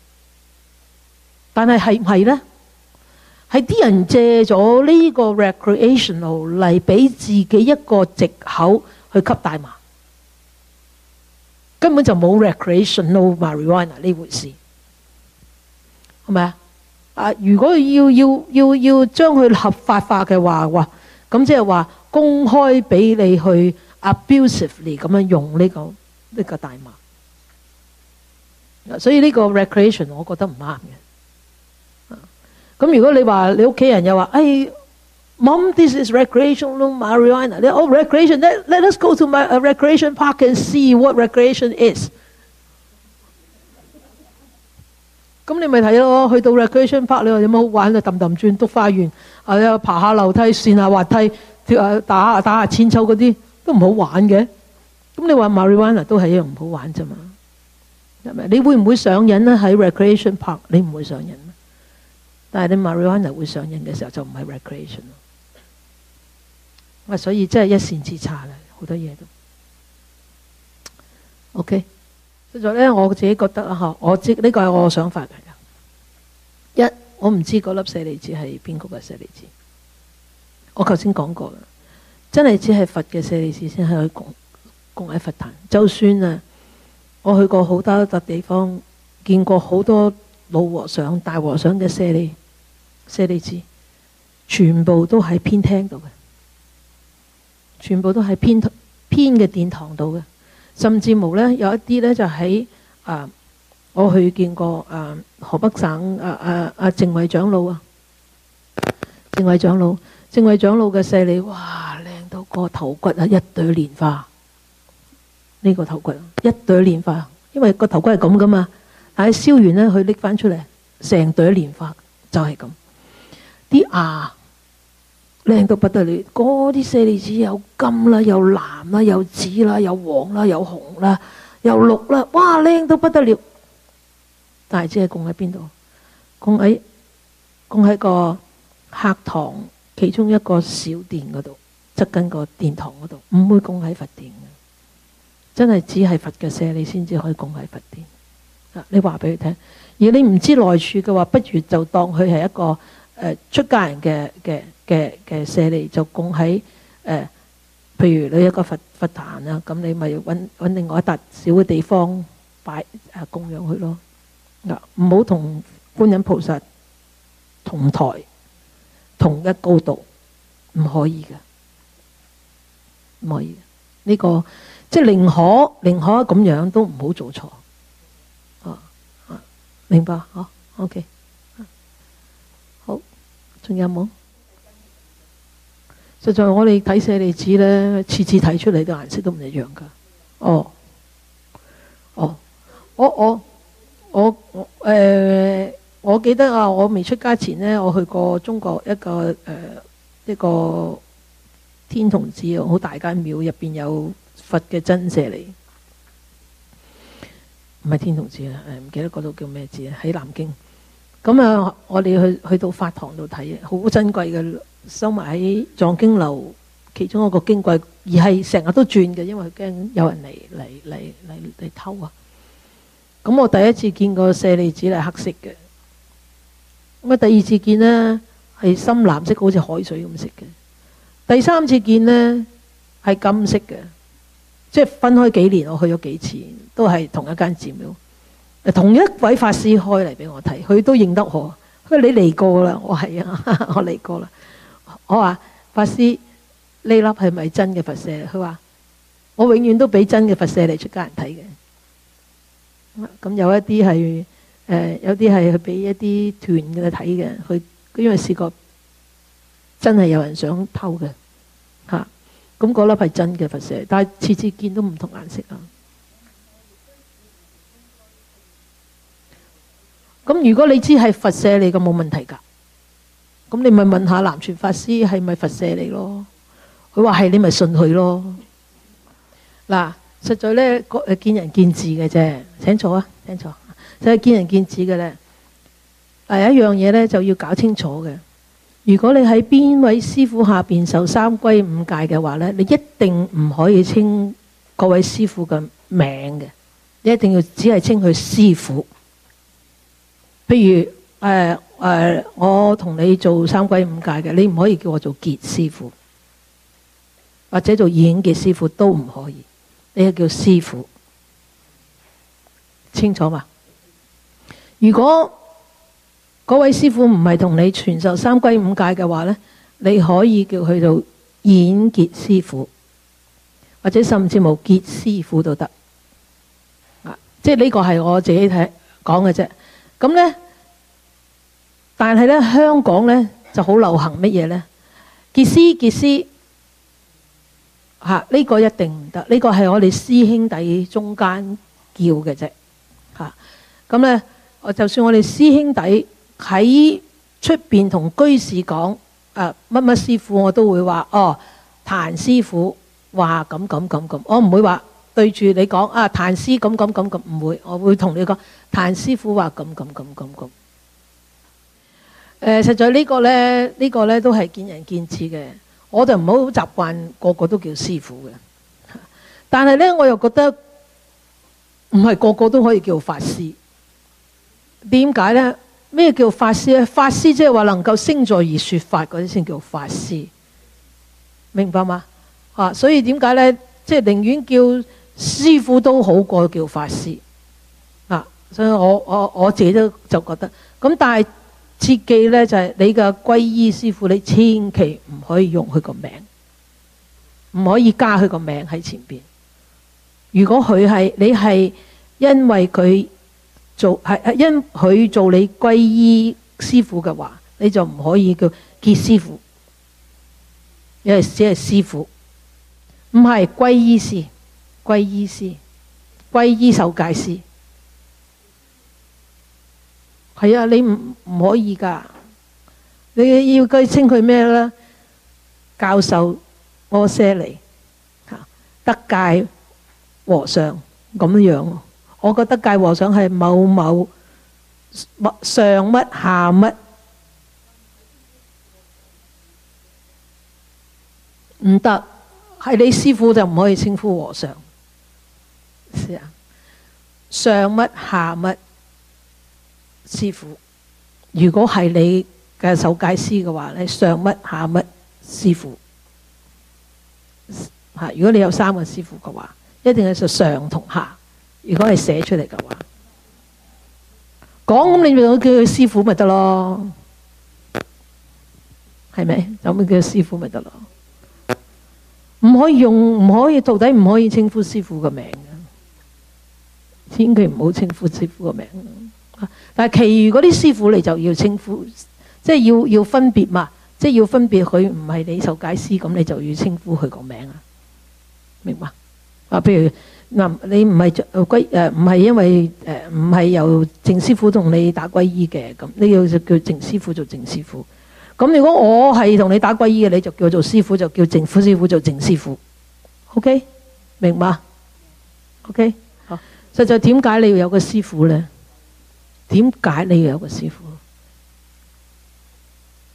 但係係唔係呢？係啲人借咗呢個 recreational 嚟俾自己一個藉口去吸大麻，根本就冇 recreational marijuana 呢回事，係咪啊？啊！如果要要要要將佢合法化嘅話，哇！咁即係話公開俾你去 abusively 咁樣用呢個呢個大麻，所以呢個 recreation 我覺得唔啱嘅。咁如果你話你屋企人又話，哎 ，Mom，this is recreational marijuana，你哦 recreation，let let us go to my a recreation park and see what recreation is。咁你咪睇咯，去到 recreation park 你話有乜好玩啊？揼揼轉、篤花園，啊爬下樓梯、跣下滑梯、跳下打下打下千秋嗰啲都唔好玩嘅。咁你話 marijuana 都係一樣唔好玩啫嘛？係咪？你會唔會上癮咧？喺 recreation park 你唔會上癮，但係你 marijuana 會上癮嘅時候就唔係 recreation 咯。所以真係一線之差啦，好多嘢都 OK。實在咧，我自己覺得啊，我知呢個係我嘅想法嚟嘅。一，我唔知嗰粒舍利子係邊個嘅舍利子。我頭先講過啦，真係只係佛嘅舍利子先可以供供喺佛壇。就算啊，我去過好多笪地方，見過好多老和尚、大和尚嘅舍利舍利子，全部都喺偏廳度嘅，全部都喺偏偏嘅殿堂度嘅。甚至無咧，有一啲咧就喺啊，我去見過啊河北省啊啊啊淨慧長老啊，淨慧長老，淨慧長老嘅舍利，哇靚到個頭骨啊，一朵蓮花，呢個頭骨一朵蓮花，因為個頭骨係咁噶嘛，但係燒完咧，佢拎翻出嚟，成朵蓮花就係咁，啲牙靚到不得了，嗰啲舍利子有金啦，有藍啦，有紫啦，有黃啦，有紅啦，有綠啦，哇靚到不得了。但係只係供喺邊度？供喺供喺個客堂其中一個小殿嗰度，側緊個殿堂嗰度，唔會供喺佛殿嘅。真係只係佛嘅舍利先至可以供喺佛殿。你話俾佢聽，而你唔知內處嘅話，不如就當佢係一個誒、呃、出家人嘅嘅嘅嘅舍利，就供喺誒、呃，譬如你一個佛佛壇啊，咁你咪揾揾另外一笪小嘅地方擺誒、呃、供養佢咯。嗱，唔好同觀音菩薩同台同一高度，唔可以嘅，唔可以嘅。呢、這個即係寧可寧可咁樣都唔好做錯。啊啊，明白嗬 ？OK， 好，仲有冇？實在我哋睇舍利子咧，次次睇出嚟嘅顏色都唔一樣噶。哦，哦，我我我我誒、呃，我記得啊，我未出家前咧，我去過中國一個誒、呃、一個天童寺，好大間廟，入邊有佛嘅真舍利，唔係天童寺啊，誒唔記得嗰度叫咩寺啊？喺南京咁啊，我哋去去到法堂度睇，好珍貴嘅，收埋喺藏經樓其中一個經櫃，而係成日都轉嘅，因為佢驚有人嚟嚟嚟嚟嚟偷啊。咁我第一次見過舍利子係黑色嘅，咁啊第二次見呢係深藍色，好似海水咁色嘅。第三次見呢係金色嘅，即係分開幾年，我去咗幾次，都係同一間寺廟。同一位法師開嚟俾我睇，佢都認得我。佢話你嚟過啦，我係啊，我嚟過啦。我話法師，呢粒係咪真嘅佛舍？佢話我永遠都俾真嘅佛舍嚟出家人睇嘅。咁有一啲係誒，有啲係去俾一啲團嘅睇嘅。佢因為試過真係有人想偷嘅嚇，咁嗰粒係真嘅佛舍，但係次次見都唔同顏色啊。咁如果你知係佛舍嚟嘅，冇問題㗎。咁你咪問下南傳法師係咪佛舍嚟咯？佢話係，你咪信佢咯。嗱，實在咧，誒見仁見智嘅啫。請坐啊，請坐。就係見仁見智嘅咧。第一樣嘢咧就要搞清楚嘅。如果你喺邊位師傅下邊受三歸五戒嘅話咧，你一定唔可以稱各位師傅嘅名嘅，你一定要只係稱佢師傅。譬如誒誒、呃呃，我同你做三歸五戒嘅，你唔可以叫我做傑師傅，或者做演傑師傅都唔可以，你係叫師傅，清楚嘛？如果嗰位師傅唔係同你傳授三歸五戒嘅話咧，你可以叫佢做演傑師傅，或者甚至無傑師傅都得。啊，即係呢個係我自己睇講嘅啫。咁咧，但係咧香港咧就好流行乜嘢咧？傑師傑師嚇，呢個一定唔得。呢個係我哋師兄弟中間叫嘅啫嚇。咁咧，我就算我哋師兄弟喺出邊同居士講誒乜乜師傅，我都會話哦，譚師傅話咁咁咁咁，我唔會話對住你講啊譚師咁咁咁咁，唔會，我會同你講譚師傅話咁咁咁咁咁。誒，實在呢個咧，呢個咧都係見仁見智嘅。我就唔好習慣個個都叫師傅嘅，但係咧我又覺得唔係個個都可以叫法師。點解咧？咩叫法師咧？法師即係話能夠升座而說法嗰啲先叫法師，明白嗎？啊，所以點解咧？即係寧願叫師傅都好過叫法師啊！所以我我我自己都就覺得咁，但係切記咧就係、是、你嘅皈依師傅，你千祈唔可以用佢個名，唔可以加佢個名喺前邊。如果佢係你係因為佢做係係因佢做你皈依師傅嘅話，你就唔可以叫傑師傅，因為只係師傅，唔係皈依師，皈依師，皈依受戒師。係啊，你唔唔可以噶，你要佢稱佢咩咧？教授阿闍黎嚇，德界和尚咁樣。我覺得德界和尚係某某上乜下乜，唔得，係你師傅就唔可以稱呼和尚。是啊，上乜下乜師傅，如果係你嘅受戒師嘅話，你上乜下乜師傅嚇。如果你有三個師傅嘅話，一定係就上同下。如果係寫出嚟嘅話，講咁你咪叫佢師傅咪得咯，係咪？咁咪叫師傅咪得咯。唔可以用，唔可以徒弟唔可以稱呼師傅嘅名嘅，千祈唔好稱呼師傅嘅名。但係其餘嗰啲師傅你就要稱呼，即係要要分別嘛，即係要分別佢唔係你受戒師，咁你就要稱呼佢個名啊，明白？啊，譬如。嗱，你唔係歸誒，唔係因為誒，唔係由淨師傅同你打皈依嘅，咁呢個就叫淨師傅做淨師傅。咁如果我係同你打皈依嘅，你就叫做師傅，就叫淨師傅做淨師傅。OK，明嘛 ？OK，好。實在點解你要有個師傅咧？點解你要有個師傅？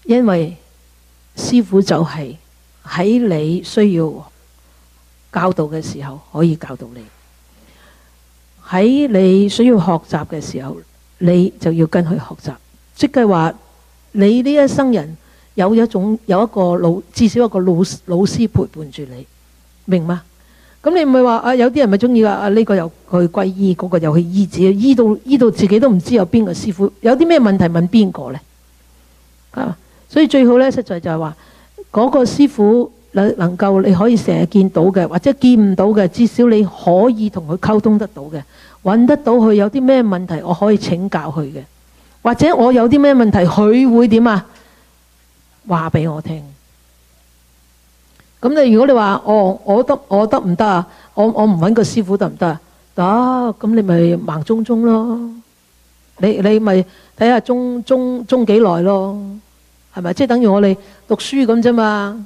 因為師父就係喺你需要教導嘅時候可以教導你，喺你需要學習嘅時候你就要跟佢學習。即係話你呢一生人有一種有一個老至少一個老老師陪伴住你，明嗎？咁你唔係話啊，有啲人咪中意啊，呢個又去皈依，嗰個又去醫治，醫到醫到自己都唔知有邊個師父，有啲咩問題問邊個呢？啊，所以最好呢，實在就係話嗰個師父能能夠你可以成日見到嘅，或者見唔到嘅，至少你可以同佢溝通得到嘅，揾得到佢有啲咩問題，我可以請教佢嘅，或者我有啲咩問題，佢會點啊？話俾我聽。咁你如果你話哦，我得我得唔得啊？我我唔揾個師父得唔得啊？得，咁你咪盲中中咯。你你咪睇下中中中幾耐咯，係咪？即係等於我哋讀書咁啫嘛。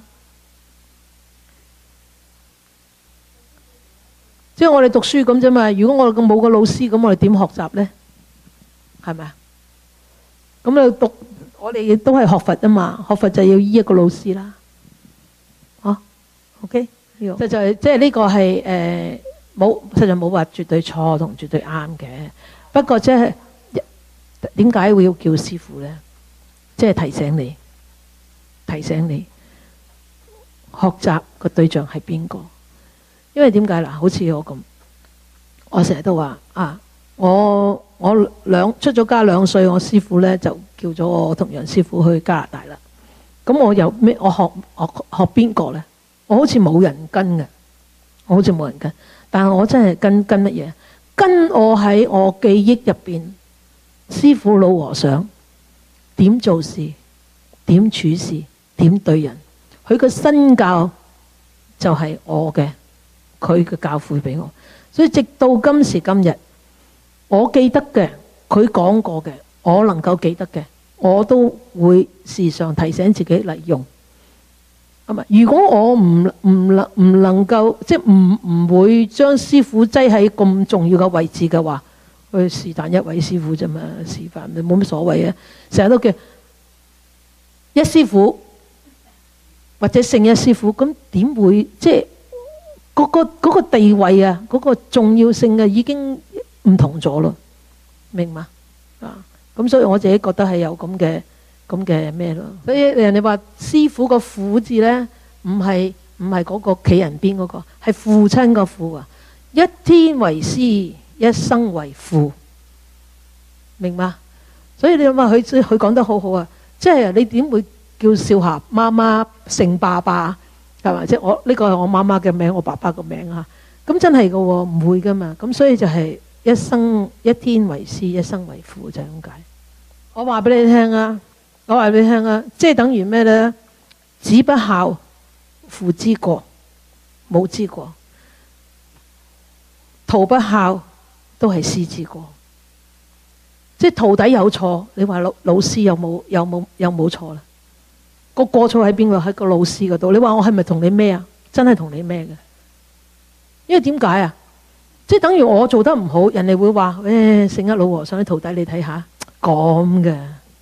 即係我哋讀書咁啫嘛。如果我哋冇個老師，咁我哋點學習呢？係咪啊？咁你讀我哋都係學佛啊嘛，學佛就要依一個老師啦。OK， 實在即係呢個係誒冇，實在冇話絕對錯同絕對啱嘅。不過即係點解會要叫師父呢？即係提醒你，提醒你學習個對象係邊個？因為點解嗱？好似我咁，我成日都話啊，我我兩出咗家兩歲，我師父呢就叫咗我同楊師父去加拿大啦。咁我有咩？我學學學邊個呢？我好似冇人跟嘅，我好似冇人跟，但係我真係跟跟乜嘢？跟我喺我記憶入邊，師父老和尚點做事、點處事、點對人，佢個身教就係我嘅，佢嘅教誨俾我。所以直到今時今日，我記得嘅，佢講過嘅，我能夠記得嘅，我都會時常提醒自己嚟用。如果我唔唔能唔能夠，即係唔唔會將師父擠喺咁重要嘅位置嘅話，佢是但一位師父啫嘛，是但你冇乜所謂啊。成日都叫一師父或者聖一師父，咁點會即係嗰個嗰個地位啊，嗰個重要性啊，已經唔同咗咯，明嘛？啊，咁所以我自己覺得係有咁嘅。咁嘅咩咯？所以人哋話師父個父字咧，唔係唔係嗰個企人邊嗰個，係父親個父啊！一天為師，一生為父，明嘛？所以你諗下，佢佢講得好好啊！即係你點會叫少霞媽媽姓爸爸係嘛？即係我呢個係我媽媽嘅名，我爸爸個名啊！咁真係噶，唔會噶嘛！咁所以就係一生一天為師，一生為父就係咁解。我話俾你聽啊！我話俾你聽啊，即係等於咩呢？子不孝，父之過，母之過；徒不孝，都係師之過。即係徒弟有錯，你話老老師有冇有冇有冇錯啦？個過錯喺邊個？喺個老師嗰度。你話我係咪同你咩啊？真係同你咩嘅？因為點解啊？即係等於我做得唔好，人哋會話誒，聖一老和尚啲徒弟，你睇下咁嘅。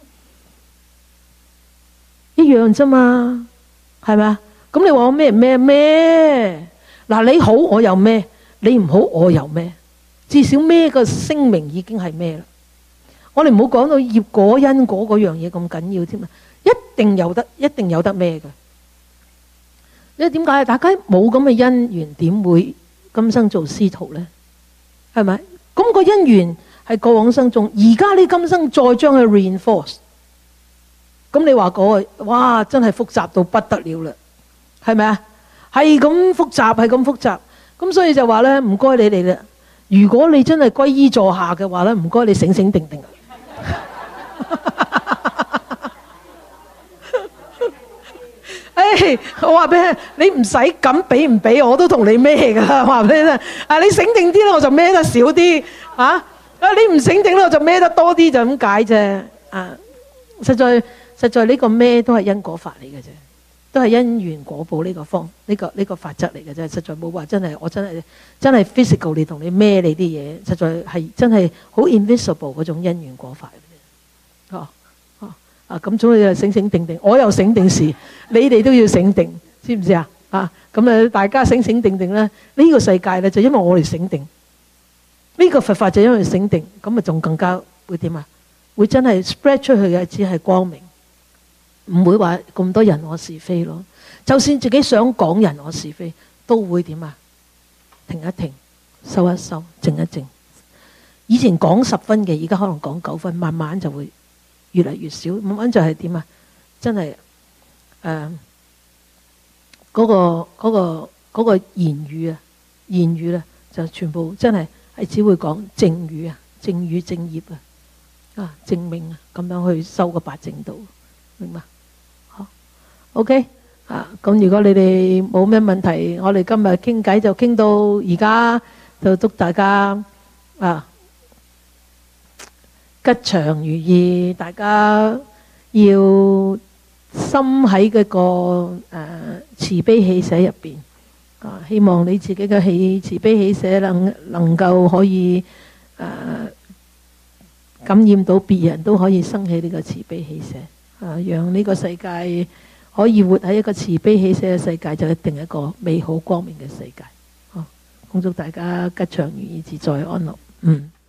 一樣啫嘛，係咪啊？咁你話我咩咩咩？嗱，你好我又咩？你唔好我又咩？至少咩個聲明已經係咩啦？我哋唔好講到業果因果嗰樣嘢咁緊要添啊！一定有得，一定有得咩嘅？因為點解？大家冇咁嘅因緣，點會今生做師徒呢？係咪？咁個因緣係過往生中，而家呢今生再將佢 reinforce。咁你話嗰個，哇，真係複雜到不得了啦，係咪啊？係咁複雜，係咁複雜。咁所以就話咧，唔該你哋啦。如果你真係皈依座下嘅話咧，唔該你醒醒定定。誒，我話俾你，你唔使咁俾唔俾，我都同你孭噶啦。我話俾你聽，啊，你醒定啲咧，我就孭得少啲。啊，啊，你唔醒定咧，我就孭得多啲，就咁解啫。啊，實在。實在呢個咩都係因果法嚟嘅啫，都係因緣果報呢個方呢個呢個法則嚟嘅啫。實在冇話真係我真係真係 physical 你同你孭你啲嘢，實在係真係好 invisible 嗰種因緣果法嚟嘅。哦哦， 啊，咁總之就醒醒定定，我又醒定時，你哋都要醒定，知唔知啊？啊，咁啊，大家醒醒定定咧，呢個世界咧就因為我哋醒定，呢個佛法就因為醒定，咁啊仲更加會點啊？會真係 spread 出去嘅只係光明，唔會話咁多人我是非咯。就算自己想講人我是非，都會點啊？停一停，收一收，靜一靜。以前講十分嘅，而家可能講九分，慢慢就會越嚟越少。慢慢就係點啊？真係誒嗰個嗰個嗰個言語啊，言語咧就全部真係係只會講正語啊，正語正業啊，啊正命啊，咁樣去收個八正道，明嘛？好 OK 啊。咁如果你哋冇咩問題，我哋今日傾偈就傾到而家，就祝大家啊吉祥如意，大家要心喺嗰個誒慈悲喜捨入邊啊，希望你自己嘅喜慈悲喜捨能能夠可以誒感染到別人，都可以生起呢個慈悲喜捨啊，讓呢個世界可以活喺一個慈悲喜捨嘅世界，就一定係一個美好光明嘅世界。好，恭祝大家吉祥如意，自在安樂。嗯。